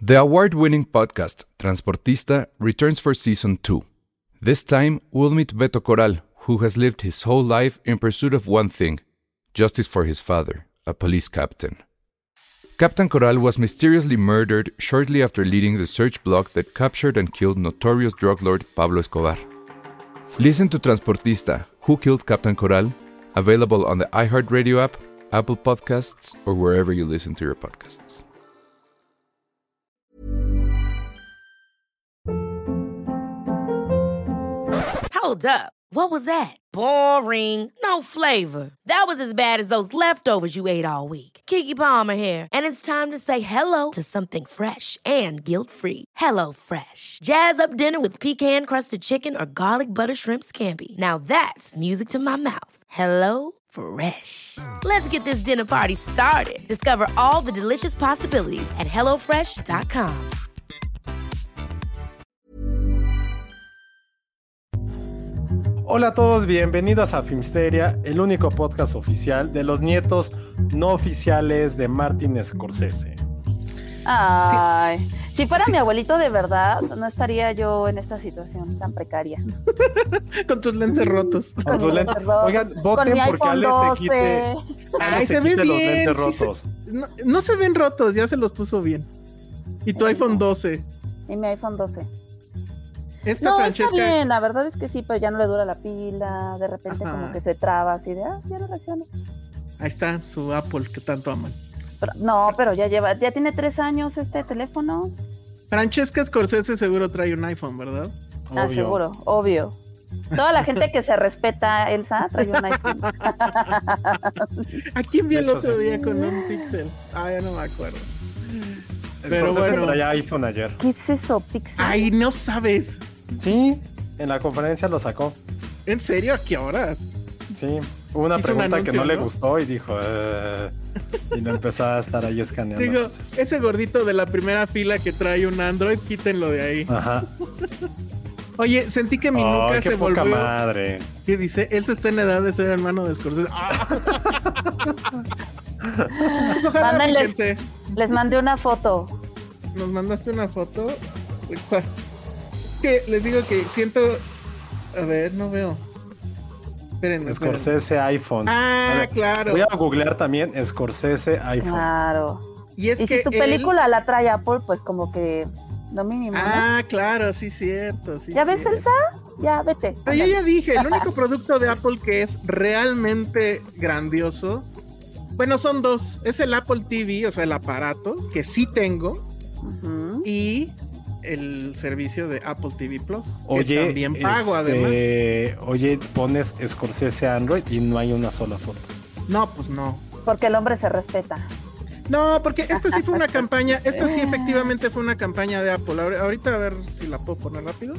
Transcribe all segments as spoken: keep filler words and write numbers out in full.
The award-winning podcast Transportista returns for season two. This time, we'll meet Beto Corral, who has lived his whole life in pursuit of one thing: justice for his father, a police captain. Captain Corral was mysteriously murdered shortly after leading the search block that captured and killed notorious drug lord Pablo Escobar. Listen to Transportista, Who Killed Captain Corral? Available on the iHeartRadio app, Apple Podcasts, or wherever you listen to your podcasts. Hold up. What was that? Boring. No flavor. That was as bad as those leftovers you ate all week. Keke Palmer here, and it's time to say hello to something fresh and guilt-free. Hello Fresh. Jazz up dinner with pecan-crusted chicken or garlic butter shrimp scampi. Now that's music to my mouth. Hello Fresh. Let's get this dinner party started. Discover all the delicious possibilities at hello fresh dot com. Hola a todos, bienvenidos a Filmsteria, el único podcast oficial de los nietos no oficiales de Martin Scorsese. Ay, sí. Si fuera sí. mi abuelito de verdad, no estaría yo en esta situación tan precaria. Con tus lentes rotos. Con tus lentes rotos. Oigan, voten porque Ale se quite, Ale Ay, se se ve quite bien. los lentes Sí rotos. se, no, no se ven rotos, ya se los puso bien. Y tu iPhone doce. Y mi iPhone doce. Esta No, Francesca... está bien, la verdad es que sí, pero ya no le dura la pila, de repente Ajá. como que se traba así de, ah, ya no reacciona. Ahí está su Apple que tanto aman. Pero, no, pero ya lleva, ya tiene tres años este teléfono. Francesca Scorsese seguro trae un iPhone, ¿verdad? Ah, Obvio. seguro, obvio. Toda la gente que se respeta, Elsa, trae un iPhone. ¿A quién vi De el hecho, otro sí. día con un Pixel? Ah, ya no me acuerdo. Pero Scorsese bueno. traía iPhone ayer. ¿Qué es eso, Pixel? Ay, no sabes. Sí, en la conferencia lo sacó. ¿En serio? ¿A qué horas? Sí, hubo una Hizo un pregunta anuncio, que no, le ¿no? gustó y dijo, eh, y lo empezó a estar ahí escaneando. Digo, cosas. ese gordito de la primera fila que trae un Android, quítenlo de ahí. Ajá. Oye, sentí que mi Ay, nuca qué se poca volvió... madre. ¿Qué dice? Él se está en edad de ser hermano de Scorsese. ¡Ah! Pues ojalá, Mándenles- fíjense. Les mandé una foto. Nos mandaste una foto. ¿Cuál? Que les digo que siento... A ver, no veo. Espérenme, espérenme. Scorsese iPhone. Ah, A ver, claro. Voy a googlear también Scorsese iPhone. Claro. Y es Y que si tu él- película la trae Apple, pues como que lo mínimo, ¿no? Ah, claro, sí, cierto. Sí, ¿Ya ves, cierto. Elsa? Ya, vete. Pero yo ya dije, el único producto de Apple que es realmente grandioso, bueno, son dos. Es el Apple T V, o sea, el aparato, que sí tengo, Ujú. y el servicio de Apple T V Plus, que Oye, también pago este, además. oye, pones Scorsese Android y no hay una sola foto. No, pues no. Porque el hombre se respeta. No, porque esta sí fue una campaña, esta sí efectivamente fue una campaña de Apple. Ahor- Ahorita a ver si la puedo poner rápido.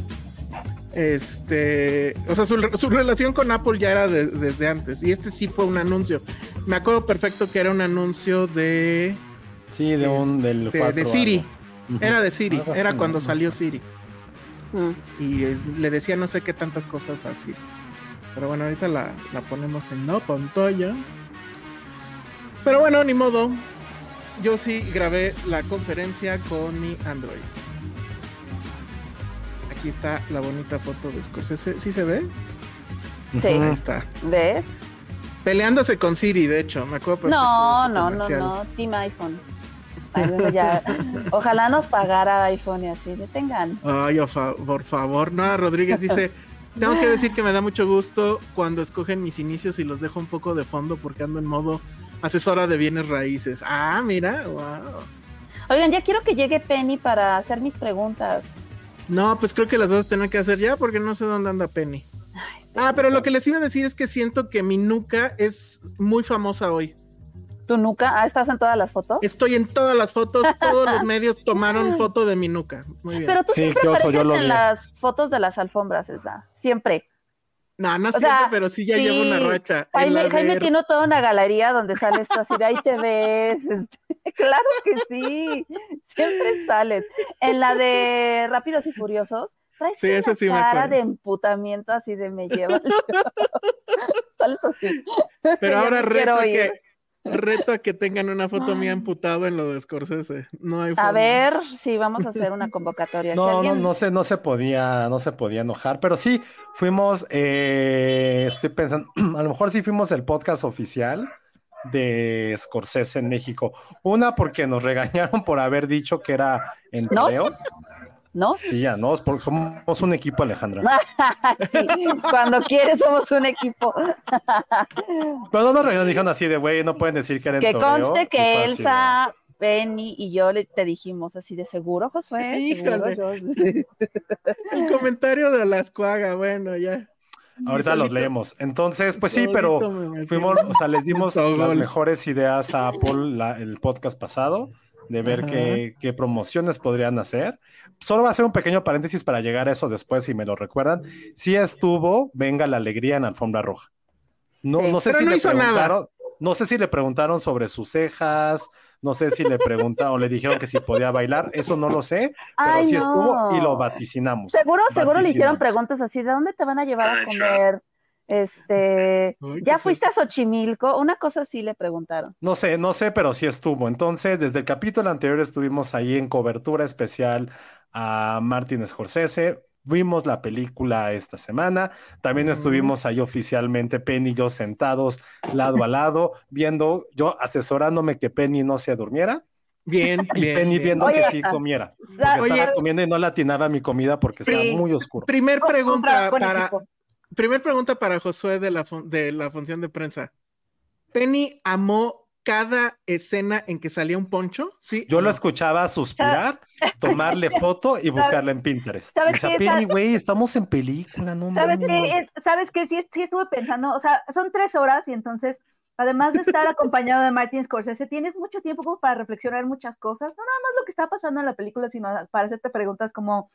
Este, o sea, su, su relación con Apple ya era de- desde antes, y este sí fue un anuncio. Me acuerdo perfecto que era un anuncio de, Sí, de un del este, cuatro de Siri. algo. Era de Siri, Algo así, era ¿no? cuando salió Siri. Mm. Y eh, le decía no sé qué tantas cosas a Siri. Pero bueno, ahorita la, la ponemos en la pantalla. Pero bueno, ni modo. Yo sí grabé la conferencia con mi Android. Aquí está la bonita foto de Scorsese. ¿Sí se ve? Sí. Ahí está. ¿Ves? Peleándose con Siri, de hecho. Me acuerdo perfecto No, de ese no, no, comercial. no. Team iPhone. Ay, bueno, ya. Ojalá nos pagara iPhone y así. Detengan. Ay, o fa- por favor. Nora Rodríguez dice: tengo que decir que me da mucho gusto cuando escogen mis inicios y los dejo un poco de fondo porque ando en modo asesora de bienes raíces. Ah, mira, wow. Oigan, ya quiero que llegue Penny para hacer mis preguntas. No, pues creo que las vas a tener que hacer ya porque no sé dónde anda Penny. Ah, pero lo que les iba a decir es que siento que mi nuca es muy famosa hoy. ¿Tu nuca? Ah, ¿estás en todas las fotos? Estoy en todas las fotos, todos los medios tomaron foto de mi nuca. Muy bien. Pero tú Sí, siempre qué oso, yo apareces lo en vi. las fotos de las alfombras, Elsa. Siempre. No, no O siempre, sea, pero sí ya sí. llevo una racha. En Jaime, la Jaime de- tiene toda una galería donde sales tú así de ahí te ves. Claro que sí. Siempre sales. En la de Rápidos y Furiosos, traes Sí, una eso sí me cara acuerdo. de emputamiento así de me lleva. Sales así. Pero Ya ahora me quiero reto ir. que reto a que tengan una foto mía amputado en lo de Scorsese. No hay forma. A ver, sí, vamos a hacer una convocatoria. Si No, alguien- no, no se, no se podía, no se podía enojar, pero sí fuimos, eh, estoy pensando, a lo mejor sí fuimos el podcast oficial de Scorsese en México. Una porque nos regañaron por haber dicho que era en ¿No? toreo. ¿No? Sí, ya, no, porque somos un equipo, Alejandra. Sí, cuando quieres somos un equipo. Cuando nos regañaron dijeron así de, güey, no pueden decir que era en Que toreo. conste Y que fue así de- Elsa, Penny y yo le, te dijimos así de seguro, Josué. ¿Seguro? Híjole. Yo- El comentario de las cuaga, bueno, ya. Ahorita Sí, los solito- leemos. Entonces, pues sí, solito pero me metí fuimos, en o sea, les dimos autogol. las mejores ideas a Apple la- el podcast pasado de ver Ajá. qué, qué promociones podrían hacer. Solo va a ser un pequeño paréntesis para llegar a eso después, si me lo recuerdan. Sí estuvo Venga la Alegría en Alfombra Roja. No, Sí. no sé Pero si no le hizo nada. preguntaron, no sé si le preguntaron sobre sus cejas, no sé si le preguntaron o le dijeron que si podía bailar, eso no lo sé, pero Ay, sí no. estuvo y lo vaticinamos. Seguro, seguro le hicieron Vaticinamos. preguntas así, ¿de dónde te van a llevar a comer? Este, Ay, ¿ya qué fuiste a Xochimilco? Una cosa sí le preguntaron. No sé, no sé, pero sí estuvo. Entonces, desde el capítulo anterior estuvimos ahí en cobertura especial a Martin Scorsese. Vimos la película esta semana. También Ujú. estuvimos ahí oficialmente, Penny y yo sentados lado a lado, viendo, yo asesorándome que Penny no se durmiera Bien, y bien, Penny bien. viendo Oye, que sí comiera. Porque Oye. estaba comiendo y no le atinaba a mi comida porque estaba Sí. muy oscuro. Primer Con- pregunta compra- buen para equipo. primer pregunta para Josué de la, fun- de la función de prensa. ¿Penny amó cada escena en que salía un poncho? Sí. Yo o lo no? escuchaba suspirar, tomarle foto y buscarla en Pinterest. ¿Sabes Y decía, qué? Penny, güey, estamos en película, no ¿Sabes mames. qué? Eh, ¿Sabes qué? Sí, sí estuve pensando, o sea, son tres horas y entonces, además de estar acompañado de Martin Scorsese, tienes mucho tiempo como para reflexionar muchas cosas, no nada más lo que está pasando en la película, sino para hacerte preguntas como,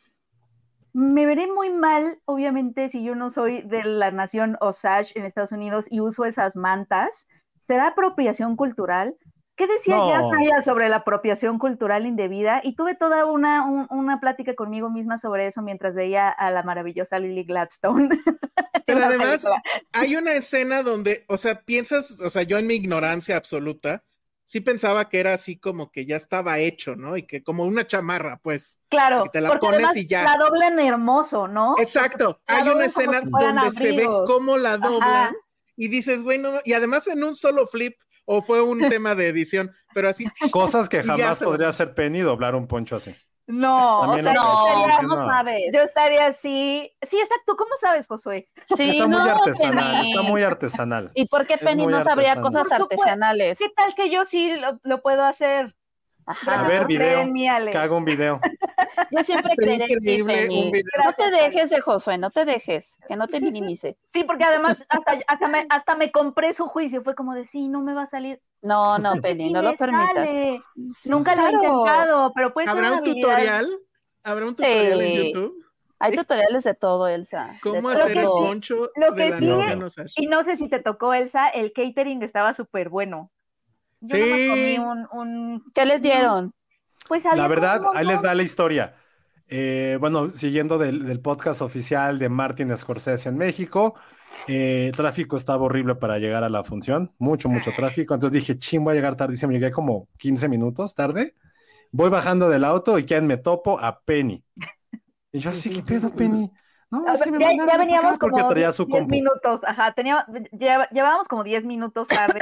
me veré muy mal, obviamente, si yo no soy de la nación Osage en Estados Unidos y uso esas mantas. ¿Será apropiación cultural? ¿Qué decía No. Yasnaya sobre la apropiación cultural indebida? Y tuve toda una, un- una plática conmigo misma sobre eso mientras veía a la maravillosa Lily Gladstone. Pero La además, película. hay una escena donde, o sea, piensas, o sea, yo en mi ignorancia absoluta, sí pensaba que era así como que ya estaba hecho, ¿no? Y que como una chamarra, pues. Claro, que te la porque pones además y ya. la doblan hermoso, ¿no? Exacto. La Hay una doblan como escena si fueran donde se ve abrigos. cómo la doblan Ajá. y dices, bueno, y además en un solo flip, o fue un tema de edición, pero así. Cosas que Y ya jamás se- podría hacer Penny doblar un poncho así. No, o También sea, lo yo pensé, estaría, dije, ¿cómo no. sabes? yo estaría así. Sí, exacto. ¿Cómo sabes, Josué? Sí, Está muy no, artesanal, Penny. está muy artesanal. ¿Y por qué Es Penny muy no sabría artesanal. cosas Por supuesto. artesanales? ¿Qué tal que yo sí lo, lo puedo hacer? Ajá. A Gracias ver, por video, creer en mí, Ale. que haga un video. Yo siempre Sería creeré en ti, increíble Penny. un video. No te Gracias, dejes de Josué, no te dejes, que no te minimice. Sí, porque además hasta, hasta, me, hasta me compré su juicio. Fue como de, sí, no me va a salir. No, no, Porque Penny, sí no me lo permitas. sale. Sí, Nunca lo he claro. intentado, pero puede ser ¿Habrá una un habilidad. tutorial? ¿Habrá un tutorial en Sí. YouTube? Hay tutoriales de todo, Elsa. ¿Cómo de hacer el todo. poncho lo de que la sí- nación Osage? Y no sé si te tocó, Elsa, el catering estaba súper bueno. Yo Sí. nomás comí un, un... ¿Qué les dieron? Pues había La verdad, como un ahí les montón. va la historia. Eh, bueno, siguiendo del, del podcast oficial de Martin Scorsese en México, eh, el tráfico estaba horrible para llegar a la función, mucho, mucho tráfico. Entonces dije, ching, voy a llegar tardísimo. Llegué como quince minutos tarde. Voy bajando del auto y ¿quién me topo? A Penny. Y yo así, ¿qué pedo, Penny? No, A es que ver, me ya, mandaron ya hasta veníamos acá porque como traía su diez compu. minutos, ajá, tenía, lleva- llevábamos como diez minutos tarde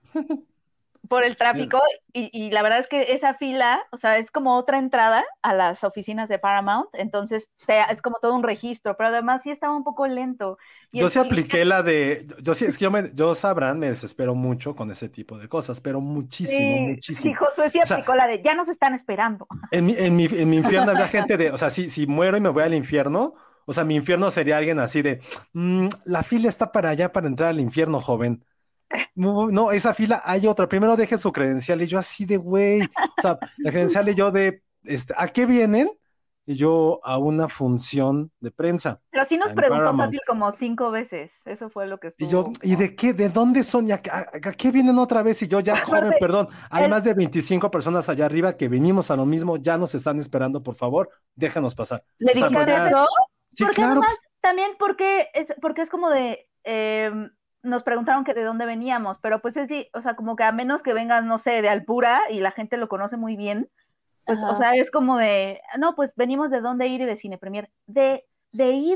por el tráfico y, y la verdad es que esa fila, o sea, es como otra entrada a las oficinas de Paramount, entonces o sea, es como todo un registro, pero además sí estaba un poco lento. Y Yo el sí policía- apliqué la de, yo sí, es que yo, me, yo sabrán, me desespero mucho con ese tipo de cosas, pero muchísimo, Sí, muchísimo. sí, Josué sí O sea, aplicó la de, ya nos están esperando. En mi, en mi, en mi infierno había gente de, o sea, si, si muero y me voy al infierno, o sea, mi infierno sería alguien así de, "Mm, la fila está para allá para entrar al infierno, joven. No, no, esa fila hay otra. Primero deje su credencial y yo así de, güey, o sea, la credencial y yo de, este, ¿a qué vienen? Y yo a una función de prensa. Pero sí nos En preguntó Paramount. fácil como cinco veces, eso fue lo que estuvo. Y yo, ¿y de qué? ¿De dónde son? ¿Y a, a- a qué vienen otra vez? Y yo ya, joven, Aparte, perdón, hay el- más de veinticinco personas allá arriba que venimos a lo mismo, ya nos están esperando, por favor, déjanos pasar. ¿Le O sea, dijeron ya- eso? Sí, porque claro, además, pues, también porque es, porque es como de, eh, nos preguntaron que de dónde veníamos, pero pues es, de, o sea, como que a menos que vengas, no sé, de Alpura y la gente lo conoce muy bien, pues, Ajá. o sea, es como de, no, pues venimos de dónde ir y de Cine Premier, de, de ir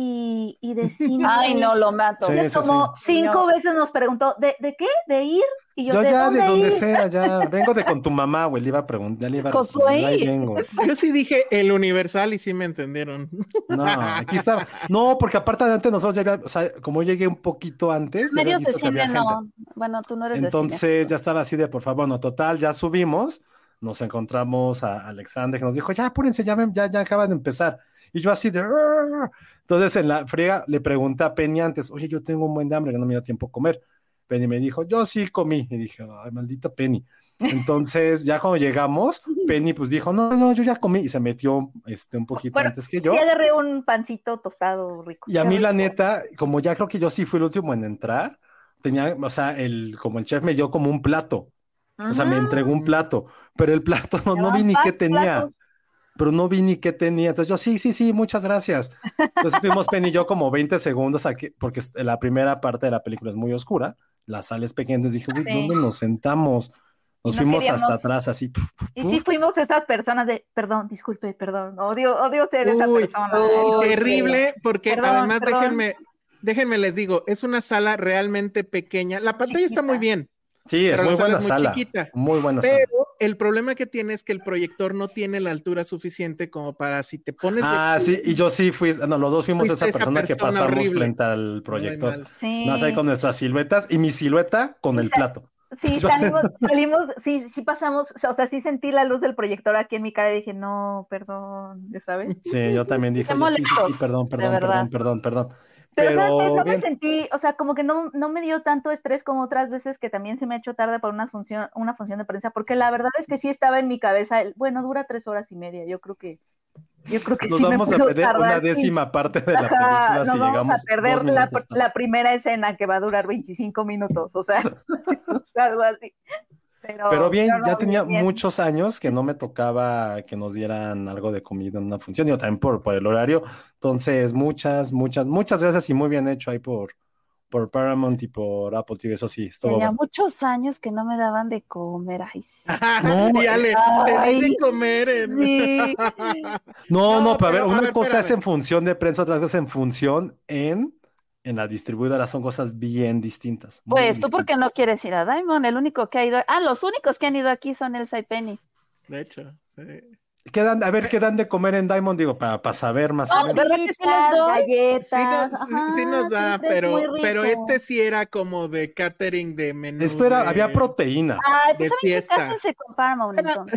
y, y de cine. Ay, no, lo mato. Sí, Es sí, como sí. cinco No. veces nos preguntó, ¿de, de qué? ¿De ir? Y yo, Yo ¿de ya dónde de donde ir? sea, ya vengo de con tu mamá, güey, le iba a preguntar, ya le iba a Josué. responder, ahí vengo. Yo sí dije el Universal y sí me entendieron. No, aquí estaba. No, porque aparte de antes nosotros ya había, o sea, como yo llegué un poquito antes, ya había Medios de visto que había cine, gente. no. Bueno, tú no eres de Entonces cine. ya estaba así de, por favor, no, total, ya subimos, nos encontramos a Alexander que nos dijo, ya apúrense, ya, ven, ya, ya acaban de empezar. Y yo así de, "Arr". Entonces en la friega le pregunté a Penny antes, oye, yo tengo un buen de hambre, que no me dio tiempo a comer. Penny me dijo, yo sí comí. Y dije, ay, maldita Penny. Entonces ya cuando llegamos, Penny pues dijo, no, no, yo ya comí y se metió este, un poquito Bueno, antes que yo. sí agarré un pancito tostado rico. Y a Qué mí, la rico. neta, como ya creo que yo sí fui el último en entrar, tenía, o sea, el, como el chef me dio como un plato, o sea, me Ujú. entregó un plato, pero el plato no, no vi Llevaban ni qué paz, tenía, platos. pero no vi ni qué tenía. Entonces yo, sí, sí, sí, muchas gracias. Entonces estuvimos Penny y yo como veinte segundos aquí, porque es- la primera parte de la película es muy oscura, la sala es pequeña, entonces dije, güey, Sí. ¿dónde nos sentamos? Y Nos no fuimos queríamos- hasta atrás, así. Puf, puf, Y puf. sí fuimos esas personas de, perdón, disculpe, perdón, odio, odio ser esa Uy, persona. uy, Terrible, porque Perdón, además perdón. déjenme, déjenme les digo, es una sala realmente pequeña. La pantalla está muy bien, Sí, es pero muy la sala buena es muy sala, chiquita. muy buena sala. pero el problema que tiene es que el proyector no tiene la altura suficiente como para si te pones de Ah, sí, y yo sí fui, no, los dos fuimos Fuiste esa esa persona que persona pasamos horrible. frente al Muy proyector. mal. Sí. Nada más ahí con nuestras siluetas y mi silueta con O el sea, plato. Sí, Yo así- salimos, salimos, sí, sí pasamos, o sea, o sea, sí sentí la luz del proyector aquí en mi cara y dije, no, perdón, ya sabes. Sí, yo también dije, Qué oye, sí, sí, sí, molestos, perdón, de perdón, verdad. perdón, perdón, perdón. Pero, ¿sabes qué? Pero No me bien, sentí, o sea, como que no, no me dio tanto estrés como otras veces que también se me ha hecho tarde para una función, una función de prensa, porque la verdad es que sí estaba en mi cabeza, el- bueno, dura tres horas y media, yo creo que, yo creo que nos sí me vamos a puedo perder tardar, una sí. décima parte de la Ajá, película nos si vamos llegamos a perder dos la, minutos tarde. la primera escena que va a durar veinticinco minutos, o sea, o sea, algo así. Pero, Pero bien, pero no, ya tenía bien, bien. muchos años que no me tocaba que nos dieran algo de comida en una función, yo también por, por el horario. Entonces, muchas, muchas, muchas gracias y muy bien hecho ahí por, por Paramount y por Apple T V. Eso sí, estuvo Tenía bueno. muchos años que no me daban de comer. Ay, sí. No, y Ale, te Ay, di de comer en... Sí. No, no, No, pero a ver, pero, a una ver, cosa es espérame. en función de prensa, otra cosa es en función en, en la distribuidora, son cosas bien distintas. muy Pues tú, ¿por distintas. qué no quieres ir a Diamond? El único que ha ido. Ah, los únicos que han ido aquí son Elsa y Penny. De hecho, sí. ¿Qué dan- a ver, ¿qué dan de comer en Diamond? Digo, para, para saber más o No, menos. ¿verdad que sí les doy? Galletas, Sí, no- sí- ajá, sí nos da, siempre es pero, muy rico. pero este sí era como de catering de menú. Esto era, de- había proteína. Ay, pues de ¿saben qué? fiesta. Cásense con Paramount entonces.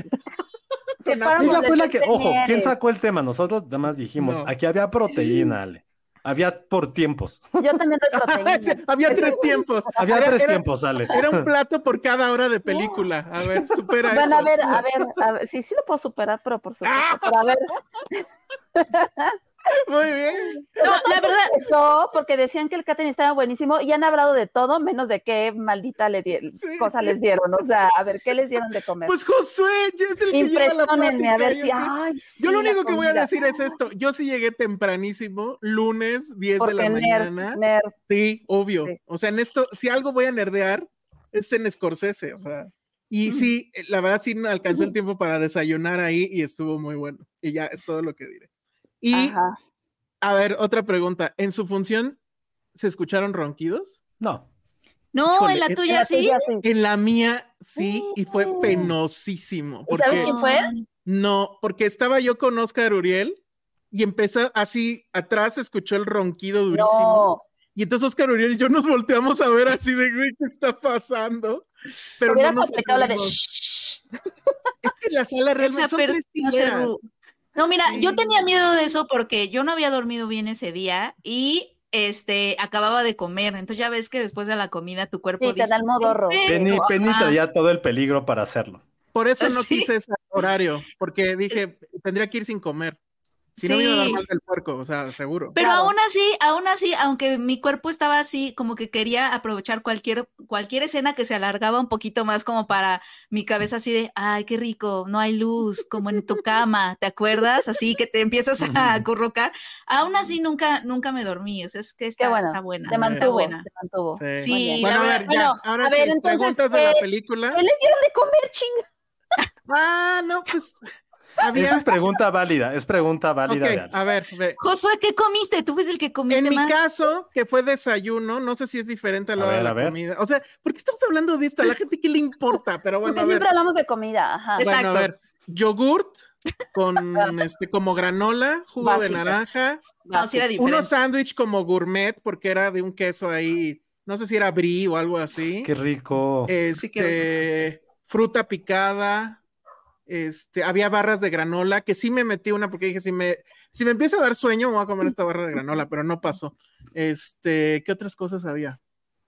Que Una- Paramount Ella les fue la dé que, ojo, ¿quién premieres. sacó el tema? Nosotros nada más dijimos, No. aquí había proteína, Ale. Había por tiempos. Yo también doy proteína. Sí, había tres tiempos. Había Era- tres era- tiempos, Ale. Era un plato por cada hora de película. A ver, supera Bueno, eso. a ver, a ver, a ver, sí, sí lo puedo superar, pero por supuesto, pero a ver, Muy bien. No, la verdad, eso, porque decían que el catering estaba buenísimo y han hablado de todo, menos de qué maldita le di- Sí. cosa les dieron, o sea, a ver, ¿qué les dieron de comer? Pues Josué ya es el que lleva la Impresionenme, a plática. ver yo si, sí. ay, Yo sí, lo la único que voy a comida. decir es esto. Yo sí llegué tempranísimo, lunes, diez Porque de la nerd, mañana. nerd. Sí, obvio. Sí. O sea, en esto, si algo voy a nerdear, es en Scorsese, o sea. Y sí, eh, la verdad sí no alcanzó el tiempo para desayunar ahí y estuvo muy bueno. Y ya es todo lo que diré. Y, Ajá. a ver, otra pregunta. ¿En su función se escucharon ronquidos? No. no, Híjole, en la en- tuya En la sí. tuya sí. En la mía sí, y fue Mm. penosísimo. ¿Y sabes Porque quién fue? no, porque estaba yo con Oscar Uriel y empezó así, atrás se escuchó el ronquido durísimo. No, Y entonces Oscar Uriel y yo nos volteamos a ver así de, güey, ¿qué está pasando? Pero no hubieras nos aplicado la de atrevimos. shh. Es que la sala realmente Esa son per- tres no sé, hileras. Ru- No, mira, Sí. yo tenía miedo de eso porque yo no había dormido bien ese día y este acababa de comer. Entonces ya ves que después de la comida tu cuerpo Sí, te dice, da el modorro. "Perfecto". Penny, Penny Ajá. traía todo el peligro para hacerlo. Por eso no Sí. quise ese horario, porque dije, tendría que ir sin comer. Si no me iba a dar Sí. mal del puerco, o sea, seguro. Pero Claro. aún así, aún así, aunque mi cuerpo estaba así, como que quería aprovechar cualquier, cualquier escena que se alargaba un poquito más como para mi cabeza así de, ay, qué rico, no hay luz, como en tu cama, ¿te acuerdas? Así que te empiezas a acurrucar. Aún así nunca, nunca me dormí, o sea, es que está, Qué bueno. está buena, Te está mantuvo, buena. te mantuvo. Sí. Sí, Muy bien. Bueno, la a verdad- ver, ya. Bueno, Ahora a sí, ver, entonces, preguntas de la eh, película. ¿qué les dieron de comer, chinga? Ah, no, pues. Había... Esa es pregunta válida, es pregunta válida Ok, de alguien. a ver, ve. Josué, ¿qué comiste? Tú fuiste el que comiste En mi más. caso, que fue desayuno, no sé si es diferente a lo A de ver, la a ver. comida. O sea, ¿por qué estamos hablando de esto? A la gente, ¿qué le importa? Pero bueno, Porque a ver. siempre hablamos de comida, ajá. Es- Bueno, Exacto. a ver. Yogurt con este como granola, jugo de Básica. naranja, No, sí era diferente. unos sándwich como gourmet, porque era de un queso ahí, no sé si era brie o algo así. Qué rico. Sí, qué Este, fruta picada, este, había barras de granola, que sí me metí una porque dije, si me, si me empieza a dar sueño, me voy a comer esta barra de granola, pero no pasó. Este, ¿qué otras cosas había?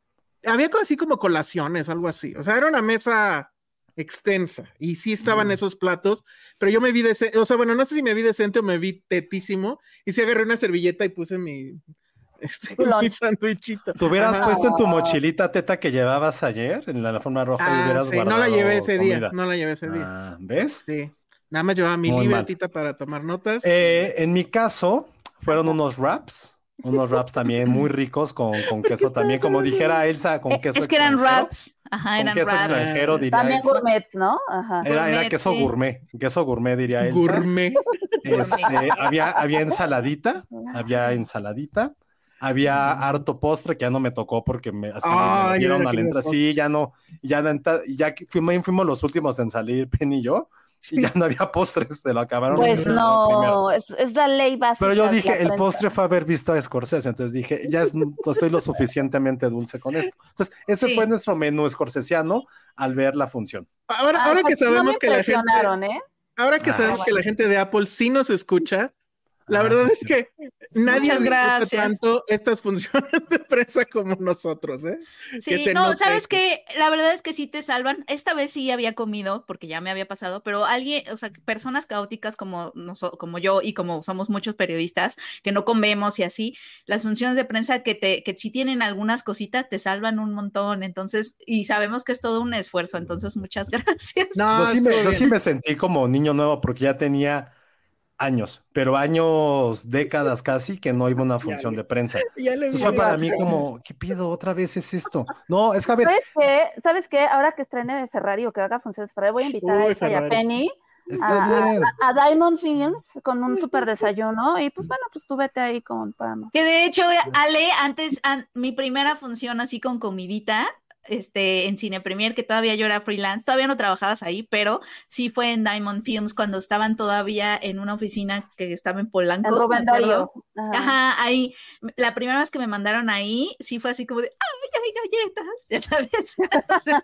Había así como colaciones, algo así. O sea, era una mesa extensa y sí estaban Mm. esos platos, pero yo me vi decente, o sea, bueno, no sé si me vi decente o me vi tetísimo y sí agarré una servilleta y puse mi, este, Tu lunch. mi sandwichito. ¿Te hubieras Ajá. puesto en tu mochilita teta que llevabas ayer en la, la forma roja y Ah, hubieras sí, no guardado la llevé ese día, comida? no la llevé ese día. Ah, ¿ves? Sí, nada más llevaba mi Muy mal. libretita para tomar notas. Eh, en mi caso, fueron unos wraps. Unos wraps también muy ricos con, con queso también, como dijera Elsa, con Eh, queso es que eran extranjero. wraps. Ajá, Con eran queso wraps. extranjero, diría También Elsa. gourmet, ¿no? Ajá. Era, era Gourmet, queso sí. gourmet, queso gourmet diría Elsa. Gourmet. Este, había, había ensaladita, había ensaladita, había harto postre que ya no me tocó porque me, así Ah, me lo yo dieron era al que entrar. me Sí, ya no, ya, no entra- ya que fuimos, fuimos los últimos en salir, Penny y yo, y ya no había postres, se lo acabaron. Pues primero. no, es, es la ley básica. Pero yo de la dije, el prensa. postre fue haber visto a Scorsese, entonces dije, ya es, estoy lo suficientemente dulce con esto. Entonces, ese Sí. fue nuestro menú scorsesiano al ver la función. Ahora, Ah, ahora que pues no sabemos me que la gente, impresionaron, ¿eh? ahora que Ah, sabemos que la gente de Apple sí nos escucha, la Ah, verdad sí, es sí. que nadie Muchas disfruta gracias. tanto estas funciones de prensa como nosotros, ¿eh? Que Sí, se no, note sabes eso. que la verdad es que sí te salvan. Esta vez sí había comido, porque ya me había pasado, pero alguien, o sea, personas caóticas como, noso- como yo y como somos muchos periodistas que no comemos y así, las funciones de prensa que te, que sí tienen algunas cositas te salvan un montón. Entonces, y sabemos que es todo un esfuerzo, entonces muchas gracias. No, yo sí, me, estuvo yo bien. sí me sentí como niño nuevo porque ya tenía años, pero años, décadas casi, que no iba a una función de prensa. Ya le Entonces vi fue el- para mí como, ¿qué pido? ¿Otra vez es esto? No, es que a ver, ¿Sabes qué? ¿Sabes qué? Ahora que estrene Ferrari o que haga funciones Ferrari, voy a invitar Uy, a Elsa y a Ferrari. Penny está a, bien. a- a Diamond Films con un super desayuno y pues bueno, pues tú vete ahí con para no. Que de hecho, Ale, antes, an- mi primera función así con comidita, este, en Cine Premier, que todavía yo era freelance, todavía no trabajabas ahí, pero sí fue en Diamond Films cuando estaban todavía en una oficina que estaba en Polanco. En Rubén me acuerdo. Darío. Ajá. Ajá, ahí, la primera vez que me mandaron ahí, sí fue así como de, ¡ay, hay galletas! Ya sabes. O sea,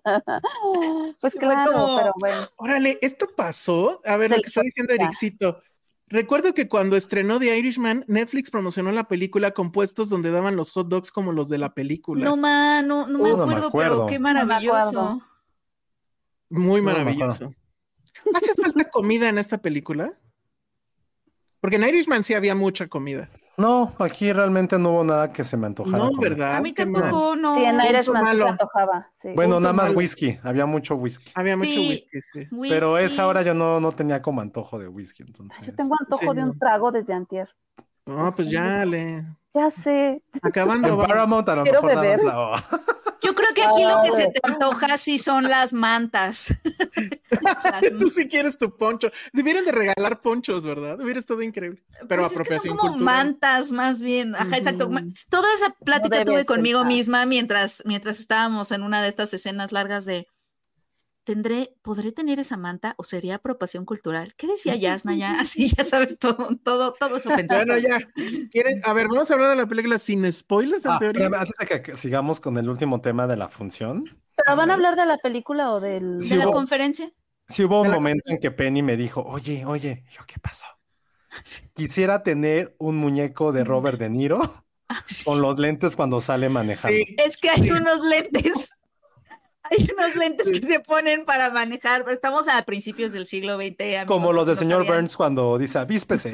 como- Pues Fue claro, como- pero bueno. Órale, ¿esto pasó? A ver, De lo que está diciendo ya. Ericito. Recuerdo que cuando estrenó The Irishman, Netflix promocionó la película con puestos donde daban los hot dogs como los de la película. no, ma, no, no me Uh, no me acuerdo, acuerdo. pero qué me acuerdo. maravilloso. Muy No me maravilloso. ¿Hace falta comida en esta película? Porque en Irishman sí había mucha comida. No, aquí realmente no hubo nada que se me antojara. No, comer. ¿verdad? A mí Qué mal. tampoco, no. Sí, en Punto Irishman sí se malo. antojaba. Sí. Bueno, Punto nada más malo. whisky, había mucho whisky. Había mucho Sí. whisky, sí. Pero Whisky. esa hora yo no, no tenía como antojo de whisky, entonces. Yo tengo antojo Sí, de no. un trago desde antier. No, pues ya le. Ya sé. Acabando. En vamos. Paramount a lo Quiero mejor daban beber. la- Yo creo que aquí lo que se Ay. te antoja sí son las mantas. Las Tú sí quieres tu poncho. Debieron de regalar ponchos, ¿verdad? Hubiera estado increíble. Pero Pues es que apropiación son como cultural. mantas más bien. Ajá, exacto. Ujú. Ma- Toda esa plática No tuve debes conmigo pensar. misma mientras, mientras estábamos en una de estas escenas largas de ¿tendré, podré tener esa manta o sería apropiación cultural? ¿Qué decía Yasna ya? Así ya sabes todo, todo, todo eso pensando. Bueno, ya. ¿Quieren? A ver, vamos a hablar de la película sin spoilers, en Ah, teoría. espérame, antes de que- que sigamos con el último tema de la función, ¿Pero van a hablar de la película o del...? Sí, ¿De la hubo- conferencia? sí hubo un Pero- momento en que Penny me dijo, oye, oye, yo, ¿qué pasó? Quisiera tener un muñeco de Robert De Niro Ah, sí. con los lentes cuando sale manejando. Sí. Es que hay unos lentes. Hay unos lentes que se ponen para manejar. Pero estamos a principios del siglo veinte. amigos, Como los del no señor sabían. Burns cuando dice, avíspese.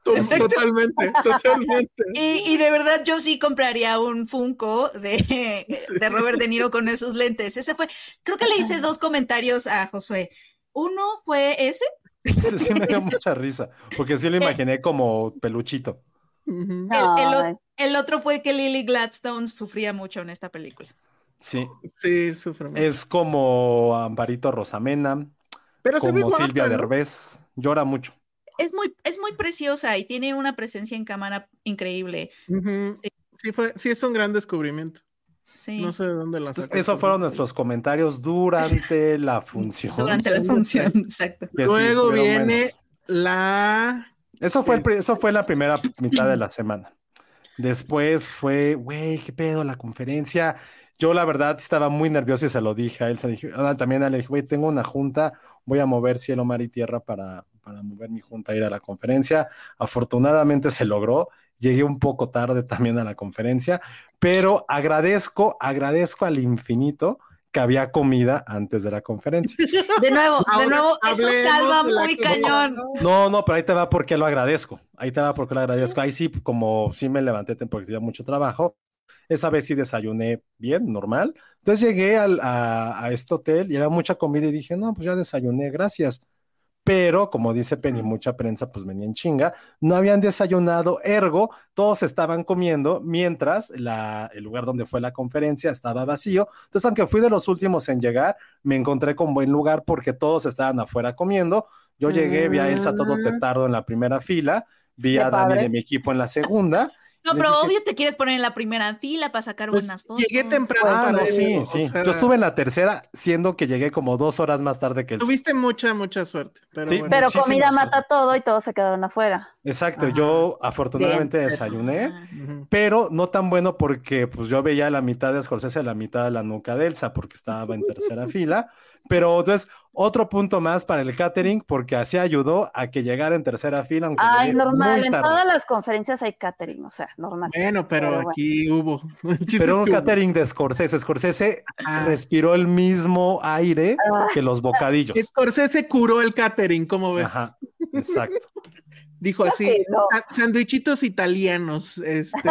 Totalmente, totalmente. Y, y de verdad yo sí compraría un Funko de, de Robert De Niro con esos lentes. Ese fue, creo que le hice dos comentarios a Josué. Uno fue ese. Sí, sí me dio mucha risa, porque sí lo imaginé como peluchito. Ujú. El, el o- Ay. el otro fue que Lily Gladstone sufría mucho en esta película. Sí, Sí, sufre mucho. es como Amparito Rosamena, Pero se ve como guapa, Silvia ¿no? Derbez, llora mucho. Es muy, es muy preciosa y tiene una presencia en cámara increíble. Ujú. Sí. Sí, fue, sí, es un gran descubrimiento. Sí. No sé de dónde la Entonces, sacó. esos fueron nuestros comentarios durante la función. Durante la Sí, función, exacto. que sí Luego estuvieron viene buenos. la... Eso fue, el pri- eso fue la primera mitad de la semana. Después fue, güey, qué pedo, la conferencia. Yo, la verdad, estaba muy nervioso y se lo dije a él. Se lo dije, ah, también a él le dije, güey, tengo una junta, voy a mover cielo, mar y tierra para, para mover mi junta a ir a la conferencia. Afortunadamente se logró. Llegué un poco tarde también a la conferencia, pero agradezco, agradezco al infinito que había comida antes de la conferencia. De nuevo, de Ahora nuevo, eso hablemos salva de la muy comida. cañón. No, no, pero ahí te va porque lo agradezco. Ahí te va porque lo agradezco. Ahí sí, como sí me levanté tem- porque tenía mucho trabajo. Esa vez sí desayuné bien, normal. Entonces llegué al- a, a este hotel y había mucha comida y dije, no, pues ya desayuné, gracias. Pero, como dice Penny, mucha prensa pues venía en chinga. No habían desayunado, ergo, todos estaban comiendo mientras la, el lugar donde fue la conferencia estaba vacío. Entonces, aunque fui de los últimos en llegar, me encontré con buen lugar porque todos estaban afuera comiendo. Yo llegué, vi a Elsa todo tetardo en la primera fila, vi Qué a Dani padre. de mi equipo en la segunda. No, Les pero dije, obvio te quieres poner en la primera fila para sacar Pues, buenas fotos. llegué temprano ah, para no, sí, eso, sí. o sea, Yo estuve en la tercera, siendo que llegué como dos horas más tarde que él. Tuviste mucha, mucha suerte. Pero Sí, bueno. Pero muchísima comida suerte. mata todo y todos se quedaron afuera. Exacto, Ajá. yo afortunadamente Bien. desayuné, Ah, Ujú. pero no tan bueno porque pues yo veía la mitad de Scorsese, la mitad de la nuca de Elsa porque estaba en tercera fila, pero entonces otro punto más para el catering porque así ayudó a que llegara en tercera fila, aunque Ay, llegué normal. muy En tarde. todas las conferencias hay catering, o sea, normal. Bueno, pero, Pero bueno. aquí hubo. El chiste Pero es un que hubo. catering de Scorsese, Scorsese Ah. respiró el mismo aire Ah. que los bocadillos. Scorsese curó el catering, ¿cómo ves? Ajá, exacto. Dijo Creo así, que no. "Sa- sandwichitos italianos, este,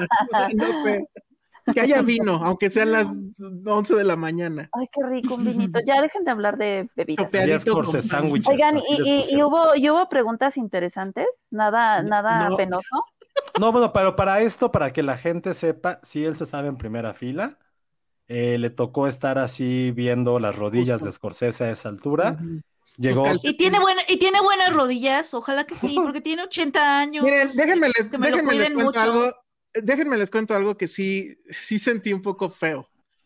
no sé, que haya vino, aunque sean las once de la mañana. Ay, qué rico un vinito. Ya dejen de hablar de bebidas. Chopeadito Había Scorsese con- sándwiches. Oigan, así y, les y- y pusieron. hubo, y hubo preguntas interesantes, nada, nada No. penoso. No, bueno, pero para esto, para que la gente sepa, sí, él se estaba en primera fila. Eh, le tocó estar así viendo las rodillas Justo. de Scorsese a esa altura. Ujú. Llegó. Sus Y tiene, buena, y tiene buenas rodillas, ojalá que sí, porque tiene ochenta años. Miren, déjenme les, que me lo déjenme les cuiden cuento mucho. algo, déjenme les cuento algo que sí, sí sentí un poco feo.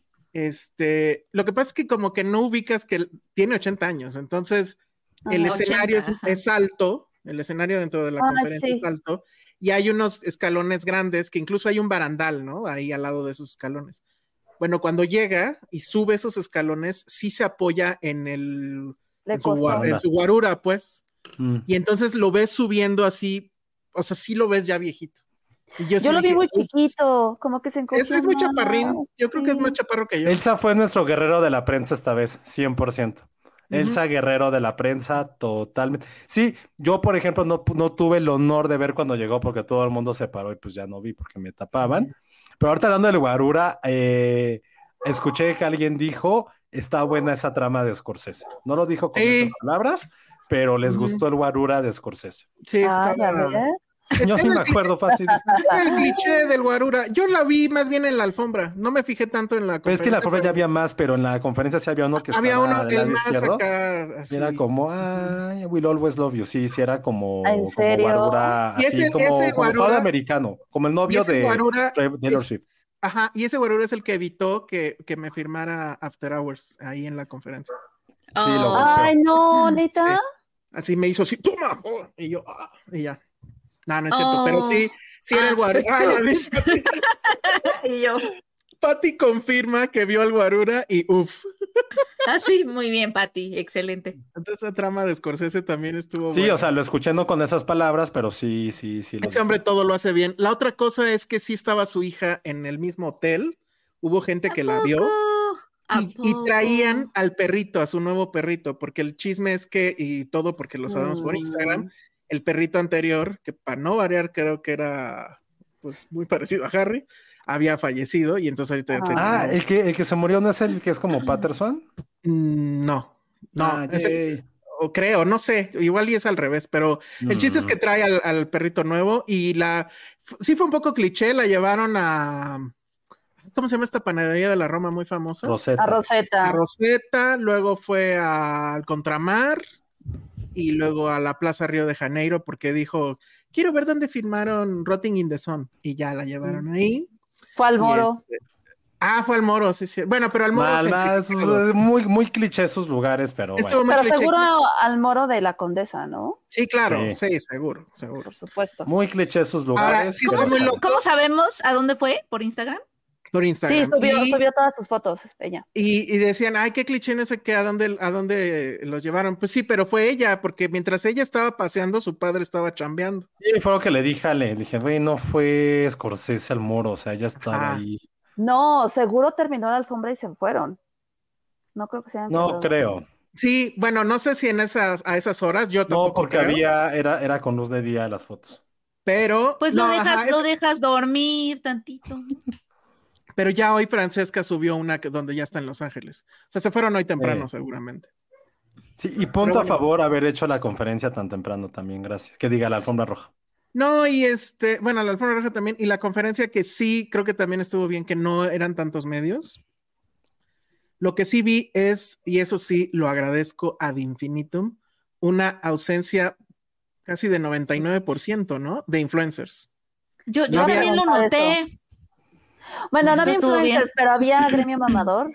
Este, lo que pasa es que como que no ubicas que él tiene ochenta años, entonces el Ajá. escenario es, ochenta, ajá. es alto, el escenario dentro de la Ah, conferencia sí. es alto, y hay unos escalones grandes que incluso hay un barandal, ¿no? Ahí al lado de esos escalones. Bueno, cuando llega y sube esos escalones, sí se apoya en el Le en su, costó. gua- en su guarura, pues, Mm. y entonces lo ves subiendo así, o sea, sí lo ves ya viejito. Y yo, sí Yo lo vi dije, muy "Ups". chiquito, como que se encontró. Es, es muy chaparrín, yo creo que es más chaparro que yo. Elsa fue nuestro guerrero de la prensa esta vez, cien por ciento. Elsa, guerrero de la prensa, totalmente. Sí, yo, por ejemplo, no, no tuve el honor de ver cuando llegó porque todo el mundo se paró y pues ya no vi porque me tapaban. Pero ahorita dando el guarura, eh, escuché que alguien dijo, está buena esa trama de Scorsese. No lo dijo con Sí. esas palabras, pero les Ujú. gustó el guarura de Scorsese. Sí, Ah, ya estaba... ves. Yo Está ni en me el acuerdo fácil. Era el cliché del guarura. Yo la vi más bien en la alfombra. No me fijé tanto en la Pero es que en la forma ya pero había más, pero en la conferencia sí había uno que había estaba uno, del el lado más izquierdo. acá, así. Y era como, ay, we'll always love you. Sí, sí, era como, ¿En como serio? guarura, Y así ese- como, ese como guarura- Fado americano, como el Y novio ese de guarura Tra- Taylor es- Swift. Ajá, y ese guarura es el que evitó que, que me firmara After Hours ahí en la conferencia. Sí, lo Oh. golpeó. Ay, no, neta. Así me hizo así, toma, oh, y yo, ah, y ya. No, no es cierto, Oh. pero sí, sí era el guarura. Ah, ya vi. Y yo, Patty confirma que vio al guarura y uff. así, muy bien, Pati, excelente. Entonces esa trama de Scorsese también estuvo Sí, buena. o sea, lo escuché no con esas palabras, pero sí, sí, sí. lo Ese hombre todo lo hace bien. La otra cosa es que sí estaba su hija en el mismo hotel. Hubo gente que la vio ¿A y, y poco? traían al perrito, a su nuevo perrito, porque el chisme es que, y todo porque lo sabemos por Mm. Instagram, el perrito anterior, que para no variar creo que era pues muy parecido a Harry, había fallecido y entonces ahorita... Ah, tenemos- Ah, el que, el que se murió no es el que es como Patterson. Mm, no, no, Ah, es el- yay. o creo, no sé, igual y es al revés, pero el chiste es que Mm. trae al, al perrito nuevo y la, f- sí fue un poco cliché, la llevaron a, ¿cómo se llama esta panadería de la Roma muy famosa? Rosetta. A A Rosetta. Rosetta, luego fue al Contramar y luego a la Plaza Río de Janeiro porque dijo, quiero ver dónde filmaron Rotting in the Sun y ya la llevaron ahí. Fue al Y, Moro. este, ah, fue al Moro, sí, sí. Bueno, pero al Moro Mal, se mal, criticó. es muy, muy cliché sus lugares, pero Estuvo bueno. muy Pero cliché. seguro al Moro de la Condesa, ¿no? Sí, claro, Sí. sí, seguro, seguro. Por supuesto. Muy cliché sus Ahora, lugares. sí pero está muy está- loco. ¿Cómo sabemos a dónde fue? ¿Por Instagram? Por Sí, Instagram. subió, y, subió todas sus fotos, ella. y, y decían, ay, qué cliché, no sé qué, a dónde, a dónde los llevaron. Pues sí, pero fue ella, porque mientras ella estaba paseando, su padre estaba chambeando. Sí, fue lo que le dije a Le. Dije, güey, no fue Scorsese al Moro, o sea, ella estaba Ajá. ahí. No, seguro terminó la alfombra y se fueron. No creo que se hayan No quedado. creo. Sí, bueno, no sé si en esas, a esas horas, yo tampoco No, porque creo, había, era, era con luz de día las fotos. pero, Pues no, lo dejas, ajá, lo es- dejas dormir tantito. pero ya hoy Francesca subió una que, donde ya está en Los Ángeles. O sea, se fueron hoy temprano, Sí. seguramente. Sí, y punto Pero a bueno. favor haber hecho la conferencia tan temprano también, gracias. Que diga la alfombra roja. No, y este, bueno, la alfombra roja también, y la conferencia que sí, creo que también estuvo bien, que no eran tantos medios. Lo que sí vi es, y eso sí lo agradezco ad infinitum, una ausencia casi de noventa y nueve por ciento, ¿no? De influencers. Yo, No yo había- también lo Eso. noté. Bueno, no Eso había estuvo bien. influencers, pero había gremio mamador,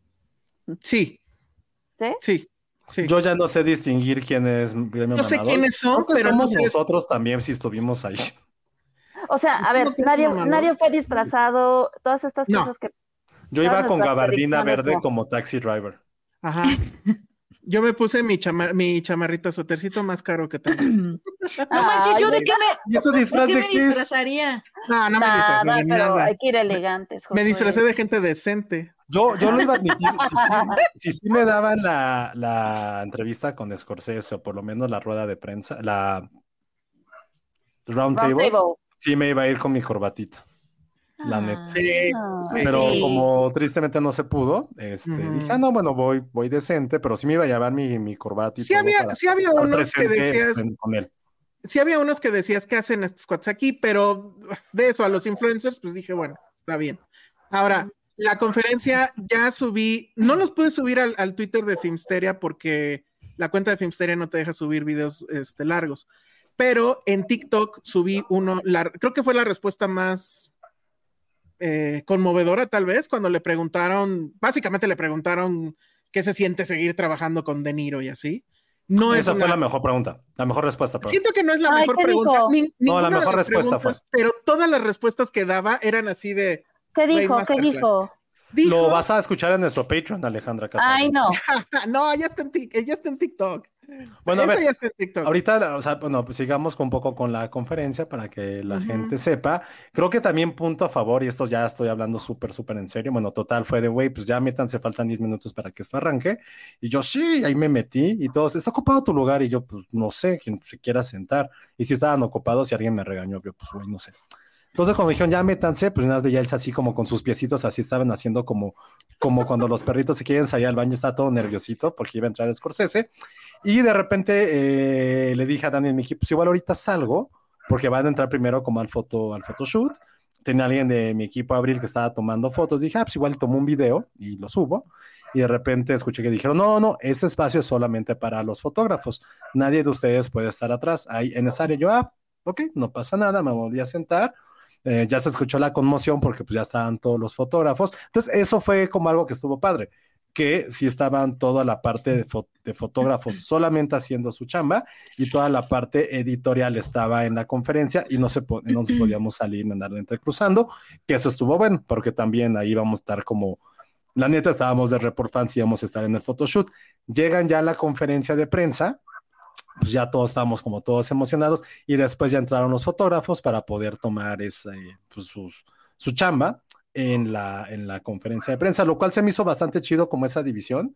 Sí, ¿sí? sí, sí. Yo ya no sé distinguir quién es Gremio No sé Mamador. quiénes son, Creo que pero somos no sé- nosotros también si estuvimos ahí. O sea, a ver, ¿Cómo que nadie, mamador? nadie fue disfrazado, todas estas No. cosas que... Yo iba Todas con nuestras gabardina predicciones, verde no. como taxi driver. Ajá. Yo me puse mi, chama- mi chamarrita suétercito más caro que tengo. No manches, ¿yo de qué me, ¿Y eso de disfraz qué de me qué es? disfrazaría? No, no me disfrazé Nada, de pero nada. hay que ir elegantes, Me Josué. disfracé de gente decente. Yo, yo lo iba a admitir. Si sí, si sí me daban la, la entrevista con Scorsese, o por lo menos la rueda de prensa, la round, Round table, table. sí me iba a ir con mi corbatita. La neta. Ah, Sí, Ah. sí, Pero sí. como tristemente no se pudo, este, Ujú. dije, ah, no, bueno, voy, voy decente, pero sí me iba a llevar mi, mi corbata y Sí todo había- para sí había estar unos que presente decías- en- con él. sí había unos que decías que hacen estos cuates aquí, pero de eso a los influencers, pues dije, bueno, está bien. Ahora, la conferencia ya subí, no los pude subir al, al Twitter de Filmsteria porque la cuenta de Filmsteria no te deja subir videos este, largos, pero en TikTok subí uno, la- creo que fue la respuesta más eh, conmovedora tal vez, cuando le preguntaron, básicamente le preguntaron qué se siente seguir trabajando con De Niro y así. No es Esa fue una- la mejor pregunta, la mejor respuesta. perdón. Siento que no es la Ay, mejor ¿qué pregunta. dijo? Ni- No, ninguna la de mejor las respuesta preguntas, pero todas las respuestas que daba eran así de. ¿Qué Güey, dijo? ¿Qué masterclass. dijo? Dijo, Lo vas a escuchar en nuestro Patreon, Alejandra Casado. Ay, no. no, ya está en, Tik- ya está en TikTok. Bueno, a Eso ver, ya está en TikTok. ahorita, o sea, bueno, pues sigamos con un poco con la conferencia para que la Ujú. gente sepa. Creo que también punto a favor, y esto ya estoy hablando súper, súper en serio. Bueno, total fue de, güey, pues ya métanse, faltan diez minutos para que esto arranque. Y yo, sí, ahí me metí y todos, ¿está ocupado tu lugar? Y yo, pues no sé, quien se quiera sentar. Y si estaban ocupados y alguien me regañó, yo, pues, güey, no sé. Entonces, cuando dijeron, ya métanse, pues una vez veía Elsa así como con sus piecitos, así estaban haciendo como, como cuando los perritos se quieren salir al baño, está todo nerviosito porque iba a entrar Scorsese. Y de repente eh, le dije a Dani en mi equipo, pues igual ahorita salgo, porque van a entrar primero como al foto, al photoshoot. Tenía alguien de mi equipo Abril que estaba tomando fotos. Dije, ah, pues igual tomo un video y lo subo. Y de repente escuché que dijeron, no, no, ese espacio es solamente para los fotógrafos. Nadie de ustedes puede estar atrás. Ahí en esa área yo, ah, ok, no pasa nada, me volví a sentar. Eh, ya se escuchó la conmoción porque pues ya estaban todos los fotógrafos. Entonces eso fue como algo que estuvo padre, que sí estaban toda la parte de, fo de fotógrafos solamente haciendo su chamba y toda la parte editorial estaba en la conferencia y no, se no nos podíamos salir ni andar entrecruzando, que eso estuvo bueno, porque también ahí vamos a estar como, la neta estábamos de report fans y íbamos a estar en el photoshoot. Llegan ya a la conferencia de prensa, pues ya todos estábamos como todos emocionados y después ya entraron los fotógrafos para poder tomar ese, pues, sus, su chamba en la, en la conferencia de prensa, lo cual se me hizo bastante chido como esa división.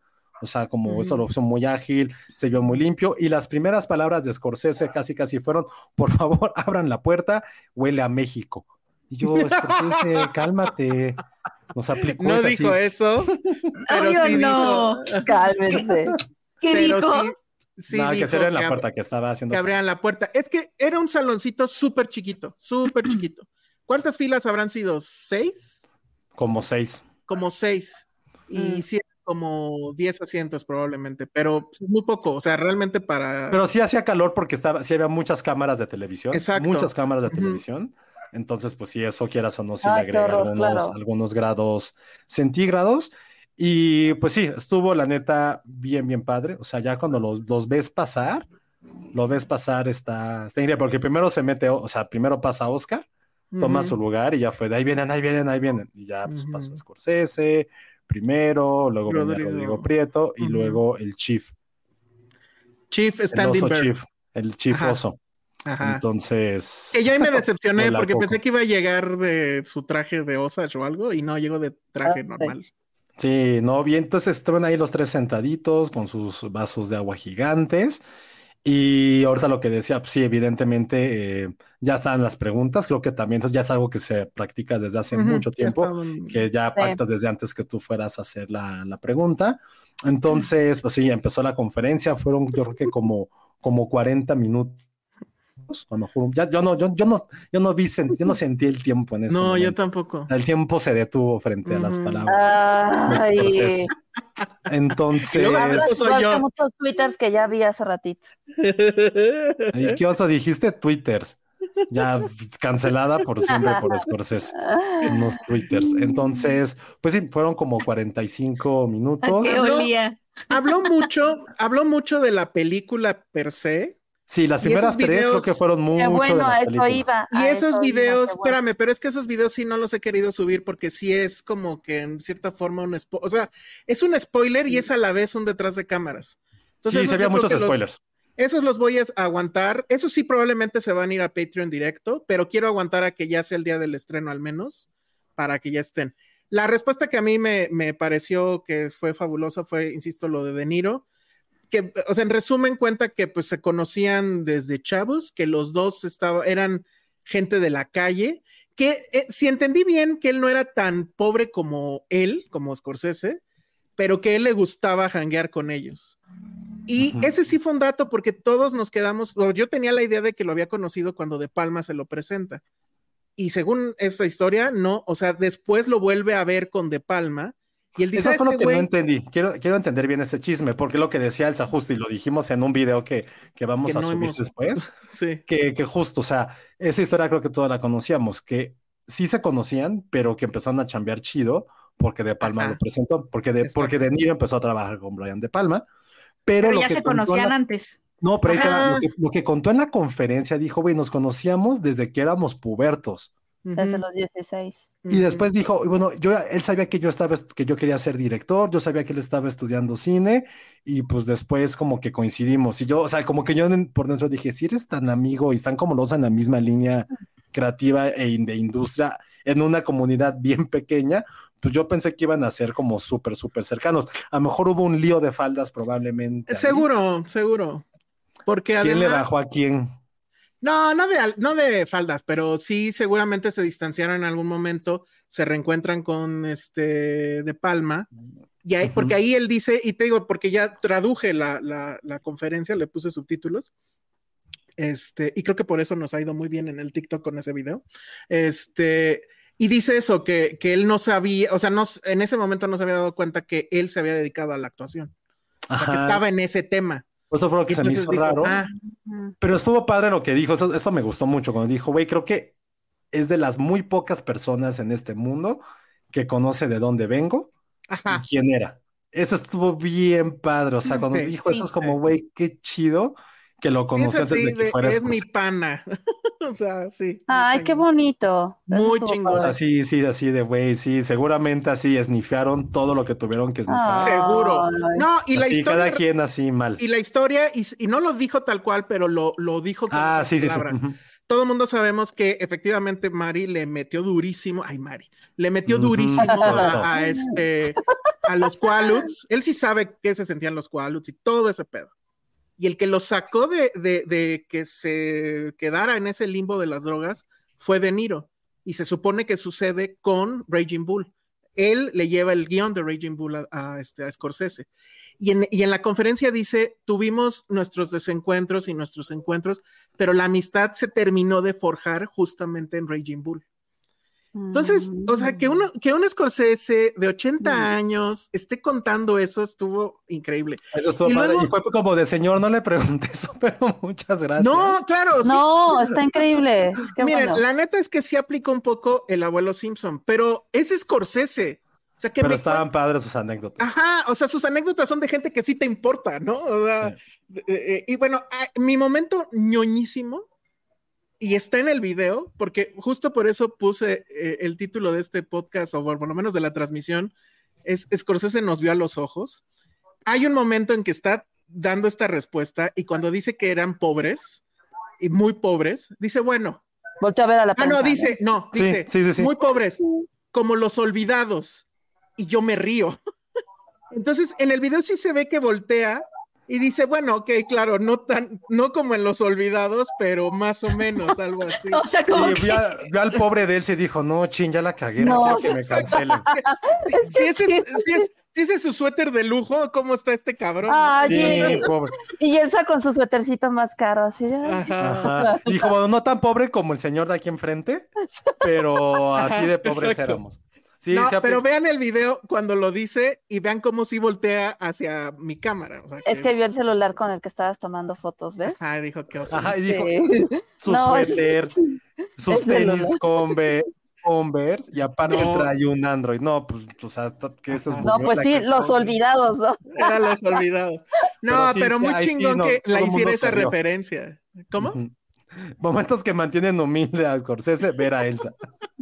o sea, como Ujú. eso lo hizo muy ágil, se vio muy limpio, y las primeras palabras de Scorsese casi casi fueron, por favor, abran la puerta, huele a México. Y yo, Scorsese, cálmate, nos aplicó No esa dijo así. eso, pero Obvio sí no. dijo, Cálmense. ¿Qué pero dijo? sí, sí Nada, que dijo se en la ab- puerta, que estaba haciendo. que abrían la puerta. Es que era un saloncito súper chiquito, súper chiquito. ¿Cuántas filas habrán sido? ¿Seis? Como seis. Como seis. Y Mm. sí, como diez asientos probablemente, pero pues, es muy poco, o sea, realmente para... Pero sí hacía calor porque estaba, sí había muchas cámaras de televisión. Exacto. Muchas cámaras de Ujú. televisión. Entonces, pues sí, eso quieras o no, sí Ay, le qué agrega horror, algunos, claro. algunos grados centígrados. Y pues sí, estuvo la neta bien, bien padre. O sea, ya cuando los, los ves pasar, lo ves pasar, está, está increíble, porque primero se mete, o sea, primero pasa Oscar, toma Ujú. su lugar y ya fue, de ahí vienen, ahí vienen, ahí vienen. Y ya pues Ujú. pasó Scorsese primero, luego venía Rodrigo. Rodrigo Prieto y Ujú. luego el Chief, Chief el Standing oso Bird. Chief, el Chief Ajá. oso. Ajá. Entonces, Que yo ahí me decepcioné de la porque Coco. pensé que iba a llegar de su traje de Osage o algo y no, llegó de traje Ah, normal. Sí, no, bien, entonces estaban ahí los tres sentaditos con sus vasos de agua gigantes. Y ahorita lo que decía, pues sí, evidentemente eh, ya están las preguntas. Creo que también eso ya es algo que se practica desde hace Ujú, mucho ya tiempo, estaban- que ya Sí. pactas desde antes que tú fueras a hacer la, la pregunta. Entonces, pues sí, empezó la conferencia. Fueron, yo creo que como, como cuarenta minutos. A lo mejor, ya, yo no, yo, yo no, yo no vi, sen- yo no sentí el tiempo en ese No, yo momento. tampoco. El tiempo se detuvo frente a las Ujú. palabras de Ay, Scorsese. Entonces, Y luego igual Eso soy igual yo. que muchos twitters que ya vi hace ratito. ¿y qué oso dijiste? Twitters. Ya pues, cancelada por siempre por Scorsese. Unos Twitters. Entonces, pues sí, fueron como cuarenta y cinco ¿A minutos. qué Habló- olía? Habló mucho, habló mucho de la película per se. Sí, las Y esos primeras tres creo videos- que fueron Qué mucho de bueno, las a eso películas. iba. Y a esos eso iba, videos, qué bueno. espérame, pero es que esos videos sí no los he querido subir porque sí es como que en cierta forma un spoiler, o sea, es un spoiler y es a la vez un detrás de cámaras. Entonces, Sí, esos se había yo creo muchos que los- spoilers. esos los voy a aguantar. Esos sí probablemente se van a ir a Patreon directo, pero quiero aguantar a que ya sea el día del estreno al menos, para que ya estén. La respuesta que a mí me, me pareció que fue fabulosa fue, insisto, lo de De Niro, que, o sea, en resumen cuenta que pues se conocían desde chavos, que los dos estaba, eran gente de la calle, que eh, si entendí bien que él no era tan pobre como él, como Scorsese, pero que él le gustaba janguear con ellos. Y Ujú. ese sí fue un dato porque todos nos quedamos, o yo tenía la idea de que lo había conocido cuando De Palma se lo presenta. Y según esta historia, no, o sea, después lo vuelve a ver con De Palma y él dice, Eso "Ah, fue lo este que güey". no entendí. Quiero, quiero entender bien ese chisme, porque lo que decía Elsa justo, y lo dijimos en un video que, que vamos Que a no subir hemos- después, Sí. que, que justo, o sea, esa historia creo que todos la conocíamos, que sí se conocían, pero que empezaron a chambear chido porque De Palma Ajá. lo presentó, porque de, Exacto. porque De Niro empezó a trabajar con Brian De Palma, pero, Pero lo ya que se contó en conocían la- antes. No, pero ahí te va, Ajá. lo que, lo que contó en la conferencia dijo, güey, nos conocíamos desde que éramos pubertos. Desde Ujú. los dieciséis. Y después dijo, bueno, yo, él sabía que yo estaba, est- que yo quería ser director, yo sabía que él estaba estudiando cine, y pues después como que coincidimos. Y yo, o sea, como que yo en- por dentro dije, si eres tan amigo y están como los en la misma línea creativa e in- de industria en una comunidad bien pequeña, pues yo pensé que iban a ser como súper, súper cercanos. A lo mejor hubo un lío de faldas probablemente ahí. Seguro, seguro. Porque ¿Quién le además, bajó a quién? no, no de, al- no de faldas, pero sí seguramente se distanciaron en algún momento, se reencuentran con este De Palma, y ahí, Ujú. porque ahí él dice, y te digo, porque ya traduje la, la, la conferencia, le puse subtítulos, este, y creo que por eso nos ha ido muy bien en el TikTok con ese video, este, y dice eso, que, que él no sabía, o sea, no, en ese momento no se había dado cuenta que él se había dedicado a la actuación, o sea, que Ajá. estaba en ese tema. Eso fue lo que Y se me entonces hizo dijo, raro. ah, Pero estuvo padre lo que dijo. Eso, eso me gustó mucho cuando dijo, güey, creo que es de las muy pocas personas en este mundo que conoce de dónde vengo ajá. y quién era. Eso estuvo bien padre. O sea, cuando Sí, dijo eso sí. es como, güey, qué chido que lo Es conoció antes así, de que de, fuera es mi Scorsese. pana. O sea, sí. Ay, muy qué cañón. bonito. Eso Muy estuvo chingón. O sea, padre. sí, sí, así de, güey, sí, seguramente así esnifaron todo lo que tuvieron que esnifar. Ah. Seguro. Ay. No, y la así, historia. cada quien así mal. Y la historia, y, y no lo dijo tal cual, pero lo, lo dijo con Ah, otras sí, sí, sí. palabras. Ujú. Todo el mundo sabemos que efectivamente Mari le metió durísimo, ay Mari, le metió Ujú, durísimo justo. a, a este a los Quaaludes, él sí sabe qué se sentían los Quaaludes y todo ese pedo. Y el que lo sacó de, de, de que se quedara en ese limbo de las drogas fue De Niro. Y se supone que sucede con Raging Bull. Él le lleva el guión de Raging Bull a, a, este, a Scorsese. Y en, y en la conferencia dice, tuvimos nuestros desencuentros y nuestros encuentros, pero la amistad se terminó de forjar justamente en Raging Bull. Entonces, o sea, que uno, que un Scorsese de ochenta años esté contando eso estuvo increíble. Eso estuvo y, padre. luego, Y fue como de señor, no le pregunté eso, pero muchas gracias. No, claro. No, sí, está increíble. Qué Miren, bueno. la neta es que sí aplica un poco el abuelo Simpson, pero es Scorsese. O sea, que pero me estaban cu- padres sus anécdotas. Ajá, o sea, sus anécdotas son de gente que sí te importa, ¿no? O sea, Sí. eh, eh, y bueno, ah, mi momento ñoñísimo, y está en el video, porque justo por eso puse eh, el título de este podcast, o por lo menos de la transmisión, es Scorsese nos vio a los ojos. Hay un momento en que está dando esta respuesta, y cuando dice que eran pobres, y muy pobres, dice, bueno, Volteo a ver a la ah, no, prensa, dice, no, Sí, dice, sí, sí, sí. muy pobres, como los olvidados, y yo me río. Entonces, en el video sí se ve que voltea y dice, bueno, ok, claro, no tan, no como en Los Olvidados, pero más o menos, algo así. O sea, como Y que... vio, a- vio al pobre de él, se dijo, no, chin, ya la cagué, No, no, que me cancelen. Si ese, es, si es- si ese es su suéter de lujo, ¿cómo está este cabrón? Ay, Sí, y- pobre. y Elsa con su suétercito más caro, así de... ay. Ajá. Ajá. Dijo, bueno, no tan pobre como el señor de aquí enfrente, pero así Ajá, de pobres exacto. éramos. Sí, No, sí, pero apli- vean el video cuando lo dice y vean cómo sí voltea hacia mi cámara. O sea, Es que vio el celular con el que estabas tomando fotos, ¿ves? Ajá, dijo que oso. Ajá, y dijo, Sí. su No, es- suéter, sus es celular. tenis Converse, Converse, y aparte No. trae un Android. No, pues, o sea, hasta- que eso es Ajá. No, bueno, pues la sí, que- los olvidados, ¿no? Era los olvidados. No, Pero sí, pero sí, muy ahí sí, chingón no, que todo la el mundo hiciera se esa rió. referencia. ¿Cómo? Ujú. Momentos que mantienen humilde a Scorsese, ver a Elsa.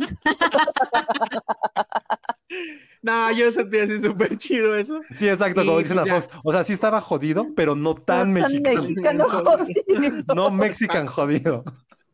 No, yo sentí así súper chido eso. Sí, exacto, Y como dicen a ya. Fox. O sea, sí estaba jodido, pero no tan No tan mexicano. mexicano, jodido. No mexican jodido.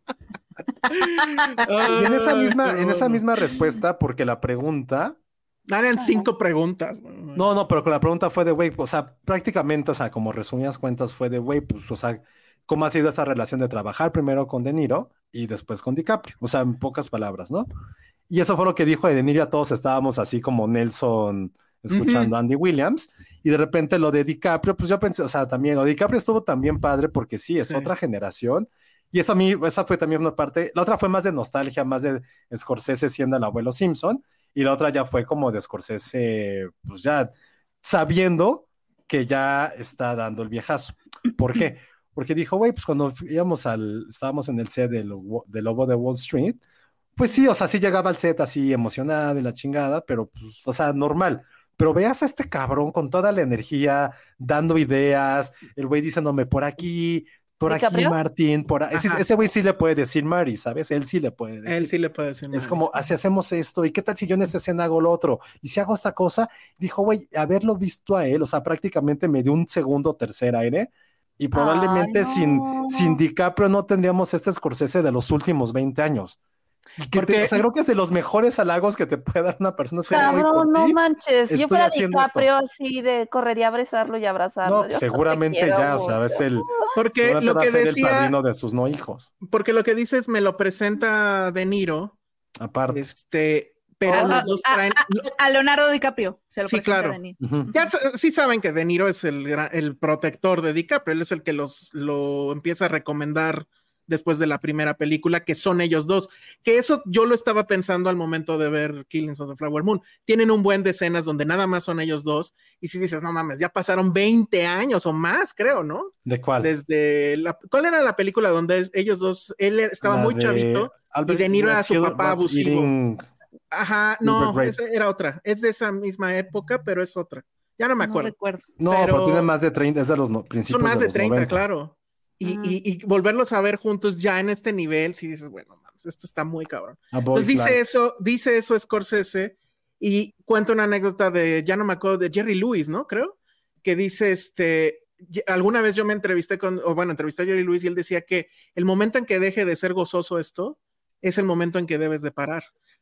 Y en esa Ay, misma, pero en esa bueno. misma respuesta, porque la pregunta, Eran cinco preguntas. no, no, pero con la pregunta fue de, güey, o sea, prácticamente, o sea, como resumidas cuentas, fue de, güey, pues, o sea, ¿cómo ha sido esta relación de trabajar primero con De Niro y después con DiCaprio? O sea, en pocas palabras, ¿no? Y eso fue lo que dijo de De Niro, a todos estábamos así como Nelson escuchando a Andy Williams, y de repente lo de DiCaprio, pues yo pensé, o sea, también, lo de DiCaprio estuvo también padre porque sí, es Sí. otra generación, y eso a mí, esa fue también una parte, la otra fue más de nostalgia, más de Scorsese siendo el abuelo Simpson, y la otra ya fue como de Scorsese, pues ya sabiendo que ya está dando el viejazo. ¿Por qué? Porque dijo, güey, pues cuando íbamos al, estábamos en el set del, del Lobo de Wall Street, pues sí, o sea, sí llegaba al set así emocionado y la chingada, pero pues, o sea, normal. Pero veas a este cabrón con toda la energía, dando ideas, el güey diciéndome por aquí, por aquí, ¿DiCaprio? Martín, por ahí. Ese, Ajá. ese güey sí le puede decir Mari, ¿sabes? Él sí le puede decir. Él sí le puede decir. Es más. como, así hacemos esto, ¿y qué tal si yo en esta escena hago lo otro? Y si hago esta cosa, dijo, güey, haberlo visto a él, o sea, prácticamente me dio un segundo o tercer aire, y probablemente Ay, sin, no. sin DiCaprio no tendríamos este Scorsese de los últimos veinte años. Y que Porque- te- o sea, creo que es de los mejores halagos que te puede dar una persona. Es como, güey, por Cabrón, no ti, manches. Si yo estoy fuera haciendo DiCaprio, así de correría a abrazarlo y abrazarlo. No, Yo seguramente te quiero ya, o sea, mucho. es el, Porque seguramente lo va a que ser el decía, padrino de sus no hijos, porque lo que dices me lo presenta De Niro, aparte. este, pero a, los dos a- traen. a- a Leonardo DiCaprio se lo Sí, presenta claro. De Niro. Ujú. Ya sa- sí saben que De Niro es el, gra- el protector de DiCaprio, él es el que los lo empieza a recomendar después de la primera película, que son ellos dos. Que eso yo lo estaba pensando al momento de ver Killings of the Flower Moon. Tienen un buen de escenas donde nada más son ellos dos, y si dices, no mames, ya pasaron veinte años o más, creo, ¿no? ¿De cuál? Desde la, ¿cuál era la película donde es- ellos dos, él estaba La muy de chavito, Albert y De Niro era What's su Eat- papá What's abusivo. Eating- Ajá, Gilbert no, Grape. esa era otra, es de esa misma época, pero es otra. Ya no me No acuerdo. recuerdo. No, Pero- pero tiene más de treinta, es de los no- principios Son más de los treinta, noventa. claro. Y, Ajá. y, y volverlos a ver juntos ya en este nivel, si dices, bueno, mames, esto está muy cabrón. A Boys Entonces dice Life. eso, dice eso Scorsese, y cuenta una anécdota de, ya no me acuerdo, de Jerry Lewis, ¿no? Creo, que dice, este, y- alguna vez yo me entrevisté con, o bueno, entrevisté a Jerry Lewis y él decía que el momento en que deje de ser gozoso esto, es el momento en que debes de parar.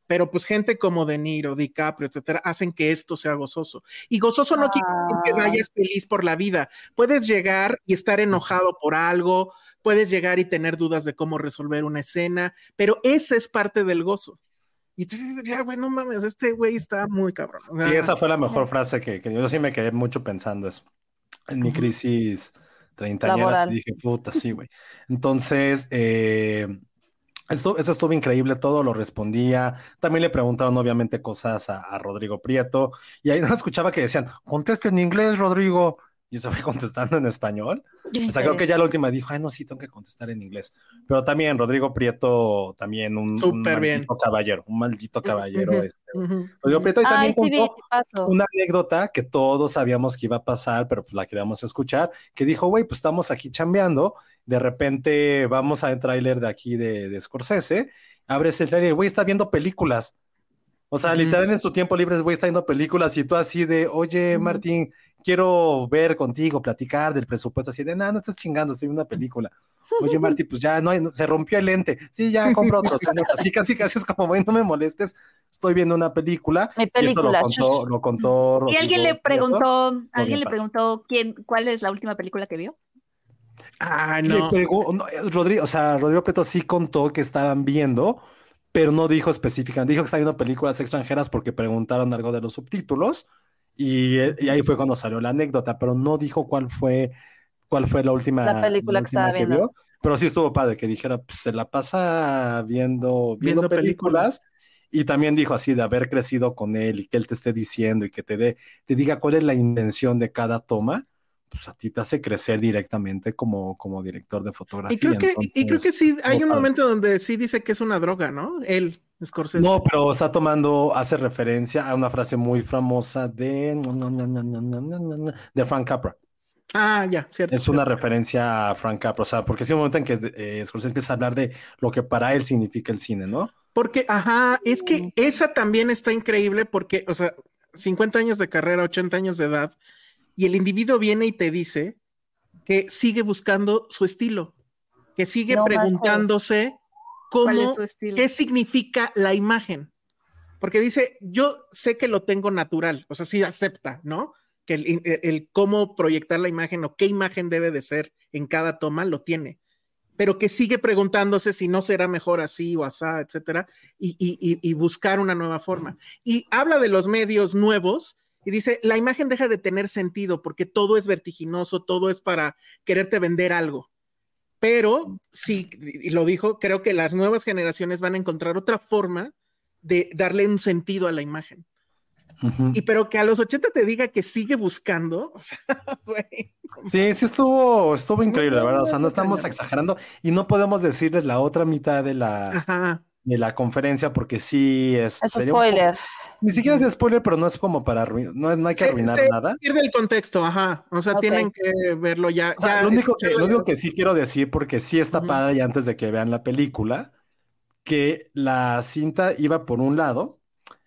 pero pues gente como De Niro, DiCaprio, etcétera, hacen que esto sea gozoso. Y gozoso no quiere decir que vayas feliz por la vida. Puedes llegar y estar enojado por algo, puedes llegar y tener dudas de cómo resolver una escena, pero ese es parte del gozo. Y entonces, ya, güey, no mames, este güey está muy cabrón. O sea, Sí, esa fue la mejor frase que, que yo sí me quedé mucho pensando eso. En mi crisis treintañera Laboral. dije, puta, sí, güey. Entonces, eh, esto, eso estuvo increíble, todo lo respondía. También le preguntaron, obviamente, cosas a, a Rodrigo Prieto. Y ahí no escuchaba que decían, conteste en inglés, Rodrigo. Y se fue contestando en español. O sea, creo que ya la última dijo, ay, no, sí, tengo que contestar en inglés. Pero también Rodrigo Prieto, también un, un Súper bien. maldito caballero, un maldito caballero. Ujú, este, ujú. Rodrigo Prieto y Ay, también sí vi, contó ¿qué pasó? una anécdota que todos sabíamos que iba a pasar, pero pues la queríamos escuchar, que dijo, güey, pues estamos aquí chambeando, de repente vamos a un tráiler de aquí de, de Scorsese, abres el tráiler, güey, está viendo películas. O sea, Ujú. literal en su tiempo libre, güey, está viendo películas y tú así de, oye, Martín, quiero ver contigo, platicar del presupuesto, así de, no, no estás chingando, estoy viendo una película. Oye, Martín, pues ya no hay, se rompió el lente. Sí, ya compro otro. Así casi, casi es como, güey, no me molestes, estoy viendo una película. Mi Y eso película, lo contó, shush. lo contó Y Rodrigo alguien le Prieto. preguntó, Estuvo alguien bien le padre. preguntó quién, cuál es la última película que vio. Ah, Le no. pegó- no, eh, Rodrigo, o sea, Rodrigo Prieto sí contó que estaban viendo, pero no dijo específicamente. Dijo que estaban viendo películas extranjeras porque preguntaron algo de los subtítulos y, eh, y ahí fue cuando salió la anécdota, pero no dijo cuál fue, cuál fue la última, La película la que estaba última que viendo. vio. Pero sí estuvo padre que dijera, pues, se la pasa viendo, viendo, Viendo películas. películas. Y también dijo así de haber crecido con él y que él te esté diciendo y que te dé, te diga cuál es la intención de cada toma, pues a ti te hace crecer directamente como, como director de fotografía. Y creo que, y y creo que Entonces, sí, hay estuvo un padre. momento donde sí dice que es una droga, ¿no? Él, Scorsese. No, pero está tomando, hace referencia a una frase muy famosa de, de Frank Capra. Ah, ya, cierto. Es una cierto. referencia a Frank Capra, o sea, porque es un momento en que eh, Scorsese empieza a hablar de lo que para él significa el cine, ¿no? Porque, ajá, es que esa también está increíble porque, o sea, cincuenta años de carrera, ochenta años de edad, y el individuo viene y te dice que sigue buscando su estilo, que sigue No preguntándose ¿Cuál es cómo, su estilo? qué significa la imagen. Porque dice, yo sé que lo tengo natural, o sea, sí acepta, ¿no? Que el, el- el cómo proyectar la imagen o qué imagen debe de ser en cada toma lo tiene, pero que sigue preguntándose si no será mejor así o asá, etcétera, y, y- y- y buscar una nueva forma. Y habla de los medios nuevos y dice, la imagen deja de tener sentido porque todo es vertiginoso, todo es para quererte vender algo. Pero sí, y lo dijo, creo que las nuevas generaciones van a encontrar otra forma de darle un sentido a la imagen. Ujú. Y pero que a los ochenta te diga que sigue buscando, o sea, güey. Sí, sí estuvo, estuvo increíble, la No, verdad. O no, sea, no no, estamos cañón. exagerando y no podemos decirles la otra mitad de la, Ajá. de la conferencia porque sí es, Es sería un poco- spoiler. ni siquiera es spoiler, pero no es como para arruinar, no, es- no hay que Se, arruinar se nada. pierde el contexto, ajá. O sea, Ok. tienen que verlo ya. O sea, ya lo único que, escucharlo lo único ya. que sí quiero decir, porque sí está Ujú. padre y antes de que vean la película, que la cinta iba por un lado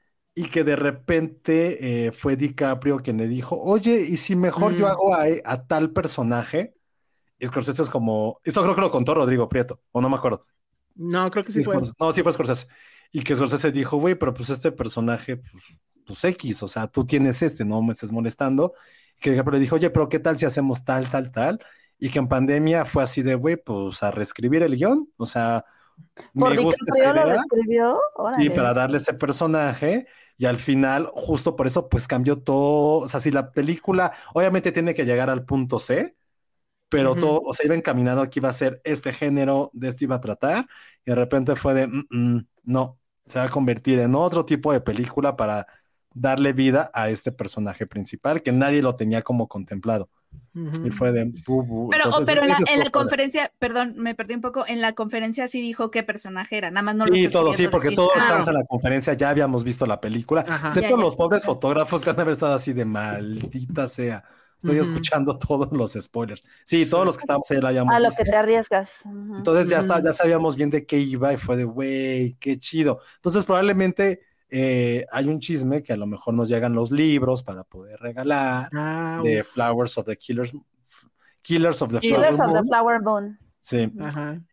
y que de repente eh, fue DiCaprio quien le dijo, oye, ¿y si mejor yo Mm. hago a, a tal personaje? Y Scorsese es como, esto creo que lo contó Rodrigo Prieto, o no me acuerdo. No, creo que sí Sí, fue. Scorsese- no, sí fue Scorsese. Y que Scorsese dijo, güey, pero pues este personaje, pues, pues X, o sea, tú tienes este, no me estés molestando. Y que DiCaprio le dijo, oye, pero ¿qué tal si hacemos tal, tal, tal? Y que en pandemia fue así de, güey, pues a reescribir el guión, o sea, ¿Por me gusta esa DiCaprio lo idea. describió? Sí, para Órale. darle ese personaje y al final, justo por eso, pues cambió todo. O sea, si la película obviamente tiene que llegar al punto C, pero Ujú. todo, o sea, iba encaminado que iba a ser este género, de esto iba a tratar, y de repente fue de, "Mm, mm, no, se va a convertir en otro tipo de película para darle vida a este personaje principal que nadie lo tenía como contemplado. Ujú. Y fue de, bu, bu. Pero, Entonces, pero en la, ese en estuvo la padre. conferencia, perdón, me perdí un poco, en la conferencia sí dijo qué personaje era, nada más no lo Sí, estoy todo, sí, queriendo porque decir. todos los Claro. fans en la conferencia ya habíamos visto la película, Ajá. excepto Ya, ya. los pobres fotógrafos que han de haber estado así de maldita sea. Estoy Ujú. escuchando todos los spoilers. Sí, Sí. todos los que estábamos ahí la habíamos A lo visto. que te arriesgas. Ujú. Entonces ya, está, Ujú. ya sabíamos bien de qué iba y fue de, güey, qué chido. Entonces probablemente eh, hay un chisme que a lo mejor nos llegan los libros para poder regalar Ah, de uf. Flowers of the Killers, Killers of the Killers Flower Killers of the Moon. Flower Moon. Sí. Ajá.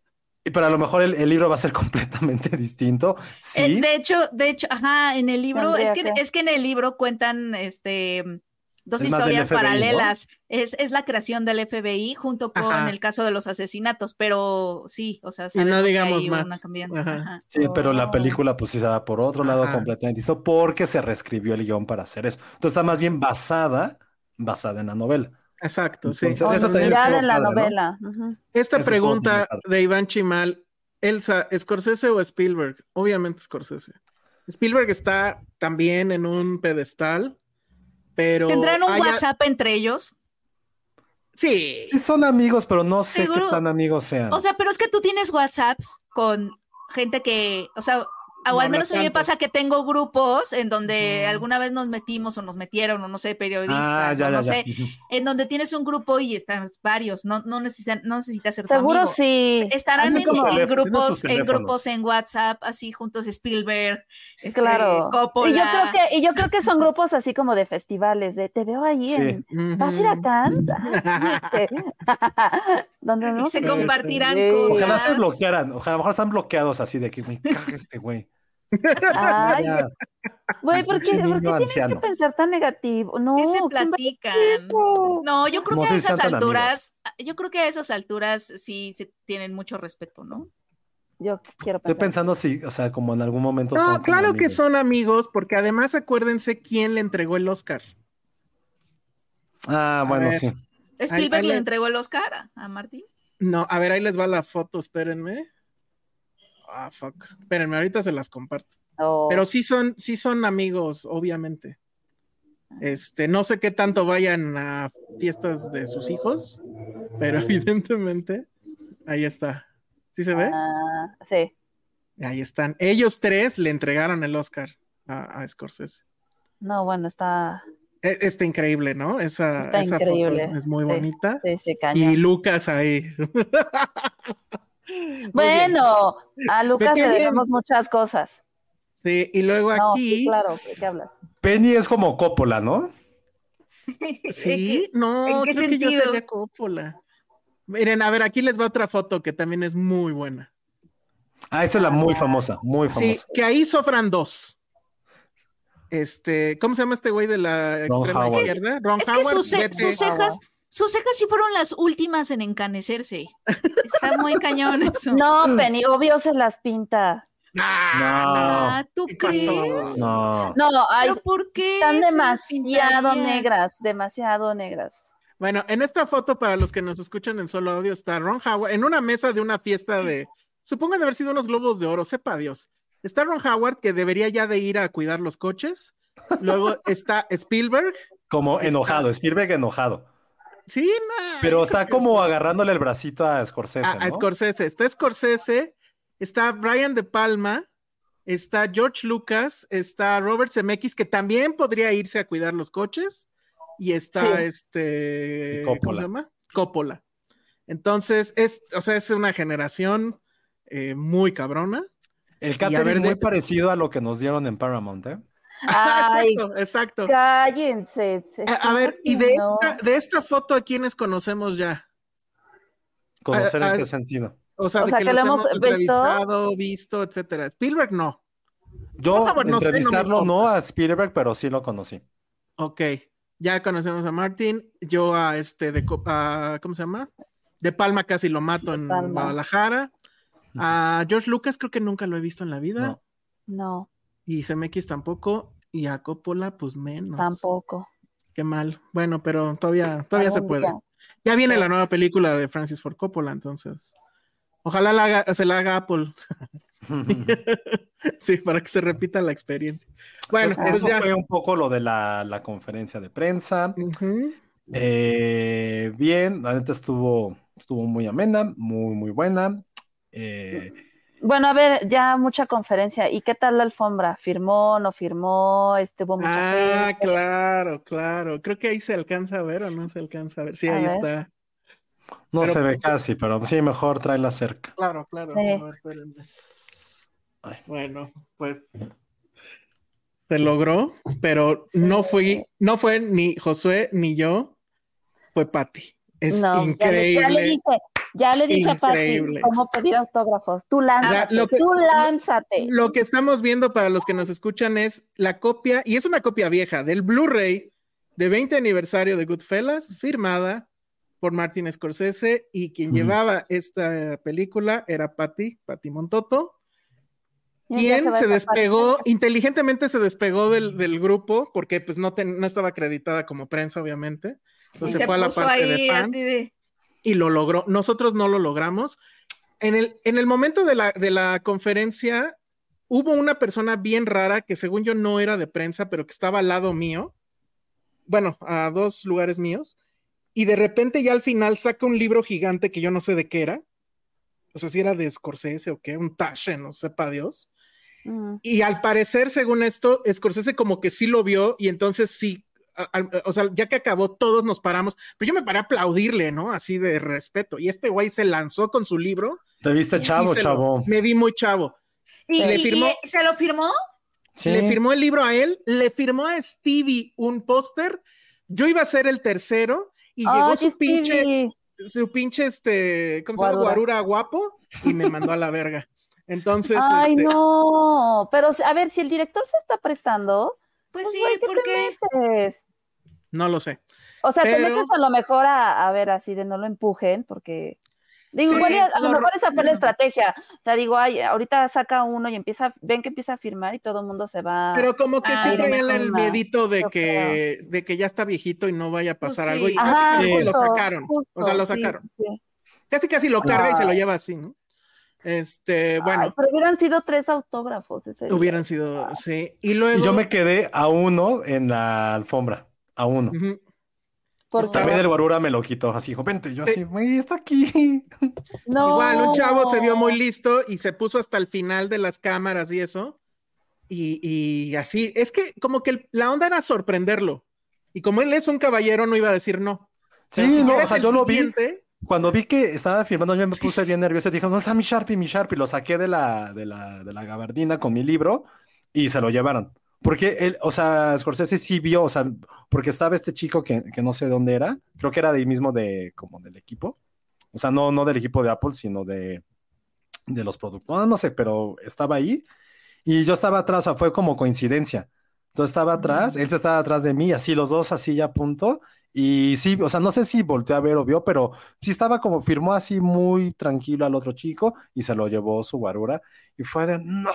Pero a lo mejor el, el libro va a ser completamente distinto. Sí. Eh, de hecho, de hecho, ajá, en el libro, es Tendría que, que- es que en el libro cuentan este dos Es más del historias F B I, ¿no? paralelas. Es, es la creación del F B I junto con Ajá. el caso de los asesinatos, pero sí, o sea, Y no sabemos que digamos hay más. una cambiante. Ajá. Ajá. Sí, pero la Oh. película pues sí se va por otro lado Ajá. completamente distinto porque se reescribió el guión para hacer eso. Entonces está más bien basada, basada en la novela. Exacto, sí. Entonces, O esa también inspirada estuvo en la padre, ¿no? novela. Ujú. Esta Eso estuvo pregunta bien padre. de Iván Chimal, Elsa, ¿Scorsese o Spielberg? Obviamente Scorsese. Spielberg está también en un pedestal, pero... ¿Tendrán un hay a- WhatsApp entre ellos? Sí. Sí son amigos, pero no sé Seguro. qué tan amigos sean. O sea, pero es que tú tienes WhatsApps con gente que, o sea, o No al menos hablas a mí me tanto. pasa que tengo grupos en donde Ujú. alguna vez nos metimos o nos metieron, o no sé, periodistas, Ah, ya, o ya, no ya. sé, Ujú. en donde tienes un grupo y están varios, no, no necesitan, no necesitas ser tu Seguro amigo. sí. Estarán Tienen en, sus en teléfonos, tienen grupos, sus en teléfonos. grupos en WhatsApp, así juntos Spielberg, este, Claro. Coppola. Y yo creo que, y yo creo que son grupos así como de festivales, de te veo ahí Sí. en. Ujú. ¿Vas a ir a Cannes? Ah, sí, este. Donde Y no se sé qué. compartirán Sí. cosas. Ojalá se bloquearan, ojalá a lo mejor están bloqueados así de que me caga este güey. Así, Ay, ya, Güey, sí, ¿por qué, pinche por qué niño tienen anciano. que pensar tan negativo? No, ¿Qué se ¿quién va a hacer platican? eso? No, yo creo No que sé a si sean esas tan alturas, yo creo que a esas alturas sí se tienen mucho respeto, ¿no? Yo quiero Estoy pensar. pensando si, o sea, como en algún momento son No, como claro que amigos. son amigos, porque además acuérdense quién le entregó el Oscar. Ah, A bueno, ver. sí. Spielberg ahí le le- entregó el Oscar a, a Martín. No, a ver, ahí les va la foto, espérenme. Ah, fuck. Espérenme, ahorita se las comparto. Oh. Pero sí son, sí son amigos, obviamente. Este, no sé qué tanto vayan a fiestas de sus hijos, pero evidentemente ahí está. ¿Sí se ve? Ah, sí. Ahí están. Ellos tres le entregaron el Oscar a, a Scorsese. No, bueno, está, E- Está increíble, ¿no? Esa, está esa foto increíble. es, es muy Sí, bonita. Sí, sí, Y cañón. Lucas ahí. Muy bien. Bueno, a Lucas qué le bien. debemos muchas cosas. Sí, y luego No, aquí. sí, claro, ¿de qué hablas? Penny es como Coppola, ¿no? Sí, ¿En no, qué creo que yo sentido? sería Coppola. Miren, a ver, aquí les va otra foto que también es muy buena. Ah, esa es la muy famosa, muy Sí, famosa. que ahí sofran dos. Este, ¿cómo se llama este güey de la Ron extrema Howard. izquierda? Ron Es que Howard, sus, ce- vete. sus cejas, sus cejas sí fueron las últimas en encanecerse. Está muy cañón eso. No, Penny, obvio se las pinta. Ah, Ah, ¿tú ¿qué pasó? crees? No. No, ay, ¿Pero por qué? están se las demasiado pintaría? negras, demasiado negras. Bueno, en esta foto, para los que nos escuchan en solo audio, está Ron Howard en una mesa de una fiesta de, supongo de haber sido unos globos de oro, sepa Dios. Está Ron Howard, que debería ya de ir a cuidar los coches. Luego está Spielberg. Como Está- enojado, Spielberg enojado. Sí, nah, Pero yo está creo que- como agarrándole el bracito a Scorsese, a, a ¿no? Scorsese. Está Scorsese, está Brian De Palma, está George Lucas, está Robert Zemeckis, que también podría irse a cuidar los coches, y está Sí. este, Y Coppola. ¿cómo se llama? Coppola. Entonces, es, o sea, es una generación eh, muy cabrona. El Y a catering ver, muy de- parecido a lo que nos dieron en Paramount, ¿eh? Ay, exacto, exacto. cállense. A, a ver, y de, No. esta, de esta foto, ¿a quiénes conocemos ya? ¿Conocer Ah, en ah, qué sentido? O sea, O de sea, que que los lo hemos hemos visto. entrevistado, visto, etcétera. Spielberg no. Yo Por favor, no sé, no me entrevistarlo importa. no a Spielberg, pero sí lo conocí. Ok, ya conocemos a Martin, yo a este, de, Co- a, ¿cómo se llama? De Palma casi lo mato en Palma. Guadalajara. A George Lucas creo que nunca lo he visto en la vida. No. No, Y Zemeckis tampoco. Y a Coppola, pues menos. tampoco. Qué mal. Bueno, pero todavía, todavía se Algún puede. día. Ya viene Sí. la nueva película de Francis Ford Coppola, entonces. Ojalá la haga, se la haga Apple. Sí, para que se repita la experiencia. Bueno, Pues pues eso ya. fue un poco lo de la, la conferencia de prensa. Ujú. Eh, bien, la neta estuvo, estuvo muy amena, muy, muy buena. Eh, Bueno, a ver, ya mucha conferencia. ¿Y qué tal la alfombra? ¿Firmó, no firmó? ¿Estuvo mucha Ah, gente? claro, claro. Creo que ahí se alcanza a ver o no se alcanza a ver. Sí, A ahí ver. está. no Pero- se ve casi, pero sí, mejor tráela cerca. Claro, claro. Sí. A ver, espérenme. Ay. Bueno, pues se logró, pero Sí. no fui, no fue ni Josué ni yo, fue Patty. Es No, ya le, increíble. ya le dije, Ya le dije a Pati Increíble. cómo pedir autógrafos. Tú lánzate, lo que- tú lánzate. Lo que estamos viendo para los que nos escuchan es la copia, y es una copia vieja, del Blu-ray de veinte aniversario de Goodfellas, firmada por Martin Scorsese, y quien Ujú. llevaba esta película era Patti, Patti Montotto, Ya quien va a se desaparecer. despegó, inteligentemente se despegó del, del grupo, porque pues no, ten- no estaba acreditada como prensa, obviamente, Y entonces se fue a la puso parte de ahí fan, así de... y lo logró. Nosotros no lo logramos. En el, en el momento de la, de la conferencia, hubo una persona bien rara que según yo no era de prensa, pero que estaba al lado mío, bueno, a dos lugares míos, y de repente ya al final saca un libro gigante que yo no sé de qué era, o sea, si era de Scorsese o qué, un Taschen, no sepa Dios, Mm. y al parecer, según esto, Scorsese como que sí lo vio, y entonces sí, a- a- o sea, ya que acabó, todos nos paramos, pero yo me paré a aplaudirle, ¿no? Así de respeto, y este güey se lanzó con su libro, Te viste y sí chavo, se lo- chavo. me vi muy chavo. ¿Y, Le y- firmó- y se lo firmó? Sí. Le firmó el libro a él, le firmó a Stevie un póster, yo iba a ser el tercero, y llegó Oye, su pinche, Stevie. su pinche, este, ¿cómo se llama? Guarura. Guarura guapo, y me mandó a la verga. Entonces, Ay, este, no. Pero, a ver, si el director se está prestando, Pues pues, sí, güey, ¿qué ¿por te qué? metes? no lo sé. O sea, te Pero- metes a lo mejor a, a ver así de no lo empujen, porque digo, Sí, igual y a, a lo lo- mejor esa fue la estrategia. O sea, digo, ay, ahorita saca uno y empieza, ven que empieza a firmar y todo el mundo se va. Pero como que Ah, sí a lo traían mejor el más, miedito de yo que, de que ya está viejito y no vaya a Pues pasar sí. algo. Y Ajá, casi casi lo justo, sacaron. justo, O sea, lo sí, sacaron. sí. Casi casi lo carga y se lo Ay. lleva así, ¿no? Este, Ay, bueno, pero hubieran sido tres autógrafos ese día. hubieran sido, sí. Y luego. Y yo me quedé a uno en la alfombra. A uno. Ujú. Porque estaba- También el guarura me lo quitó. Así dijo, vente. Yo así, güey, está aquí. no. Igual, un chavo se vio muy listo y se puso hasta el final de las cámaras y eso. Y, y así, es que como que el- la onda era sorprenderlo. Y como él es un caballero, no iba a decir no. Pero Sí, si no, eres o sea, el yo lo vi. siguiente, Cuando vi que estaba firmando, yo me puse bien nervioso. Dije, ¿dónde está mi Sharpie, mi Sharpie? Lo saqué de la, de la, de la gabardina con mi libro y se lo llevaron. Porque él, o sea, Scorsese sí vio, o sea, porque estaba este chico que, que no sé dónde era, creo que era de ahí mismo de, como del equipo. O sea, no, no del equipo de Apple, sino de, de los productos. No, no sé, pero estaba ahí y yo estaba atrás, o sea, fue como coincidencia. Entonces estaba atrás, él se estaba atrás de mí, así los dos así ya a punto. Y sí, o sea, no sé si volteó a ver o vio, pero sí estaba como, firmó así muy tranquilo al otro chico y se lo llevó su guarura. Y fue de, ¡no!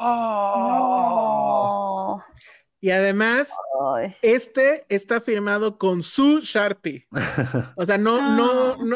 No. y además, Ay. este está firmado con su Sharpie. O sea, no, no, no.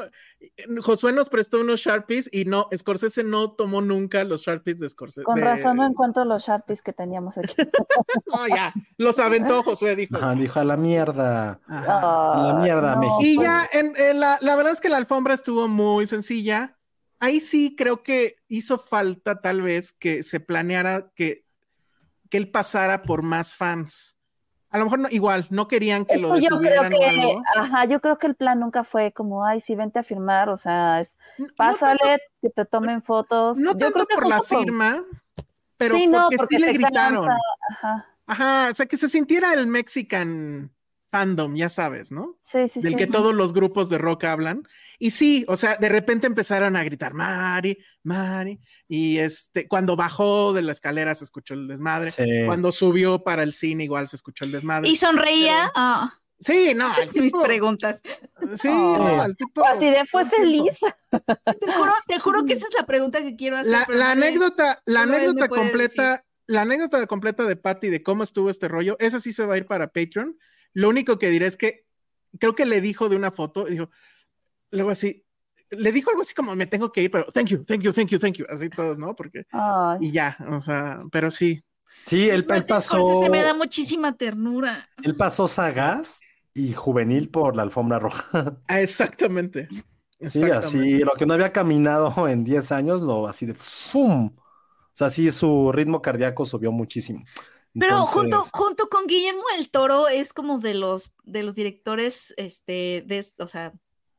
Josué nos prestó unos Sharpies y no, Scorsese no tomó nunca los Sharpies de Scorsese. Con de- razón no encuentro los Sharpies que teníamos aquí. No, ya, los aventó Josué, dijo. Ajá, dijo, a la mierda. Ajá. A la mierda, no, México. Y pues, ya, en, en la, la verdad es que la alfombra estuvo muy sencilla. Ahí sí creo que hizo falta tal vez que se planeara que, que él pasara por más fans. A lo mejor no, igual, no querían que es lo que yo creo detuvieran o que, algo. ajá, yo creo que el plan nunca fue como, ay, sí, vente a firmar, o sea, es, No pásale, tanto- que te tomen fotos. No Yo tanto creo que por la justo por- firma, pero Sí, no, porque, porque sí le se gritaron. cansa, ajá, Ajá, o sea, que se sintiera el Mexican fandom, ya sabes, ¿no? sí, sí, Del sí. que todos los grupos de rock hablan. Y sí, o sea, de repente empezaron a gritar, Mari, Mari. Y este, cuando bajó de la escalera se escuchó el desmadre. Sí. Cuando subió para el cine igual se escuchó el desmadre. ¿Y sonreía? Pero- Ah, Sí, no, el mis tipo. preguntas. Sí, Oh. no, el tipo. Así de, fue feliz. Te juro, te juro que esa es la pregunta que quiero hacer. La, pero la nadie- anécdota, la una vez me anécdota puede completa, la anécdota completa de Patty de cómo estuvo este rollo, esa sí se va a ir para Patreon. Lo único que diré es que creo que le dijo de una foto, dijo, luego así, le dijo algo así como me tengo que ir, pero thank you, thank you, thank you, thank you, así todos, ¿no? Porque, Ay, y ya, o sea, pero sí. Sí, él, él Martin pasó, Scorsese me da muchísima ternura. él pasó sagaz y juvenil por la alfombra roja. Ah, exactamente. Sí, exactamente. así, lo que no había caminado en diez años, lo así de ¡fum! O sea, sí, su ritmo cardíaco subió muchísimo. Pero Entonces, junto, junto con Guillermo del Toro es como de los, de los directores, este, de, o sea,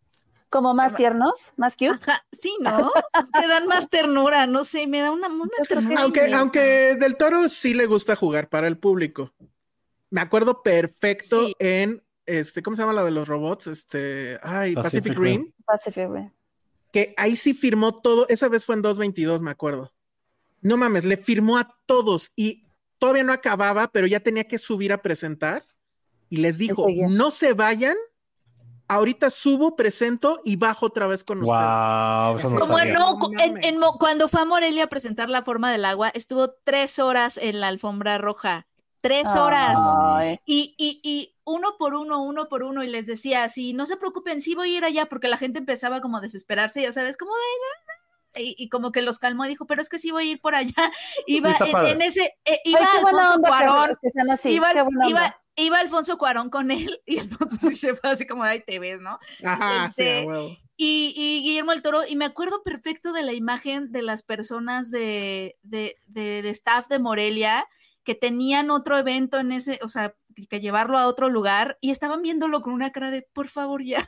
como más tiernos, más cute. ajá, sí, ¿no? Te dan más ternura, no sé, me da una, una Yo creo que ternura. Aunque, inmensa. aunque Del Toro sí le gusta jugar para el público. Me acuerdo perfecto Sí. en este, ¿cómo se llama la de los robots? Este, ay, Pacific, Pacific Rim. Rim. Pacific Rim. que ahí sí firmó todo, esa vez fue en dos veintidós, me acuerdo. No mames, le firmó a todos y todavía no acababa, pero ya tenía que subir a presentar y les dijo, no se vayan, ahorita subo, presento y bajo otra vez con ustedes. Wow, eso no Como sabía. no, en, en, cuando fue a Morelia a presentar La Forma del Agua, estuvo tres horas en la alfombra roja. Tres horas. Y, y, y uno por uno, uno por uno, y les decía así, no se preocupen, sí voy a ir allá, porque la gente empezaba como a desesperarse, ya sabes, como de... Y, y como que los calmó y dijo, pero es que sí voy a ir por allá. Iba Sí, en, en ese, eh, iba Ay, qué buena Alfonso onda Cuarón, que- que sean así, iba, qué buena iba, onda. iba Alfonso Cuarón con él, y Alfonso sí se fue así como, ay, te ves, ¿no? Ajá, Este, sí, a huevo. Y, y Guillermo del Toro, y me acuerdo perfecto de la imagen de las personas de, de, de, de staff de Morelia que tenían otro evento en ese, o sea, que, que llevarlo a otro lugar y estaban viéndolo con una cara de, por favor, ya.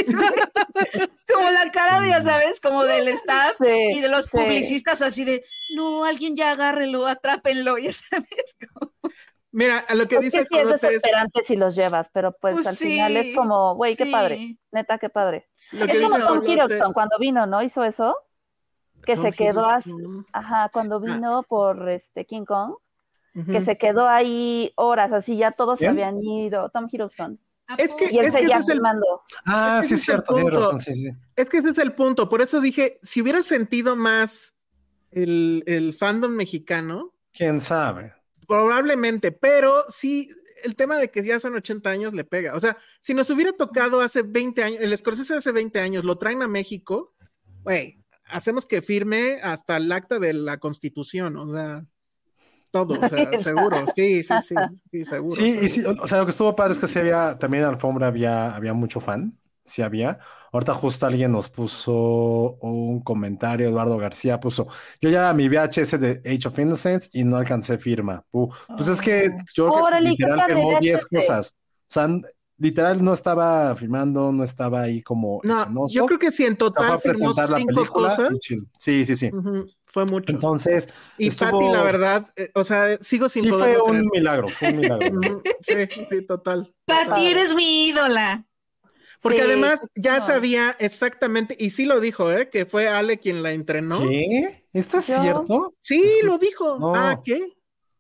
Es como la cara de, ya sabes, como del staff Sí, y de los sí. publicistas así de, no, alguien ya agárrelo, atrápenlo, ya sabes. Como... Mira, a lo que Es dice que sí es Coyote es- desesperante si los llevas, pero pues, Pues al sí, final es como, güey, qué sí. padre, neta, qué padre. lo que Es como dice Tom Coyote- Hiddleston cuando vino, ¿no? Hizo eso, que Tom se quedó así, Hiddleston. ajá, cuando vino por este King Kong, Ujú. que se quedó ahí horas, así ya todos se ¿Quién? habían ido, Tom Hiddleston, ¿A Es que- poco? y él Es que seguía ese es el- filmando. Ah, Es sí, que ese es es el cierto, tienes punto. razón, sí, sí. Es que ese es el punto, por eso dije, si hubiera sentido más el, el fandom mexicano, ¿Quién sabe? probablemente, pero sí, el tema de que ya son ochenta años le pega. O sea, si nos hubiera tocado hace veinte años, el Scorsese hace veinte años, lo traen a México, güey, hacemos que firme hasta el acta de la Constitución, o sea, todo, o sea, seguro, sí, sí, sí, sí, seguro. Sí, y seguro. sí, o sea, lo que estuvo padre es que sí había, también en Alfombra había, había mucho fan, sí había. Ahorita justo alguien nos puso un comentario, Eduardo García puso, yo ya mi V H S de Age of Innocence y no alcancé firma. Pu. Pues es que yo creo que Órale, qué literal padre, firmó diez V H S. cosas. O sea, n- literal no estaba firmando, no estaba ahí como No, escenoso. yo creo que si en O sea, fue total a firmó presentar la cinco película cosas, y chill. Sí, sí, sí. ujú, fue mucho. Entonces, Y estuvo- Patty, la verdad, eh, o sea, sigo sin sí fue poderlo un creer. milagro, fue un milagro. Ujú, sí, sí, total. Pati, eres mi ídola. Porque Sí, además ya no. sabía exactamente, y sí lo dijo, ¿eh? Que fue Ale quien la entrenó. ¿Qué? ¿Esto es Yo- cierto? Sí, Escu- lo dijo. No. Ah, ¿qué?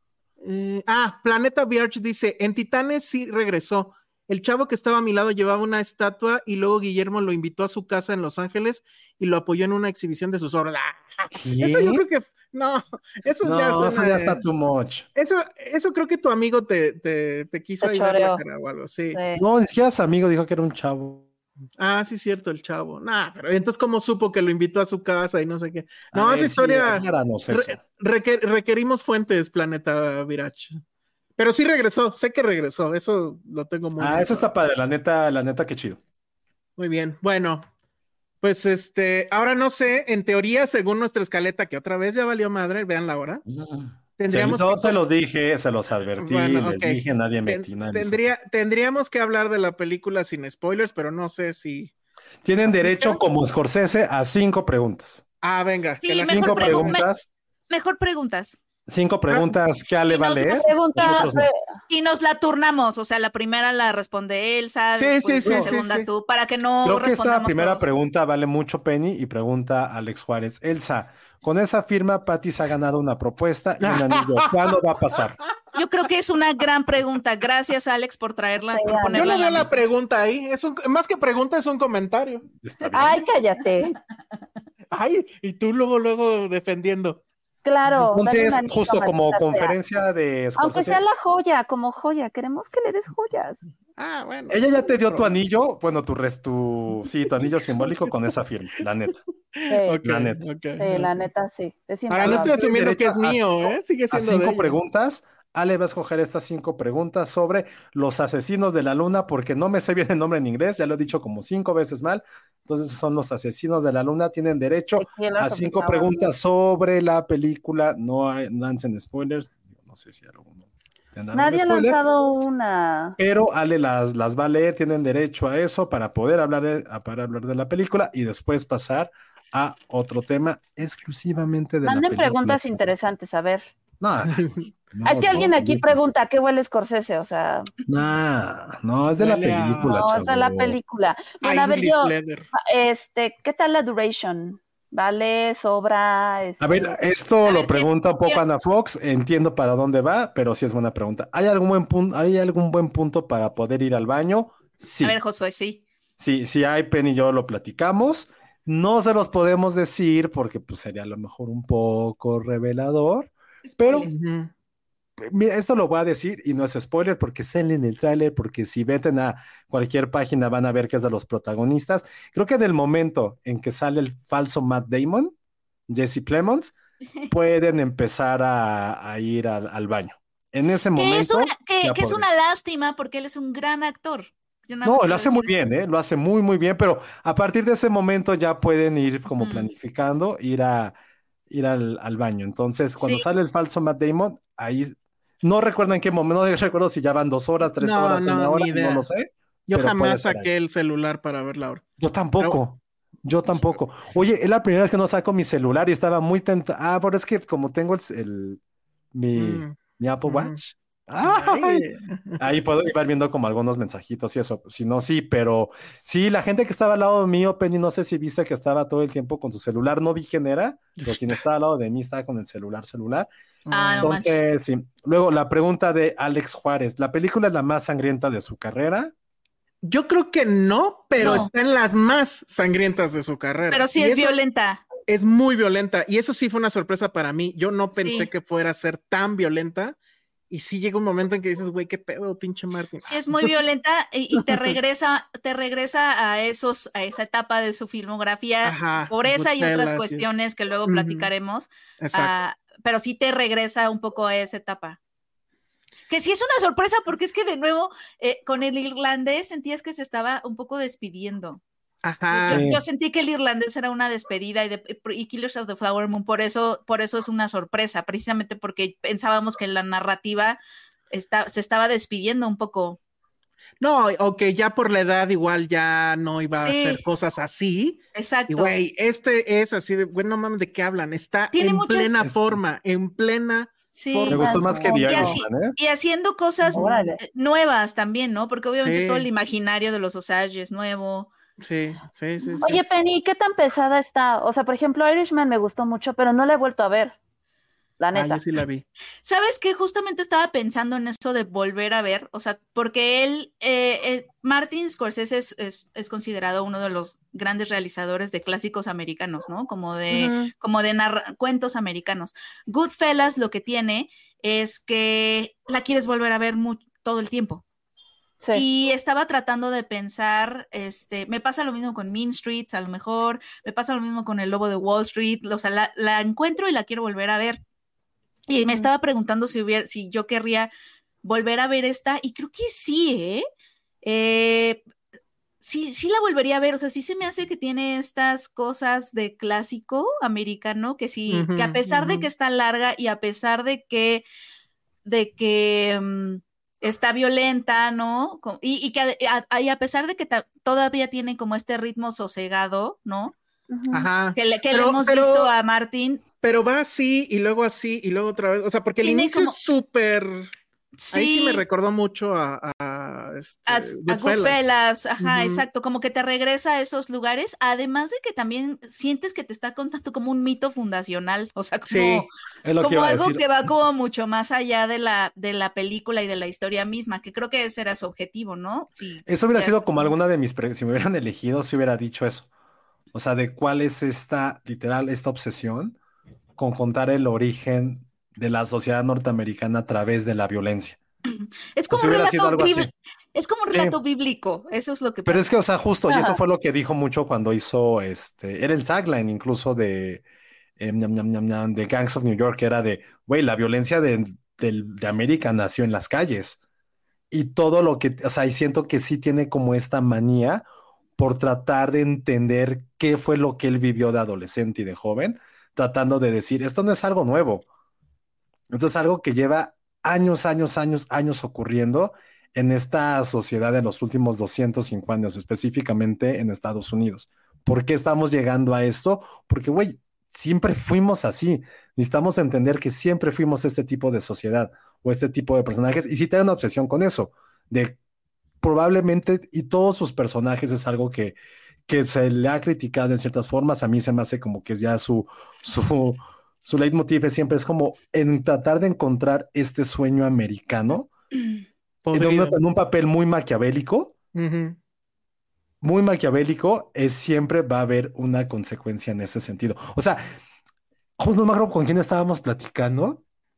Eh, ah, Planeta Vierge dice, en Titanes sí regresó. El chavo que estaba a mi lado llevaba una estatua y luego Guillermo lo invitó a su casa en Los Ángeles y lo apoyó en una exhibición de sus obras. Ah, ¿Qué? eso yo creo que, no, eso No, ya suena, eso ya está too much. eso, eso creo que tu amigo te, te, te quiso Te ahí dar la choreó. cara o algo, sí. Sí. No, ni siquiera su amigo dijo que era un chavo. Ah, sí, cierto, el chavo. Nah, pero entonces, ¿cómo supo que lo invitó a su casa y no sé qué? No, A esa ver, sí, historia. acláranos eso. re- requer- requerimos fuentes, Planeta Virach. Pero sí regresó, sé que regresó, eso lo tengo muy Ah, bien eso está padre, la neta, la neta, qué chido. Muy bien. Bueno, pues este, ahora no sé, en teoría, según nuestra escaleta, que otra vez ya valió madre, vean la hora. Tendríamos Se, yo que- se los dije, se los advertí, Bueno, les ok. dije, nadie me Ten- nada me hizo tendría, caso. tendríamos que hablar de la película sin spoilers, pero no sé si. Tienen ¿Aplica? derecho, como Scorsese, a cinco preguntas. Ah, venga. Sí, que la mejor Cinco gente- pregun- preguntas. Mejor preguntas. Cinco preguntas que Ale Y va a nos- leer. Pregunta, Nosotros no. pre- Y nos la turnamos, o sea, la primera la responde Elsa, Sí, después sí, la sí, segunda sí, sí. tú, para que no Creo que esta respondamos primera todos. pregunta vale mucho, Penny, y pregunta Alex Juárez. Elsa, con esa firma, Patty se ha ganado una propuesta y un anillo. ¿Cuándo va a pasar? Yo creo que es una gran pregunta. Gracias, Alex, por traerla, Sí, por yo Yo ponerla no en veo la la mesa. pregunta ahí. Es un, más que pregunta, es un comentario. Está bien. Ay, cállate. Ay, y tú luego, luego defendiendo. Claro. dale Entonces, un anillo, justo como maldita sea. conferencia de Aunque Scorsese, sea la joya, como joya, queremos que le des joyas. Ah, bueno. ella ya te dio tu anillo, bueno, tu res, tu, sí, tu anillo simbólico con esa firma, la neta. Sí, Ok, la neta. ok. sí, la neta sí. Es Ahora no importante. estoy asumiendo que es Derecho a mío, cinco- ¿eh? Sigue A siendo de cinco ella. preguntas. Ale va a escoger estas cinco preguntas sobre los asesinos de la luna, porque no me sé bien el nombre en inglés, ya lo he dicho como cinco veces mal. Entonces son los asesinos de la luna, tienen derecho The Killers a of the cinco Flower preguntas sobre la película. No hay, no lancen spoilers. No sé si alguno tendrá Nadie ha algún spoiler, lanzado una. pero Ale las, las va a leer, tienen derecho a eso para poder hablar de, a- para hablar de la película y después pasar a otro tema exclusivamente de la Manden película. preguntas interesantes, a ver. No, no, es que alguien no, aquí no. pregunta, ¿qué huele Scorsese? O sea, Nah, no, es de la Huele a- película, no, esa es la chavos. película. A Bueno, a ver, English yo, Leather. este, ¿qué tal la duration? ¿Vale? ¿Sobra? A ver, Este, esto A lo ver, pregunta un poco ¿qué- Ana Fox, entiendo para dónde va, pero sí es buena pregunta. ¿Hay algún buen punto, hay algún buen punto para poder ir al baño? A ver, Sí, Josué, sí. sí, sí hay, Penny y yo lo platicamos. No se los podemos decir porque pues sería a lo mejor un poco revelador, pero Spoiler. Ujú. mira, esto lo voy a decir y no es spoiler porque sale en el tráiler, porque si veten a cualquier página van a ver que es de los protagonistas. Creo que en el momento en que sale el falso Matt Damon, Jesse Plemons, pueden empezar a, a ir al, al baño. En ese Que es momento, una, que, ya que es podría. una lástima porque él es un gran actor. Yo nada No, más lo quiero hace muy decir bien, ¿eh? Lo hace muy, muy bien, pero a partir de ese momento ya pueden ir como Ujú. planificando, ir a ir al, al baño. Entonces, cuando Sí, sale el falso Matt Damon, ahí no recuerdo en qué momento, no recuerdo si ya van dos horas, tres No, horas, una no, hora, ni no lo idea. sé, Yo pero puede jamás ser ahí. saqué el celular para ver la hora. Yo Pero, tampoco, yo pues, tampoco. Oye, es la primera vez que no saco mi celular y estaba muy tentado. Ah, pero es que como tengo el, el- mi, mm, mi Apple mm. Watch. ¡Ay! Ay. Ahí puedo ir viendo como algunos mensajitos y eso. Si no, sí, pero sí, la gente que estaba al lado mío, Penny, no sé si viste que estaba todo el tiempo con su celular. No vi quién era, pero quien estaba al lado de mí estaba con el celular, celular. ah, no manches. Entonces, sí. Luego, la pregunta de Alex Juárez. ¿La película es la más sangrienta de su carrera? Yo creo que no, pero No. está en las más sangrientas de su carrera. Pero sí Y es eso violenta. es muy violenta. Y eso sí fue una sorpresa para mí. Yo no pensé Sí. que fuera a ser tan violenta. Y sí llega un momento en que dices, güey, qué pedo, pinche Martin. Sí es muy violenta y, y te regresa, te regresa a esos, a esa etapa de su filmografía Ajá, por esa y otras Goodfellas y- cuestiones que luego Ujú. platicaremos. Exacto. ah, pero sí te regresa un poco a esa etapa. Que sí es una sorpresa porque es que de nuevo eh, con el irlandés sentías que se estaba un poco despidiendo. Ajá. Yo, Sí. yo sentí que el irlandés era una despedida y, de, y Killers of the Flower Moon por eso, por eso es una sorpresa, precisamente porque pensábamos que la narrativa está, se estaba despidiendo un poco. No, o que ya por la edad igual ya no iba a Sí. hacer cosas así. Y Exacto. güey, este es así de, güey, no mames, ¿de qué hablan? Está Tiene en muchas- plena Es- forma, en plena Sí. Me forma. gustó más que The Y, Órale. así- Irishman, ¿eh? y haciendo cosas Órale. eh, nuevas también, ¿no? Porque obviamente Sí. todo el imaginario de los Osage es nuevo. Sí, sí, sí, sí. Oye, Penny, ¿qué tan pesada está? O sea, por ejemplo, Irishman me gustó mucho, pero no la he vuelto a ver. La Ah, neta. yo sí la vi. ¿Sabes qué? Justamente estaba pensando en eso de volver a ver, o sea, porque él, eh, eh, Martin Scorsese es, es, es considerado uno de los grandes realizadores de clásicos americanos, ¿no? Como de, Ujú. como de narra- cuentos americanos. Goodfellas lo que tiene es que la quieres volver a ver mu- todo el tiempo. Sí. Y estaba tratando de pensar, este, me pasa lo mismo con Mean Streets, a lo mejor, me pasa lo mismo con El Lobo de Wall Street, o sea, la, la encuentro y la quiero volver a ver. Y me Ujú. estaba preguntando si hubiera, si yo querría volver a ver esta, y creo que sí, ¿eh? Eh, sí, sí la volvería a ver, o sea, sí se me hace que tiene estas cosas de clásico americano, que sí, Ujú, que a pesar de ujú. que está larga y a pesar de que, de que mm, está violenta, ¿no? Co- Y, y que a, a- y a pesar de que ta- todavía tiene como este ritmo sosegado, ¿no? Ujú. Ajá. Que le, que le Pero- hemos pero- visto a Martin. Pero va así y luego así y luego otra vez. O sea, porque el Tiene inicio como- es súper. Ahí sí Sí, me recordó mucho a, a, este, a, a Goodfellas. Goodfellas, ajá, Ujú. exacto, como que te regresa a esos lugares, además de que también sientes que te está contando como un mito fundacional, o sea, como, Sí. Es lo que como iba a algo decir. que va como mucho más allá de la, de la película y de la historia misma, que creo que ese era su objetivo, ¿no? Sí, Eso hubiera ya- sido como alguna de mis preguntas. Si me hubieran elegido, si hubiera dicho eso. O sea, de cuál es esta, literal, esta obsesión con contar el origen de la sociedad norteamericana a través de la violencia. Es O sea, como si un hubiera sido relato algo así. bíblico, es como un Sí. relato bíblico, eso es lo que Pero pasa. es que, o sea, justo, y eso Ajá. fue lo que dijo mucho cuando hizo este, era el tagline incluso de, eh, ñam, ñam, ñam, ñam, de Gangs of New York, que era de, güey, la violencia de, del- de América nació en las calles. Y todo lo que, o sea, y siento que sí tiene como esta manía por tratar de entender qué fue lo que él vivió de adolescente y de joven, tratando de decir, esto no es algo nuevo, esto es algo que lleva años, años, años, años ocurriendo en esta sociedad en los últimos doscientos cincuenta años, específicamente en Estados Unidos. ¿Por qué estamos llegando a esto? Porque, güey, siempre fuimos así. Necesitamos entender que siempre fuimos este tipo de sociedad o este tipo de personajes. Y sí tengo una obsesión con eso, de probablemente, y todos sus personajes es algo que, que se le ha criticado en ciertas formas. A mí se me hace como que ya su, su, su leitmotiv es siempre es como en tratar de encontrar este sueño americano en un, Podrido. en un papel muy maquiavélico. Ujú. Muy maquiavélico, es siempre va a haber una consecuencia en ese sentido. O sea, justo no me acuerdo con quién estábamos platicando.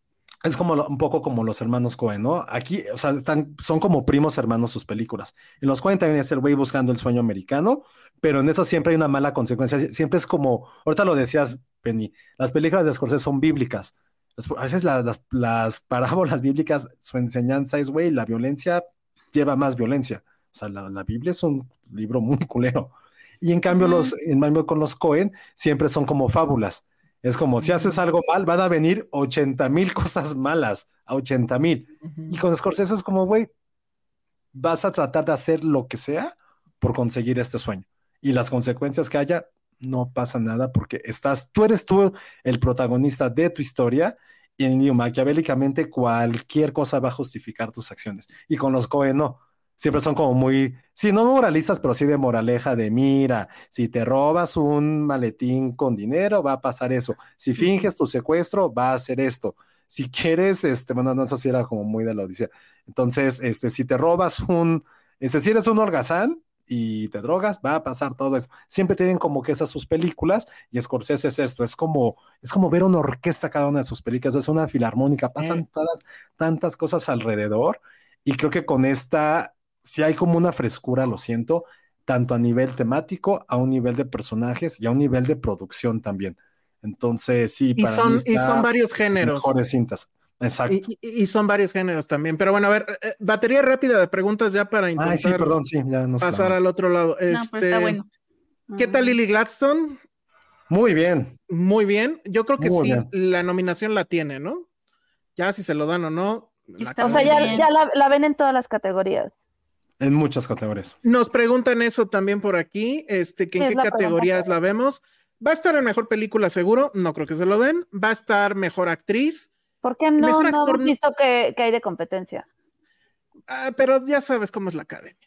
Es como lo- un poco como los hermanos Coen, ¿no? Aquí, o sea, están, son como primos hermanos sus películas. En los Coen también es el güey buscando el sueño americano, pero en eso siempre hay una mala consecuencia. Sie- Siempre es como, ahorita lo decías, Penny, las películas de Scorsese son bíblicas. Las- A veces la- las, las parábolas bíblicas, su enseñanza es, güey, la violencia lleva más violencia. O sea, la, la Biblia es un libro muy culero. Y en cambio, Ujú. los, en cambio con los Coen siempre son como fábulas. Es como si haces algo mal, van a venir ochenta mil cosas malas, a ochenta mil. Ujú. Y con Scorsese es como, güey, vas a tratar de hacer lo que sea por conseguir este sueño. Y las consecuencias que haya, no pasa nada porque estás, tú eres tú el protagonista de tu historia y en- maquiavélicamente cualquier cosa va a justificar tus acciones. Y con los Coen no. Siempre son como muy, sí, no moralistas, pero sí de moraleja de mira, si te robas un maletín con dinero, va a pasar eso. Si finges tu secuestro, va a hacer esto. Si quieres, este, bueno, no, eso sí era como muy de la Odisea. Entonces, este, si te robas un, este, si eres un holgazán y te drogas, va a pasar todo eso. Siempre tienen como que esas sus películas y Scorsese es esto, es como, es como ver una orquesta cada una de sus películas, es una filarmónica, pasan Eh. todas, tantas cosas alrededor y creo que con esta sí hay como una frescura, lo siento, tanto a nivel temático, a un nivel de personajes y a un nivel de producción también. Entonces, sí, Y para mí son, y son está varios las géneros. mejores cintas. Exacto. Y, y- y son varios géneros también. Pero bueno, a ver, eh, batería rápida de preguntas ya para Ay, sí, intentar perdón, sí, ya nos pasar clavamos. al otro lado. No, pero está Este, bueno. ¿qué tal Lily Gladstone? Muy bien, Muy bien. Yo creo que muy sí, bien. la nominación la tiene, ¿no? Ya si se lo dan o no. la Está O sea, muy ya, bien. ya la, la ven en todas las categorías. En muchas categorías. Nos preguntan eso también por aquí, este, que en Sí, es qué la pregunta categorías que- la vemos. ¿Va a estar en mejor película seguro? No creo que se lo den. ¿Va a estar mejor actriz? ¿Por qué no, Mejor no actor, hemos visto que, que hay de competencia? Ah, pero ya sabes cómo es la academia.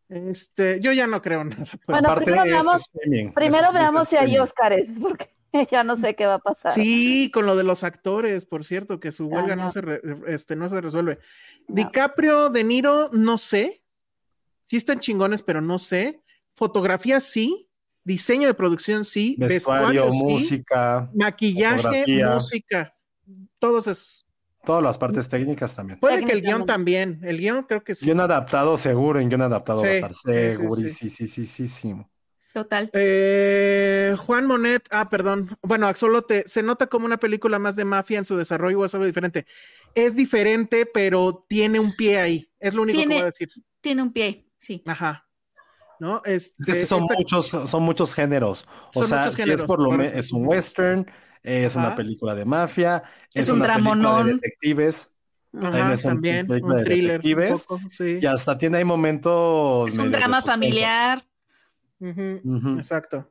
Este, yo ya no creo nada. pues. Bueno, Aparte primero es veamos- streaming. Primero es- es veamos si hay streaming. Óscares, porque ya no sé qué va a pasar. Sí, con lo de los actores, por cierto, que su huelga no Cañón. se, re- este, no se resuelve. No. DiCaprio, De Niro, no sé. Sí están chingones, pero no sé. Fotografía sí. Diseño de producción sí. Vestuario, Vestuario sí. música, Maquillaje, fotografía. música. Todos esos. todas las partes técnicas también. Puede que el guión Técnicamente. también. El guión creo que sí. Guión adaptado, seguro, en guión adaptado va a Sí, estar sí, sí, sí. segurísimo. Sí, sí, sí, sí. Total. Eh, Juan Monet, ah, perdón. Bueno, Axolote, se nota como una película más de mafia en su desarrollo o es algo diferente. Es diferente, pero tiene un pie ahí. Es lo único Tiene- que voy a decir. Tiene un pie, sí. Ajá. ¿No? Este, Es que sí son esta- muchos, son muchos géneros. O Son sea, muchos si géneros, es por lo por menos, eso. es un western, eh, es Ajá. una película de mafia, es, Es un una película de dramonón. detectives, también Ajá, es un- también, película un de thriller, un detectives, poco, sí. y hasta tiene ahí momentos Es un medio de drama suspenso. familiar. Ujú, Ujú. Exacto.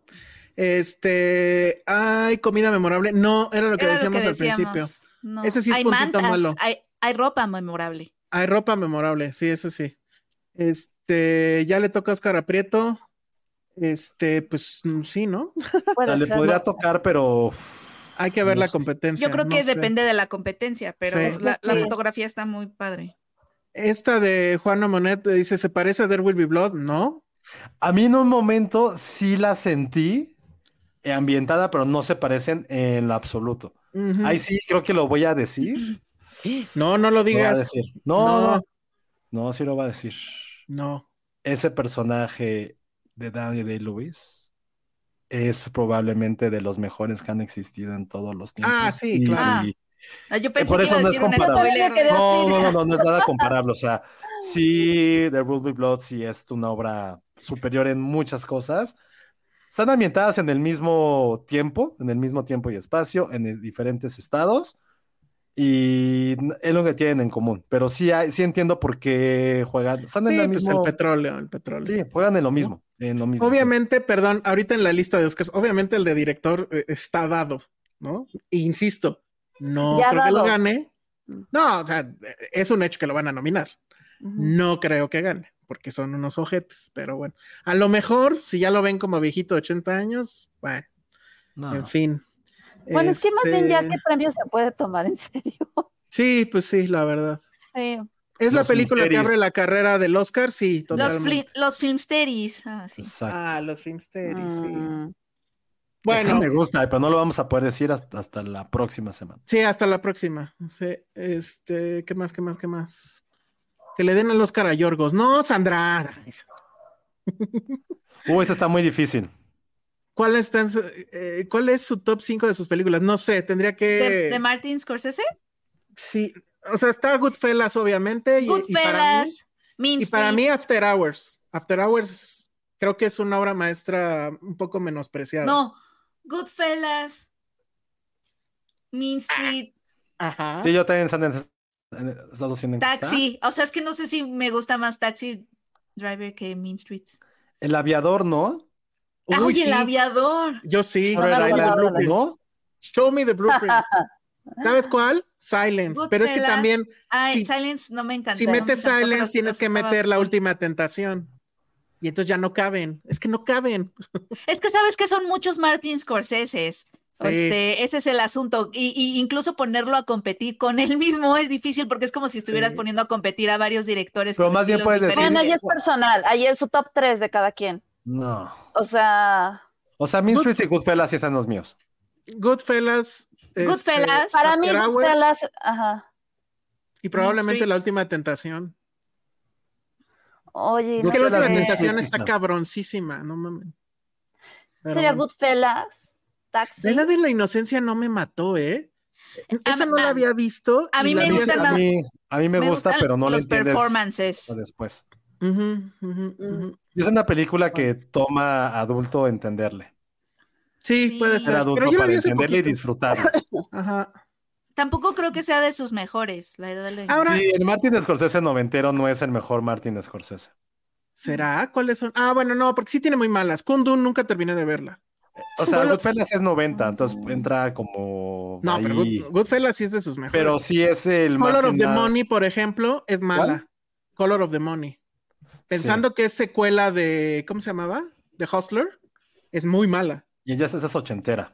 Este, ay, comida memorable. No, era lo que Era lo decíamos que al principio. decíamos. No. Ese sí es hay puntito mantas, malo. Hay, hay ropa memorable. Hay ropa memorable, sí, eso sí. Este, ya le toca a Oscar Aprieto. Este, pues mm, sí, ¿no? O Puede sea, le ser. podría tocar, pero Hay que ver No la sé. competencia. Yo creo no que sé. depende de la competencia, pero Sí. la, la Sí. fotografía está muy padre. Esta de Juana Monet dice, ¿se parece a There Will Be Blood? No. a mí en un momento sí la sentí eh, ambientada, pero no se parecen en lo absoluto. Ujú. Ahí sí creo que lo voy a decir. No, no lo Lo voy a digas. decir. No, No. no, no, sí lo voy a decir. No. Ese personaje de Daniel Day-Lewis es probablemente de los mejores que han existido en todos los tiempos. Ah, sí, Y- claro. y- Ah, yo Eh, pensé por que eso iba a no es decir un comparable. spoiler. Yo también me quedé No, así, no, no, mira. no, no es nada comparable. O sea, sí, The Rules Be Blood sí es una obra superior en muchas cosas. Están ambientadas en el mismo tiempo, en el mismo tiempo y espacio, en el- diferentes estados. y es lo que tienen en común. Pero sí, hay- sí entiendo por qué juegan. Están en Sí, el pues mismo. el petróleo, el petróleo. Sí, juegan en lo mismo. En lo mismo. Obviamente, perdón, ahorita en la lista de Oscars, obviamente el de director eh, está dado, ¿no? E insisto, no Ya creo que lo dado. gane. No, o sea, es un hecho que lo van a nominar. Ujú. No creo que gane, porque son unos ojetes, pero bueno. A lo mejor, si ya lo ven como viejito de ochenta años, bueno, No. en fin. Bueno, es que más bien ya Este, qué premio se puede tomar en serio. Sí, pues sí, la verdad. Sí. ¿Es la Los película que Filmsteris. abre la carrera del Oscar? Sí, Los, totalmente. fli- los filmsteris. Ah, sí. Exacto. Ah, los Filmsteris, sí. Mm. Esa Bueno, me gusta, pero no lo vamos a poder decir hasta, hasta la próxima semana. sí, hasta la próxima. Sí, este, ¿qué más, qué más, qué más? Que le den el Oscar a Yorgos. No, Sandra. Ay, Uh, esta está muy difícil. ¿Cuál, está en su- eh, ¿Cuál es su top cinco de sus películas? No sé, tendría que... ¿De, de Martin Scorsese? Sí, o sea, está Goodfellas, obviamente. Y, y para mí, Goodfellas, Mean y para mí Streets. After Hours. After Hours creo que es una obra maestra un poco menospreciada. No, Goodfellas, Mean Streets, Ajá. Sí, yo también están en en esas dos tienen que estar. Taxi. O sea, es que no sé si me gusta más Taxi Driver que Mean Streets. El aviador, ¿no? Ah, Uy, oye, el sí. aviador. Yo sí. Shutter me Island, acordaba de la- ¿no? Show me the blueprint. ¿Sabes cuál? Silence. Pero es que Goodfellas. también, Ay, Sí. Silence no me encantó. si no me metes encantó, pero Silence, tienes que estaba meter La cool. Última Tentación. Y entonces ya no caben. Es que no caben. Es que sabes que son muchos Martin Scorseses. Sí. Este, ese es el asunto. Y, y incluso ponerlo a competir con él mismo es difícil porque es como si estuvieras Sí. poniendo a competir a varios directores. Pero con más bien estilos puedes decir- Bueno, ahí diferentes. es personal, ahí es su top tres de cada quien. No. O sea, O sea, Mean Good- Streets y Goodfellas sí están los míos. Goodfellas. este, Goodfellas. para mí After Hours, Goodfellas, ajá. Y probablemente Streets. La Última Tentación. Oye, Es no que La Goodfellas, Última Mean sé. Tentación Streets está está. cabroncísima, no mames. Pero Sería bueno. Goodfellas, Taxi. Vela de la Inocencia no me mató, ¿eh? Esa A- no la a- había visto. a y mí la me vi- gustan a, la- mí, a mí me, Me gusta, gustan pero no le los entiendes performances. hasta después. Ujú, ujú, ujú. Es una película que toma adulto entenderle. Sí, Sí. puede Ser ser. Pero adulto yo la para vi hace entenderle y poquito. disfrutarla. Ajá. Tampoco creo que sea de sus mejores. La edad de la Ahora- Sí, el Martin Scorsese noventero no es el mejor Martin Scorsese. ¿Será? ¿Cuáles son? Ah, bueno, no, porque sí tiene muy malas. Kundun nunca terminé de verla. O sea, Solo- Goodfellas es noventa, entonces entra como No, pero ahí. Good- Goodfellas sí es de sus mejores. Pero sí es el Color of Martin the más- Money, por ejemplo, es mala. Color of the Money. Pensando que es secuela de, ¿cómo se llamaba? De Hustler, es muy mala. Y ella es esa es ochentera.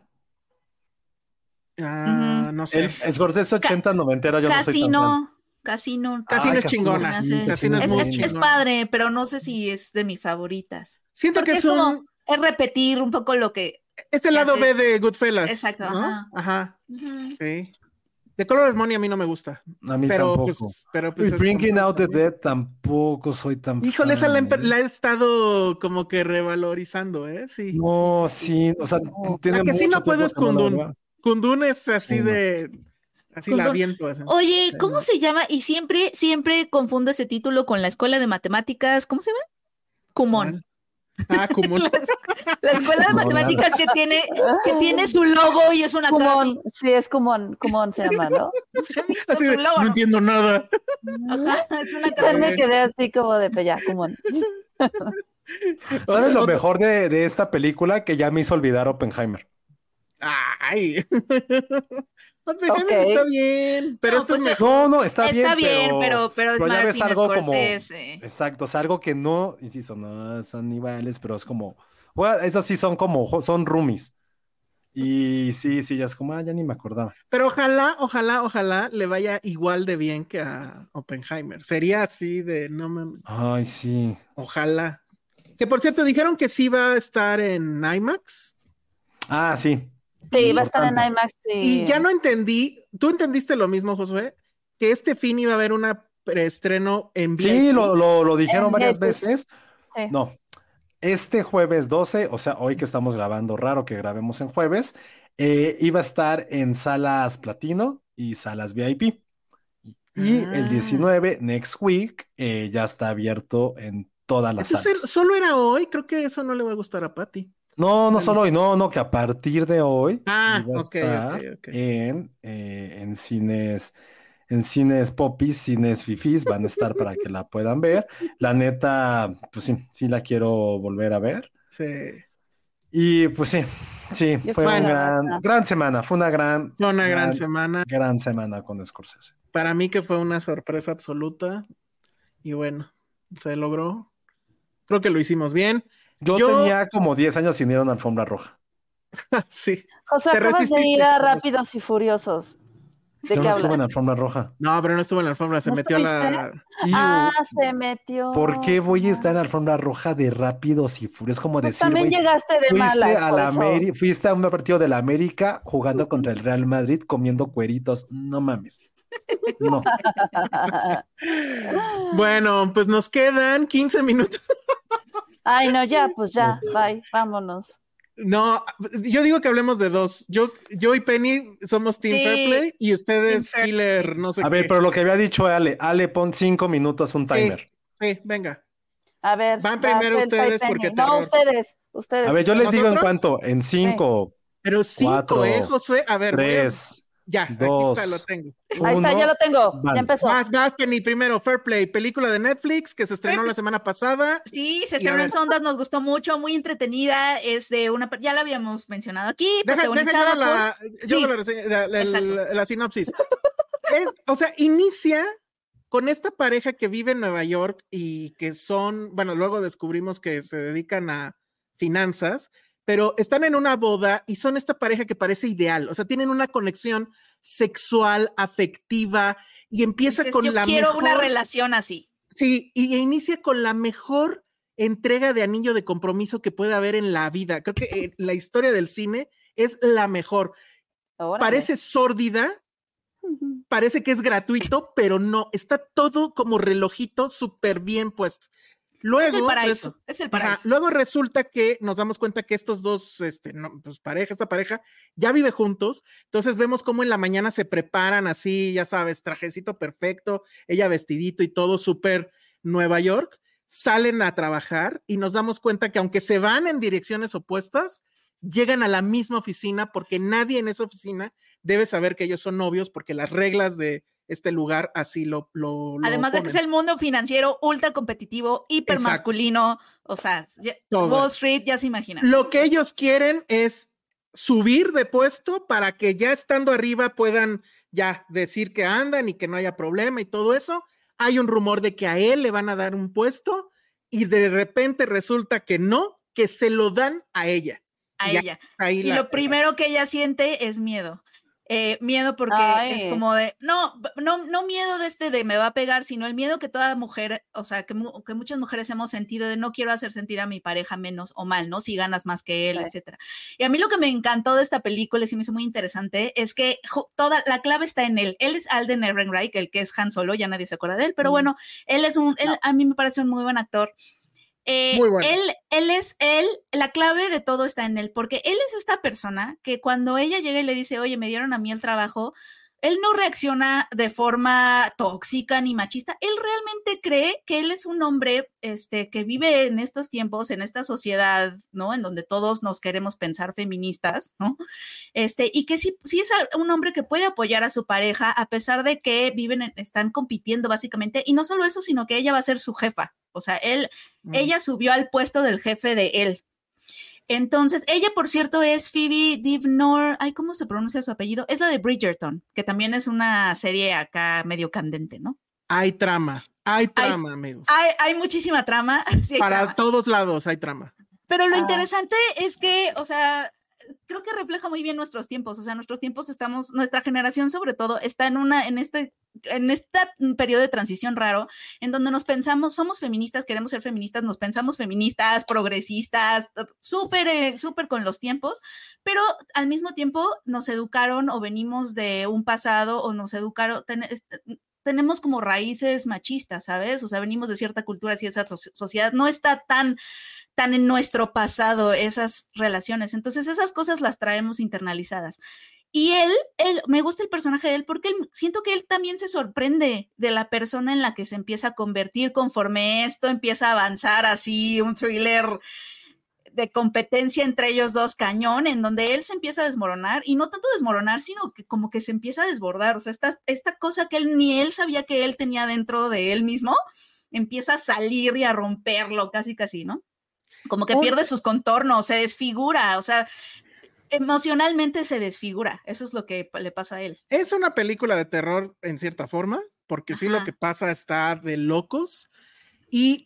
Ah, no sé. El Scorsese ochenta, noventera, yo no soy tan fan. Casino. Casino. Casino Ay, es chingona. sí, Casino Casino es Es, muy es- es chingona. padre, pero no sé si es de mis favoritas. Siento Porque que es es un... como, es repetir un poco lo que. Es el se lado hace- B de Goodfellas. Exacto, ¿no? ajá. Ajá, Ujú. sí. The Color of Money a mí no me gusta. A mí Pero tampoco. pues, pero pues y es- Bringing Out the también. Dead tampoco soy tan Híjole, esa la, fan, he- ¿eh? la he estado como que revalorizando, ¿eh? Sí. No, sí, o sea, tiene La que sí mucho no puedo es tiempo que no la Kundun. veo. Kundun es así Sí, no. de... Así la Kundun. aviento. así. Oye, Sí, ¿cómo no. se llama? Y siempre, siempre confundo ese título con la escuela de matemáticas. ¿Cómo se llama? Kumon. Ah, como La, la escuela de No, matemáticas que tiene, que tiene su logo y es una cara así. Kumon, sí, es Kumon, Kumon se llama, ¿no? ¿Se ha visto así su de, logo? no entiendo nada. Ajá, es una Yo cara. me quedé así como de pues ya, Kumon. ¿Sabes lo Otra- mejor de, de esta película? Que ya me hizo olvidar Oppenheimer. Ay. Oppenheimer Ok. está bien, pero No, esto pues, es mejor. No, no, está, Está bien, bien, pero, pero, pero ya ves Martin algo como- Scorsese. Exacto, o sea, algo que no, insisto, no son iguales, pero es como, bueno, esos sí son como, jo- son roomies. Y sí, sí, ya es como, ah, ya ni me acordaba. Pero ojalá, ojalá, ojalá le vaya igual de bien que a Oppenheimer. Sería así de, no mames, Ay, sí. ojalá. Que por cierto, dijeron que sí va a estar en IMAX. Ah, sí. Sí, va a estar en Importante. IMAX. Sí. Y ya no entendí, ¿tú entendiste lo mismo, Josué? Que este fin iba a haber una preestreno en V I P. Sí, lo, lo, lo dijeron En varias Netflix. veces. Sí. No, este jueves doce, o sea, hoy que estamos grabando, raro que grabemos en jueves, eh, iba a estar en salas Platino y salas V I P. Y Ah. el diecinueve, next week, eh, ya está abierto en todas las Entonces, salas. solo era hoy, creo que eso no le va a gustar a Patty. No, no solo hoy, no, no, que a partir de hoy Ah, va a ok, estar ok, ok. en, eh, en cines, en cines popis, cines fifís, van a estar para que la puedan ver. La neta, pues sí, sí la quiero volver a ver. Sí. Y pues sí, sí, Yo fue creo un Bueno, la gran, neta. gran semana, fue una gran, fue una gran gran, semana. gran semana con Scorsese. Para mí que fue una sorpresa absoluta. Y bueno, se logró. Creo que lo hicimos bien. Yo Yo, tenía como diez años sin ir a una alfombra roja. sí, José, te acabas de ir resististe. a te resististe. Rápidos y Furiosos. ¿De Yo qué no estuve hablas? en la alfombra roja. No, pero no estuvo en la alfombra, se ¿No metió a estuviste? la... Ah, Iu, se metió. ¿por qué voy a estar en la alfombra roja de Rápidos y Furiosos? Es como Pues decir, también güey, llegaste de fuiste malas, a por la eso. Ameri- fuiste a un partido de la América jugando contra el Real Madrid comiendo cueritos. No mames. No. Bueno, pues nos quedan quince minutos. Ay, no, ya, pues ya, bye, vámonos. No, yo digo que hablemos de dos. Yo, yo y Penny somos Team Sí, Fairplay y ustedes Team Fair Killer, Play. no sé A qué. ver, pero lo que había dicho Ale, Ale, pon cinco minutos un Sí, timer. sí, venga. A ver, Van vas, primero Felpa y ustedes Penny. porque No, terror. ustedes, ustedes. A ver, yo les digo en ¿Nosotros? cuánto, en cinco, Pero cinco, cuatro, ¿eh, Josué? A ver, voy a... tres, Ya, aquí está, lo dos, tengo. Ahí está, ya uno, lo tengo, van. ya empezó. Más, más, Penny, primero, Fairplay, película de Netflix que se estrenó Fair- la semana pasada. Sí, se Y a estrenó en ver. Sondas, nos gustó mucho, muy entretenida, es de una, per- ya la habíamos mencionado aquí, Deja, deja yo protagonizada hago la, por... yo hago Sí, la, reseña- la- la- exacto. la- la sinopsis. Es- o sea, inicia con esta pareja que vive en Nueva York y que son, bueno, luego descubrimos que se dedican a finanzas, pero están en una boda y son esta pareja que parece ideal, o sea, tienen una conexión sexual, afectiva y empieza Dices, con yo la quiero mejor... una relación así. Sí, y inicia con la mejor entrega de anillo de compromiso que puede haber en la vida. Creo que eh, la historia del cine es la mejor. Órale. Parece sórdida, Ujú. parece que es gratuito, pero no, está todo como relojito súper bien puesto. Luego, Es el paraíso, resu- es el Ajá, paraíso. luego resulta que nos damos cuenta que estos dos, este, no, pues pareja, esta pareja, ya vive juntos. Entonces vemos cómo en la mañana se preparan así, ya sabes, trajecito perfecto, ella vestidito y todo súper Nueva York. Salen a trabajar y nos damos cuenta que aunque se van en direcciones opuestas, llegan a la misma oficina porque nadie en esa oficina debe saber que ellos son novios porque las reglas de este lugar así lo, lo, lo Además de que ponen. es el mundo financiero ultra competitivo, hiper Exacto. masculino, o sea, ya- Todo Wall eso. Street ya se imaginan. Lo que ellos quieren es subir de puesto para que ya estando arriba puedan ya decir que andan y que no haya problema y todo eso. Hay un rumor de que a él le van a dar un puesto y de repente resulta que no, que se lo dan a ella. A Y ya, ella. ahí Y la- lo primero que ella siente es miedo. Eh, miedo porque Ay. es como de, no, b- no, no miedo de este de me va a pegar, sino el miedo que toda mujer, o sea, que, mu- que muchas mujeres hemos sentido de no quiero hacer sentir a mi pareja menos o mal, ¿no? Si ganas más que él, Sí. etcétera. Y a mí lo que me encantó de esta película y se me hizo muy interesante es que ju- toda la clave está en él. Él es Alden Ehrenreich, el que es Han Solo, ya nadie se acuerda de él, pero Mm. bueno, él es un, él, No. a mí me parece un muy buen actor. Eh, Muy bueno. él, él es él, la clave de todo está en él, porque él es esta persona que cuando ella llega y le dice, oye, me dieron a mí el trabajo, él no reacciona de forma tóxica ni machista, él realmente cree que él es un hombre este, que vive en estos tiempos, en esta sociedad, ¿no? En donde todos nos queremos pensar feministas, ¿no? Este, y que sí, sí es un hombre que puede apoyar a su pareja a pesar de que viven, en- están compitiendo básicamente, y no solo eso, sino que ella va a ser su jefa, o sea, él, Mm. ella subió al puesto del jefe de él. Entonces, ella, por cierto, es Phoebe Divnor, ay, ¿cómo se pronuncia su apellido? Es la de Bridgerton, que también es una serie acá medio candente, ¿no? Hay trama, hay trama, amigos. Hay, hay muchísima trama. Sí, hay Para trama. todos lados hay trama. Pero lo Ah. interesante es que, o sea, creo que refleja muy bien nuestros tiempos. O sea, nuestros tiempos estamos, nuestra generación sobre todo, está en una, en este, en este periodo de transición raro, en donde nos pensamos, somos feministas, queremos ser feministas, nos pensamos feministas, progresistas, súper, eh, súper con los tiempos, pero al mismo tiempo nos educaron o venimos de un pasado o nos educaron, ten, este, tenemos como raíces machistas, ¿sabes? O sea, venimos de cierta cultura, si esa sociedad no está tan tan en nuestro pasado esas relaciones. Entonces esas cosas las traemos internalizadas. Y él, él, me gusta el personaje de él porque él, siento que él también se sorprende de la persona en la que se empieza a convertir conforme esto empieza a avanzar así, un thriller de competencia entre ellos dos cañón, en donde él se empieza a desmoronar, y no tanto desmoronar, sino que como que se empieza a desbordar, o sea, esta, esta cosa que él ni él sabía que él tenía dentro de él mismo, empieza a salir y a romperlo, casi casi, ¿no? Como que pierde sus contornos, se desfigura, o sea, emocionalmente se desfigura, eso es lo que le pasa a él. Es una película de terror en cierta forma, porque Ajá. sí lo que pasa está de locos, y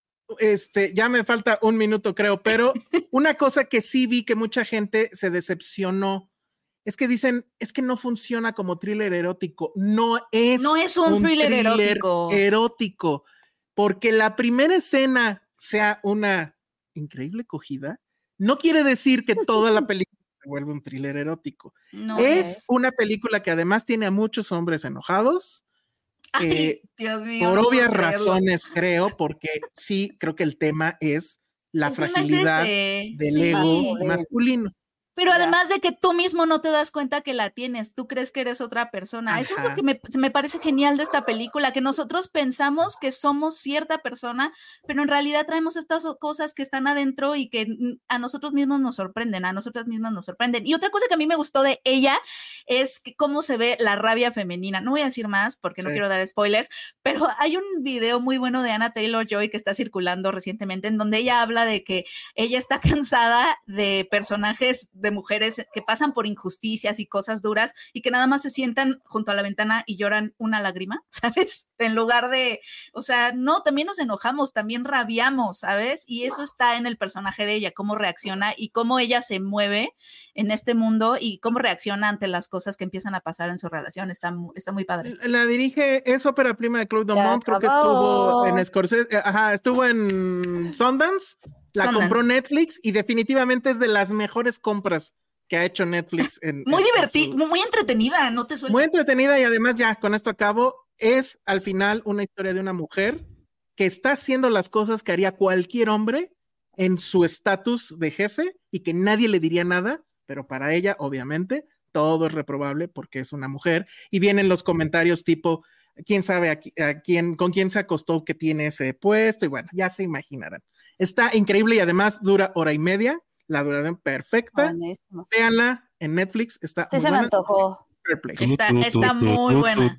este, ya me falta un minuto creo, pero una cosa que sí vi que mucha gente se decepcionó, es que dicen, es que no funciona como thriller erótico, no es, no es un, un thriller, thriller erótico. erótico, porque la primera escena sea una increíble cogida, no quiere decir que toda la película se vuelve un thriller erótico. No es, es una película que además tiene a muchos hombres enojados, Ay, eh, Dios mío, por no obvias puedo razones creo, porque sí, creo que el tema es la el fragilidad es del sí. ego masculino. Pero además de que tú mismo no te das cuenta que la tienes, tú crees que eres otra persona. Ajá. Eso es lo que me, me parece genial de esta película, que nosotros pensamos que somos cierta persona, pero en realidad traemos estas cosas que están adentro y que a nosotros mismos nos sorprenden, a nosotras mismas nos sorprenden. Y otra cosa que a mí me gustó de ella es que cómo se ve la rabia femenina. No voy a decir más porque sí. no quiero dar spoilers, pero hay un video muy bueno de Anna Taylor-Joy que está circulando recientemente en donde ella habla de que ella está cansada de personajes de mujeres que pasan por injusticias y cosas duras y que nada más se sientan junto a la ventana y lloran una lágrima, ¿sabes? En lugar de, o sea, no, también nos enojamos, también rabiamos, ¿sabes? Y eso está en el personaje de ella, cómo reacciona y cómo ella se mueve en este mundo y cómo reacciona ante las cosas que empiezan a pasar en su relación. Está, está muy padre. La dirige, es ópera prima de Claude Domont, creo que estuvo en Scorsese, ajá, estuvo en Sundance. La Sundance. Compró Netflix y definitivamente es de las mejores compras que ha hecho Netflix. En, muy divertida, su... muy entretenida, no te sueltes. Muy entretenida y además ya, con esto acabo, es al final una historia de una mujer que está haciendo las cosas que haría cualquier hombre en su estatus de jefe y que nadie le diría nada, pero para ella, obviamente, todo es reprobable porque es una mujer. Y vienen los comentarios tipo, quién sabe a, a quién, con quién se acostó que tiene ese puesto, y bueno, ya se imaginarán. Está increíble y además dura hora y media, la duración perfecta. Buenísimo. Véanla en Netflix, está sí, muy se buena. me antojó. Está, está muy buena.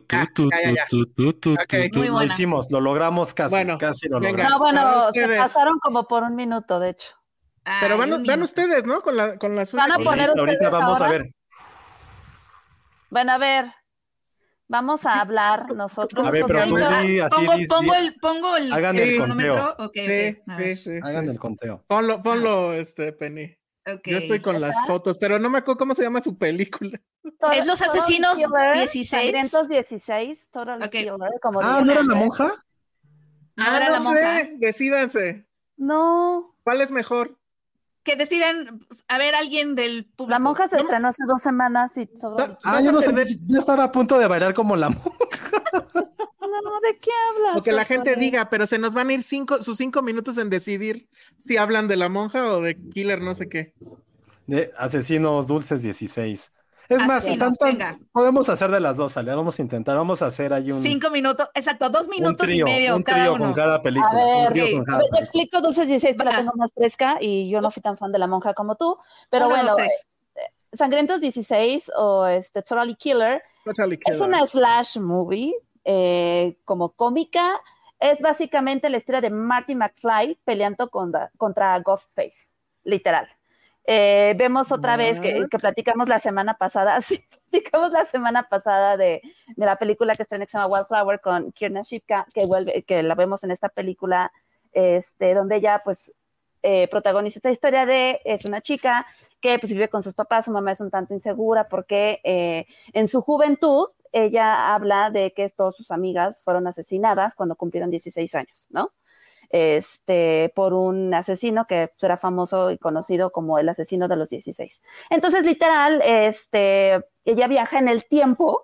Muy buena. Lo hicimos, lo logramos casi, bueno, casi lo venga, logramos. No, bueno, se pasaron como por un minuto, de hecho. Pero van, van ustedes, ¿no? Con la, con la suya. Van a poner ahorita, ustedes ahorita vamos ahora? a ver. Bueno, a ver. Vamos a hablar nosotros. A ver, pero tú di así, pongo, di, pongo di. el, pongo el, Hagan el el cronómetro. conteo. Okay, sí, okay. sí, sí, Hagan sí. el conteo. Ponlo, ponlo, este, Penny. Okay. Yo estoy con las fotos, pero no me acuerdo cómo se llama su película. Es Los Asesinos dieciséis. Sangrientos dieciséis, Total okay. Killer. Como ah, ¿no era la monja? No ah, era no la monja. sé, decídanse. No. ¿Cuál es mejor? Que decidan, a ver, alguien del público. La monja se ¿No? estrenó hace dos semanas y todo. Ah, yo no sé, yo estaba a punto de bailar como la monja. No, ¿de qué hablas? Lo que la Josué? gente diga, pero se nos van a ir cinco, sus cinco minutos en decidir si hablan de la monja o de Killer no sé qué. De Asesinos Dulces dieciséis. Es Asesinos, más, están tan, venga. podemos hacer de las dos, ¿sale? Vamos a intentar, vamos a hacer ahí un... Cinco minutos, exacto, dos minutos un trío, y medio un cada trío uno. con cada película. A ver, un trío okay. con A cada ver, te película. explico Dulces dieciséis, que la Va. tengo más fresca y yo no fui tan fan de la monja como tú, pero Uno, bueno, dos, tres. eh, Sangrientos dieciséis o este Totally Killer Totally es Killer. una slash movie eh, como cómica, es básicamente la historia de Marty McFly peleando contra, contra Ghostface, literal. Eh, vemos otra What? vez que, que platicamos la semana pasada, sí, platicamos la semana pasada de, de la película que estrena que se llama Wildflower con Kiernan Shipka, que vuelve, que la vemos en esta película, este, donde ella pues eh, protagoniza esta historia de, es una chica que pues vive con sus papás, su mamá es un tanto insegura porque eh, en su juventud ella habla de que todas sus amigas fueron asesinadas cuando cumplieron dieciséis años, ¿no? Este, por un asesino que era famoso y conocido como el asesino de los dieciséis. Entonces, literal, este, ella viaja en el tiempo,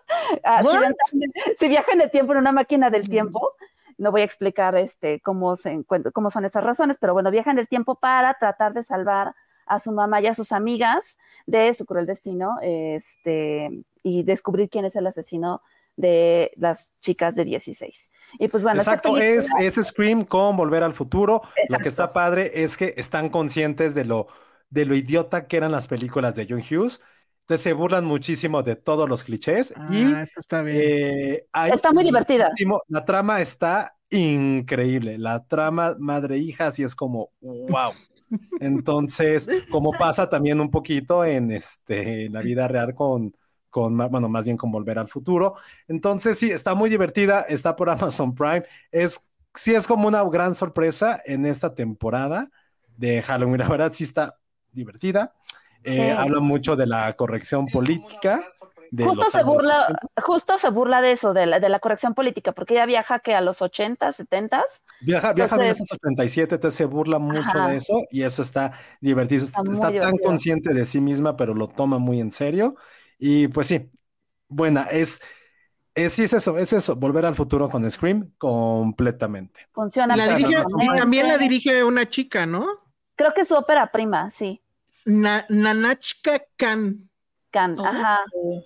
si viaja en el tiempo en una máquina del tiempo, no voy a explicar este, cómo, se encuentra, cómo son esas razones, pero bueno, viaja en el tiempo para tratar de salvar a su mamá y a sus amigas de su cruel destino este, y descubrir quién es el asesino de las chicas de dieciséis. Y pues bueno, exacto, película... es, es Scream con Volver al Futuro. Exacto. Lo que está padre es que están conscientes de lo, de lo idiota que eran las películas de John Hughes. Entonces se burlan muchísimo de todos los clichés. Ah, y esto está bien. eh, hay Está muy divertida. La trama está increíble. La trama madre-hija, así es como wow. Entonces, como pasa también un poquito en este, la vida real con, con, bueno, más bien con Volver al Futuro. Entonces, sí, está muy divertida, está por Amazon Prime. Es, sí, es como una gran sorpresa en esta temporada de Halloween. La verdad, sí está divertida. Eh, Sí. Habla mucho de la corrección política. De Justo los se años burla, ochenta. justo se burla de eso, de la, de la corrección política, porque ella viaja que a los ochenta, setenta. Viaja, viaja a Entonces- mil novecientos ochenta y siete, entonces se burla mucho Ajá. de eso y eso está divertido. Está Está, muy tan divertido. consciente de sí misma, pero lo toma muy en serio. Y pues sí, buena, es, es sí es eso, es eso, Volver al Futuro con Scream completamente. Funciona Y, la dirige, perfectamente. y también la dirige una chica, ¿no? Creo que es su ópera prima, sí. Na- Nanachka Khan. Can, Oh. ajá.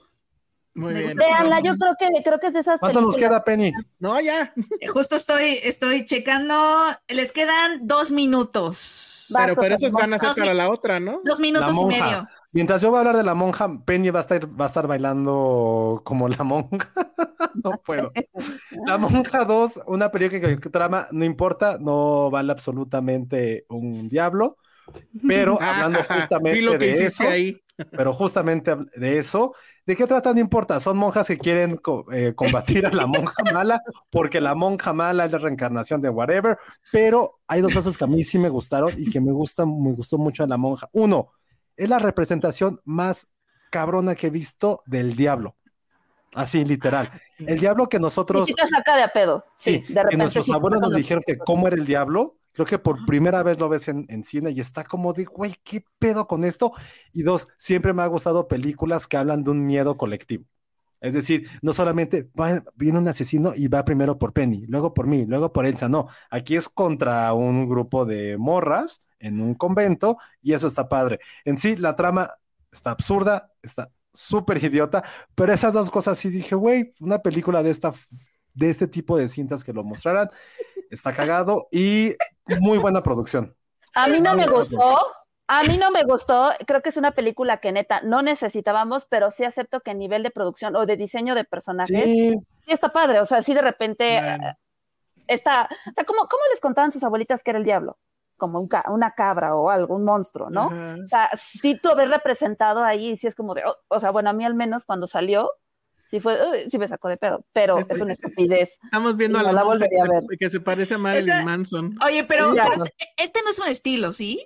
Muy Me bien. gusta su Véanla, nombre. yo creo que creo que es de esas ¿Cuánto nos películas. queda, Penny? No, ya. Justo estoy, estoy checando. Les quedan dos minutos. Va, Pero, pero cosa, esos van a ser Dos para mi- la otra, ¿no? Dos La minutos y monja. medio. Mientras yo voy a hablar de la monja, Penny va a estar, va a estar bailando como la monja. No puedo. La Monja dos, una película que, que trama, no importa, no vale absolutamente un diablo, pero hablando Ah, justamente vi lo que de hiciste eso, ahí. pero justamente de eso, ¿de qué trata? No importa, son monjas que quieren co- eh, combatir a la monja mala, porque la monja mala es la reencarnación de whatever, pero hay dos cosas que a mí sí me gustaron y que me gustan, me gustó mucho de la monja. Uno, es la representación más cabrona que he visto del diablo. Así, literal. El diablo que Y nosotros, sí te saca de a pedo. Sí, sí, de que repente. nuestros sí te abuelos saca nos los- dijeron que cómo era el diablo, creo que por primera vez lo ves en, en cine y está como de, güey, ¿qué pedo con esto? Y dos, siempre me ha gustado películas que hablan de un miedo colectivo. Es decir, no solamente va- viene un asesino y va primero por Penny, luego por mí, luego por Elsa, no. Aquí es contra un grupo de morras en un convento y eso está padre. En sí, la trama está absurda, está súper idiota, pero esas dos cosas sí dije, güey, una película de esta, de este tipo de cintas que lo mostraran, está cagado y muy buena producción. A mí no Muy me buena gustó. A mí no me gustó. Creo que es una película que neta no necesitábamos, pero sí acepto que a nivel de producción o de diseño de personajes sí, Sí, está padre. O sea, sí de repente Bueno. eh, está. O sea, ¿cómo, cómo les contaban sus abuelitas que era el diablo? Como un ca- una cabra o algo, un monstruo, ¿no? Ajá. O sea, sí lo ves representado ahí y sí es como de. Oh, o sea, bueno, a mí al menos cuando salió, sí fue, uh, sí me sacó de pedo, pero Este- es una estupidez. Estamos viendo Y a la, no la monja volvería a que, ver. que se parece a Marilyn Esa- Manson. Oye, pero, Sí, pero ajá. este, este no es un estilo, ¿sí?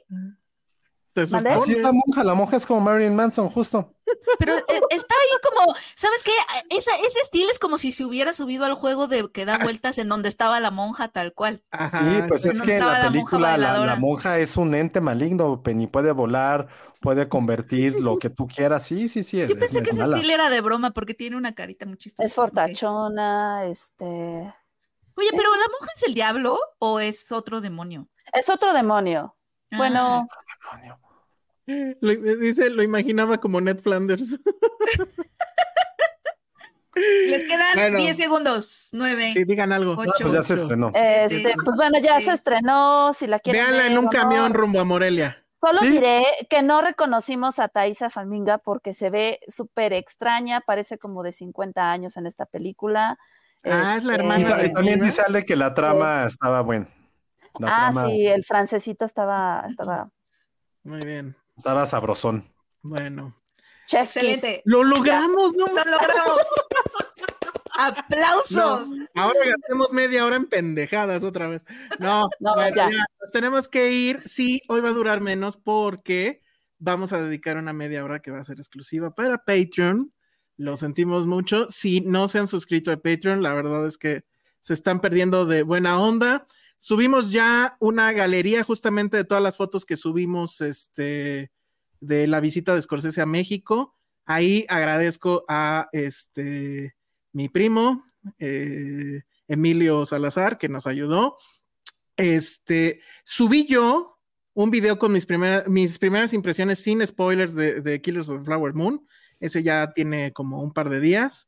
Se ¿Mande? así es la supone. monja, la monja es como Marilyn Manson, justo. Pero eh, está ahí como, ¿sabes qué? Esa, ese estilo es como si se hubiera subido al juego de que da vueltas en donde estaba la monja tal cual. Ajá, Sí, pues sí. es no que en estaba la la monja película la, bailadora. la monja es un ente maligno, Penny puede volar, puede convertir lo que tú quieras. Sí, sí, sí, es, Yo pensé es que ese mala. estilo era de broma porque tiene una carita muy chistosa. Es fortachona, este. Oye, pero ¿la monja es el diablo o es otro demonio? Es otro demonio. Ah, Bueno, Demonio. Lo, dice, lo imaginaba como Ned Flanders. les quedan Bueno. diez segundos. nueve. Sí, digan algo. Ocho. Ah, pues ya se estrenó. este, Sí. pues bueno, ya Sí. se estrenó. Si la quieren Véanla ver en un o no. camión rumbo a Morelia. Solo Sí. diré que no reconocimos a Thaisa Farmiga porque se ve súper extraña, parece como de cincuenta años en esta película. Ah, es la Este, hermana Y, ta- y de- también Mira. dice Ale que la trama estaba buena. La Ah, trama sí, el francesito estaba, estaba Muy bien. estaba sabrosón. Bueno. chef kiss. Excelente. Lo logramos, ¿no? Lo logramos. ¡Aplausos! No, ahora gastemos media hora en pendejadas otra vez. No, No, bueno, ya. ya, nos tenemos que ir. Sí, hoy va a durar menos porque vamos a dedicar una media hora que va a ser exclusiva para Patreon. Lo sentimos mucho. Si no se han suscrito a Patreon, la verdad es que se están perdiendo de buena onda. Subimos ya una galería justamente de todas las fotos que subimos este, de la visita de Scorsese a México. Ahí agradezco a este mi primo, eh, Emilio Salazar, que nos ayudó. Este, subí yo un video con mis, primera, mis primeras impresiones sin spoilers de, de Killers of the Flower Moon. Ese ya tiene como un par de días.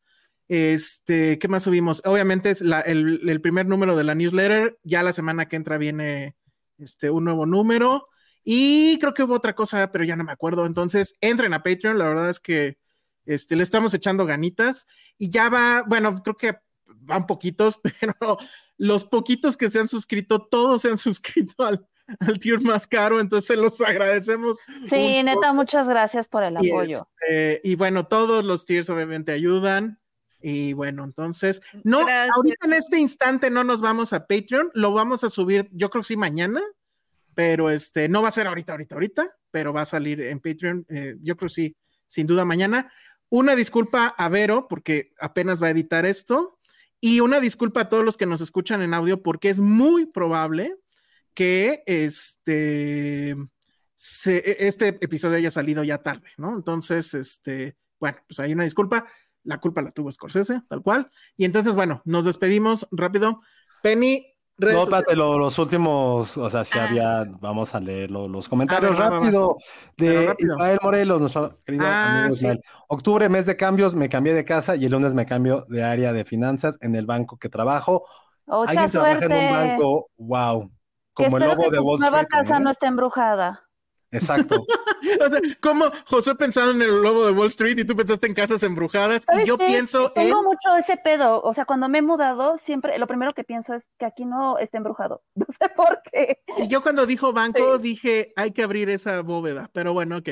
Este, ¿qué más subimos? Obviamente es la, el, el primer número de la newsletter. Ya la semana que entra viene este, un nuevo número. Y creo que hubo otra cosa, pero ya no me acuerdo. Entonces, entren a Patreon. La verdad es que este, le estamos echando ganitas. Y ya va, bueno, creo que van poquitos, pero los poquitos que se han suscrito, todos se han suscrito al, al tier más caro. Entonces, se los agradecemos. Sí, neta, muchas gracias por el Y, apoyo. este, y bueno, todos los tiers obviamente ayudan. Y bueno, entonces, no, Gracias. ahorita en este instante no nos vamos a Patreon, lo vamos a subir, yo creo que sí mañana, pero este, no va a ser ahorita, ahorita, ahorita, pero va a salir en Patreon, eh, yo creo que sí, sin duda mañana. Una disculpa a Vero, porque apenas va a editar esto, y una disculpa a todos los que nos escuchan en audio, porque es muy probable que este, se, este episodio haya salido ya tarde, ¿no? Entonces, este, bueno, pues hay una disculpa. La culpa la tuvo Scorsese, tal cual. Y entonces, bueno, nos despedimos rápido. Penny, redes No, sociales. espérate, lo- los últimos, o sea, si Ah. había, vamos a leer lo- los comentarios A ver, va, va, va. rápido Pero de rápido. Ismael Morelos, nuestro querido Ah, amigo sí. Ismael. Octubre, mes de cambios, me cambié de casa y el lunes me cambio de área de finanzas en el banco que trabajo. Mucha Alguien trabaja suerte. en un banco, wow, Que como el espero lobo que de tu Wall nueva Street. casa ¿eh? no esté embrujada. Exacto. O sea, ¿cómo Josué pensaba en el lobo de Wall Street y tú pensaste en casas embrujadas? Y ¿Sabes yo qué? pienso en... Tengo mucho ese pedo. O sea, cuando me he mudado, siempre lo primero que pienso es que aquí no esté embrujado. No sé por qué. Y yo cuando dijo banco, dije, hay que abrir esa bóveda. Pero bueno, ok.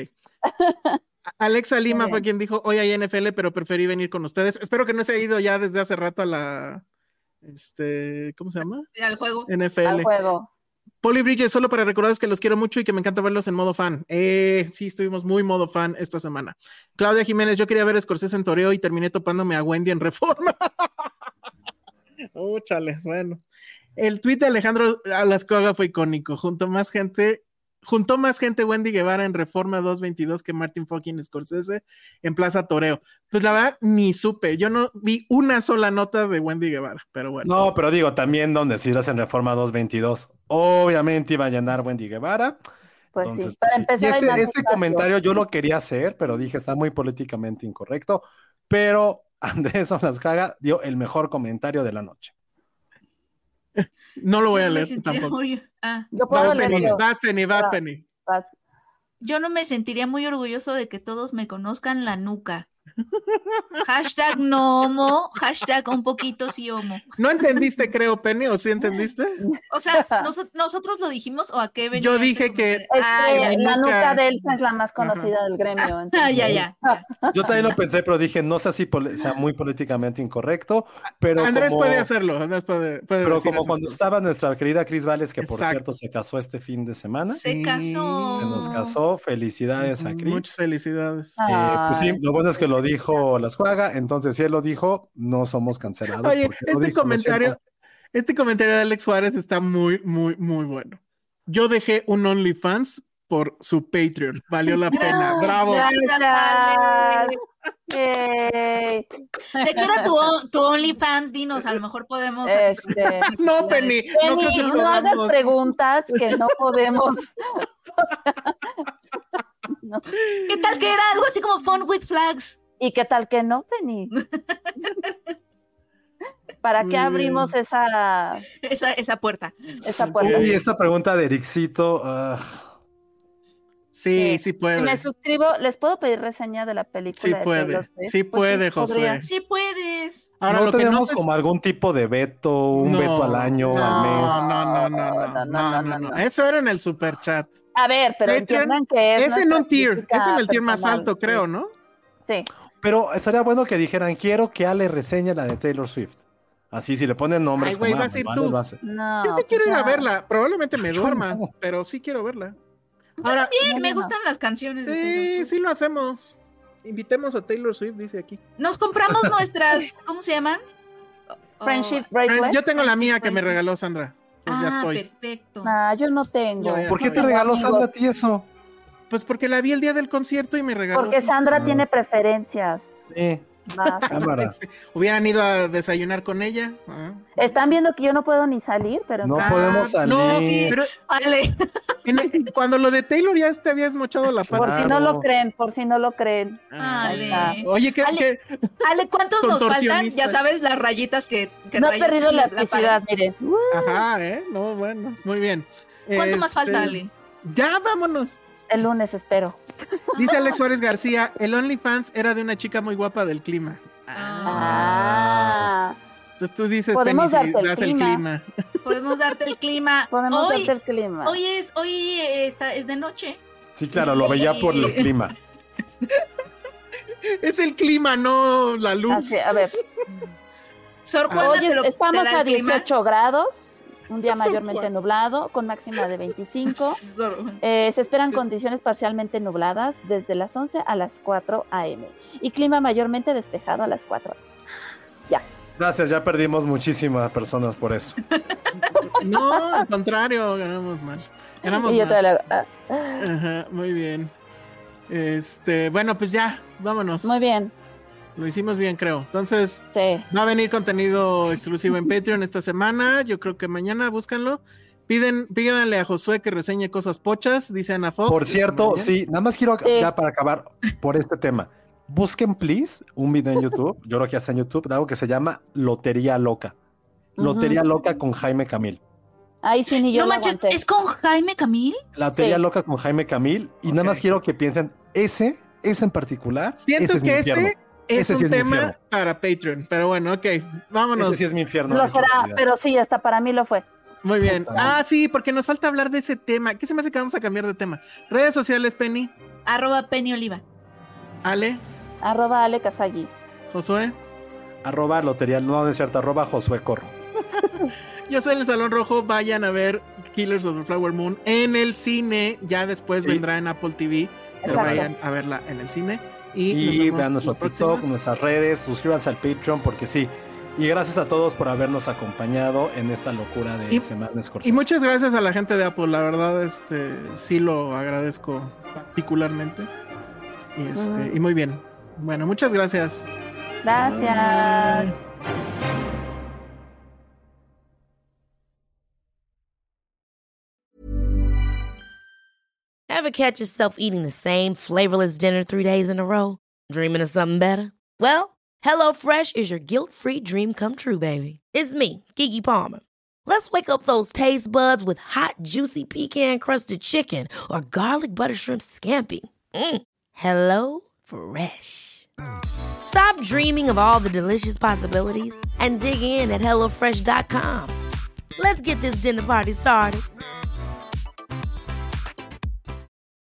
Alexa Lima Muy fue bien. quien dijo, hoy hay N F L, pero preferí venir con ustedes. Espero que no se haya ido ya desde hace rato a la... Este, ¿cómo se llama? Al juego. N F Al L. juego. Poli Bridges, solo para recordarles que los quiero mucho y que me encanta verlos en modo fan. Eh, sí, estuvimos muy modo fan esta semana. Claudia Jiménez, yo quería ver a Scorsese en toreo y terminé topándome a Wendy en Reforma. Oh, chale, bueno. El tweet de Alejandro Alascoaga fue icónico. Junto más gente, juntó más gente Wendy Guevara en Reforma doscientos veintidós que Martin fucking Scorsese en Plaza Toreo. Pues la verdad, ni supe. Yo no vi una sola nota de Wendy Guevara, pero bueno. No, pero digo, también donde si lo hacen Reforma doscientos veintidós, obviamente iba a llenar Wendy Guevara. Pues Entonces, sí. Para pues sí. empezar, Y hay este, más este espacio. comentario yo lo quería hacer, pero dije, está muy políticamente incorrecto. Pero Andrés Olascaga dio el mejor comentario de la noche. No lo voy a Yo me leer sentiría tampoco. muy- ah, Yo puedo Vas, Penny, leerlo. vas, Penny, vas, Ah. Penny. Vas. yo no me sentiría muy orgulloso de que todos me conozcan la nuca. Hashtag no homo, hashtag un poquito sí homo. No entendiste, creo, Penny, ¿o sí entendiste? O sea, ¿nos- ¿nosotros lo dijimos o a qué venía? Yo este dije que- comentario? Es Ah, que ya. mi la nuca. nuca de Elsa es la más conocida del gremio. Ah, entonces- ya, ya, ya. Yo también lo pensé, pero dije, no sé si pol- sea muy políticamente incorrecto, pero Andrés como, puede hacerlo, Andrés puede, puede pero decir como esas cuando cosas. estaba nuestra querida Cris Vales, que por Exacto. cierto se casó este fin de semana, Se Sí, casó. se nos casó, felicidades a Cris. Muchas felicidades. Eh, pues sí, Ay. lo bueno es que lo dijo Las Juega, entonces si él lo dijo, no somos cancelados. Oye, porque lo este dijo, lo comentario, siento. este comentario de Alex Juárez está muy, muy, muy bueno. Yo dejé un OnlyFans por su Patreon. Valió la pena. Bravo. Gracias. Yay. ¿De qué era tu, tu OnlyFans? Dinos, a lo mejor podemos. Este, No, Penny. No, Penny, creo que no hagas podamos. preguntas que no podemos. ¿Qué tal que era algo así como Fun with Flags? ¿Y qué tal que no, Penny? ¿Para Muy qué bien. abrimos esa, Esa, esa puerta. esa puerta? Y esta pregunta de Ericito, ah, Sí, Sí. sí puede. Si me suscribo, ¿les puedo pedir reseña de la película? Sí de puede, Taylor Swift? sí Pues puede, podría. Josué. Sí puedes. Ahora no lo que no tenemos sé es- como algún tipo de veto, un No, veto al año, no, al mes. No, no, no, no, No, no, no, no, no, no. no. Eso era en el super chat. A ver, pero Patreon entiendan que es Es en nuestra un tier, crítica es en el tier más personal. alto, creo, ¿no? Sí. Pero sería bueno que dijeran, quiero que Ale reseñe la de Taylor Swift. Así, si le ponen nombres, Ay, güey, como, vas a ir vale, tú. lo hace. No, Yo sí pues quiero ir a ya. verla. Probablemente me Yo duerma, no. pero sí quiero verla. Ahora, Bien, No, me no, no. gustan las canciones de Taylor sí, Swift. sí lo hacemos. Invitemos a Taylor Swift, dice aquí. Nos compramos nuestras, ¿cómo se llaman? Oh, Friendship oh, bracelet. Yo tengo la mía que me Friendship. regaló Sandra. Pues ah, ya estoy. perfecto. Nah, yo no tengo. Yo ya ¿Por qué te estoy. regaló Amigos. Sandra a ti eso? Pues porque la vi el día del concierto y me regaló. Porque Sandra Ah. tiene preferencias. Sí. Va, sí. Cámara. Hubieran ido a desayunar con ella. Ah. Están viendo que yo no puedo ni salir, pero No Ah, podemos salir. no, pero Vale. en el- cuando lo de Taylor ya te habías mochado la por pata. si no Claro. lo creen, por si no lo creen. Ah, Ale. está. Oye, ¿qué, Ale. qué? Ale, ¿cuántos nos faltan? Contorsionista. Ya sabes, las rayitas que, que No he rayas perdido en la la pared. elasticidad, miren. Ajá, ¿eh? No, bueno, muy bien. ¿Cuánto más Este, falta, Ale? Ya, vámonos. El lunes espero. Dice Alex Suárez García, el OnlyFans era de una chica muy guapa del clima. Ah, Entonces tú dices, Podemos Penny, si darte el das clima. Podemos darte el clima. podemos hoy, darte el clima. hoy es, hoy eh, está, es de noche. Sí, claro, lo veía por el clima. Es el clima, no la luz. Así, a ver, Sor Juana, hoy te es- lo- te estamos da a el clima. dieciocho grados, un día Sor mayormente Juana. nublado, con máxima de veinticinco. Sor- Eh, se esperan Sí. condiciones parcialmente nubladas desde las once a las cuatro a eme y clima mayormente despejado a las cuatro. Gracias, ya perdimos muchísimas personas por eso. No, al contrario, ganamos mal. Ganamos Y yo mal. te la- ah, Ajá, muy bien. Este, bueno, pues ya, vámonos. muy bien, Lo hicimos bien, creo. Entonces, sí. va a venir contenido exclusivo en Patreon esta semana. Yo creo que mañana búscanlo. Piden, pídanle a Josué que reseñe cosas pochas, dice Ana Fox. Por cierto, Está sí, nada más quiero, Sí. ya para acabar por este tema. Busquen, please, un video en YouTube, yo creo que ya está en YouTube, de algo que se llama Lotería Loca. Lotería Loca con Jaime Camil. Ahí sí ni yo No lo manches, aguanté. ¿es con Jaime Camil? Lotería Sí. Loca con Jaime Camil. Y nada Ok. más quiero que piensen, ese, ese en particular, Siento ese es mi que infierno. ese es Ese un sí es mi tema infierno. para Patreon. Pero bueno, ok, vámonos. Ese sí es mi infierno. Lo de será, felicidad. pero sí, hasta para mí lo fue. Muy bien. Puta. Ah, sí, porque nos falta hablar de ese tema. ¿Qué se me hace que vamos a cambiar de tema? Redes sociales, Penny, Arroba Penny Oliva. Ale, Arroba Ale Kazagi. Josué. Arroba Lotería, no, no es cierto, arroba Josué Corro. Yo soy en el Salón Rojo. Vayan a ver Killers of the Flower Moon en el cine. Ya después Sí. vendrá en Apple T V. Pero Exacto. vayan a verla en el cine. Y, nos Y vemos vean nuestro la próxima. TikTok, nuestras redes, suscríbanse al Patreon porque sí. Y gracias a todos por habernos acompañado en esta locura de Y- Semana Scorsese. Y muchas gracias a la gente de Apple, la verdad, este, sí lo agradezco particularmente. Y, este, Ujú. y muy bien. Bueno, muchas gracias. Gracias. Ever catch yourself eating the same flavorless dinner three days in a row? Dreaming of something better? Well, HelloFresh is your guilt-free dream come true, baby. It's me, Keke Palmer. Let's wake up those taste buds with hot, juicy pecan-crusted chicken or garlic butter shrimp scampi. Mm. Hello Fresh. Stop dreaming of all the delicious possibilities and dig in at HelloFresh dot com. Let's get this dinner party started.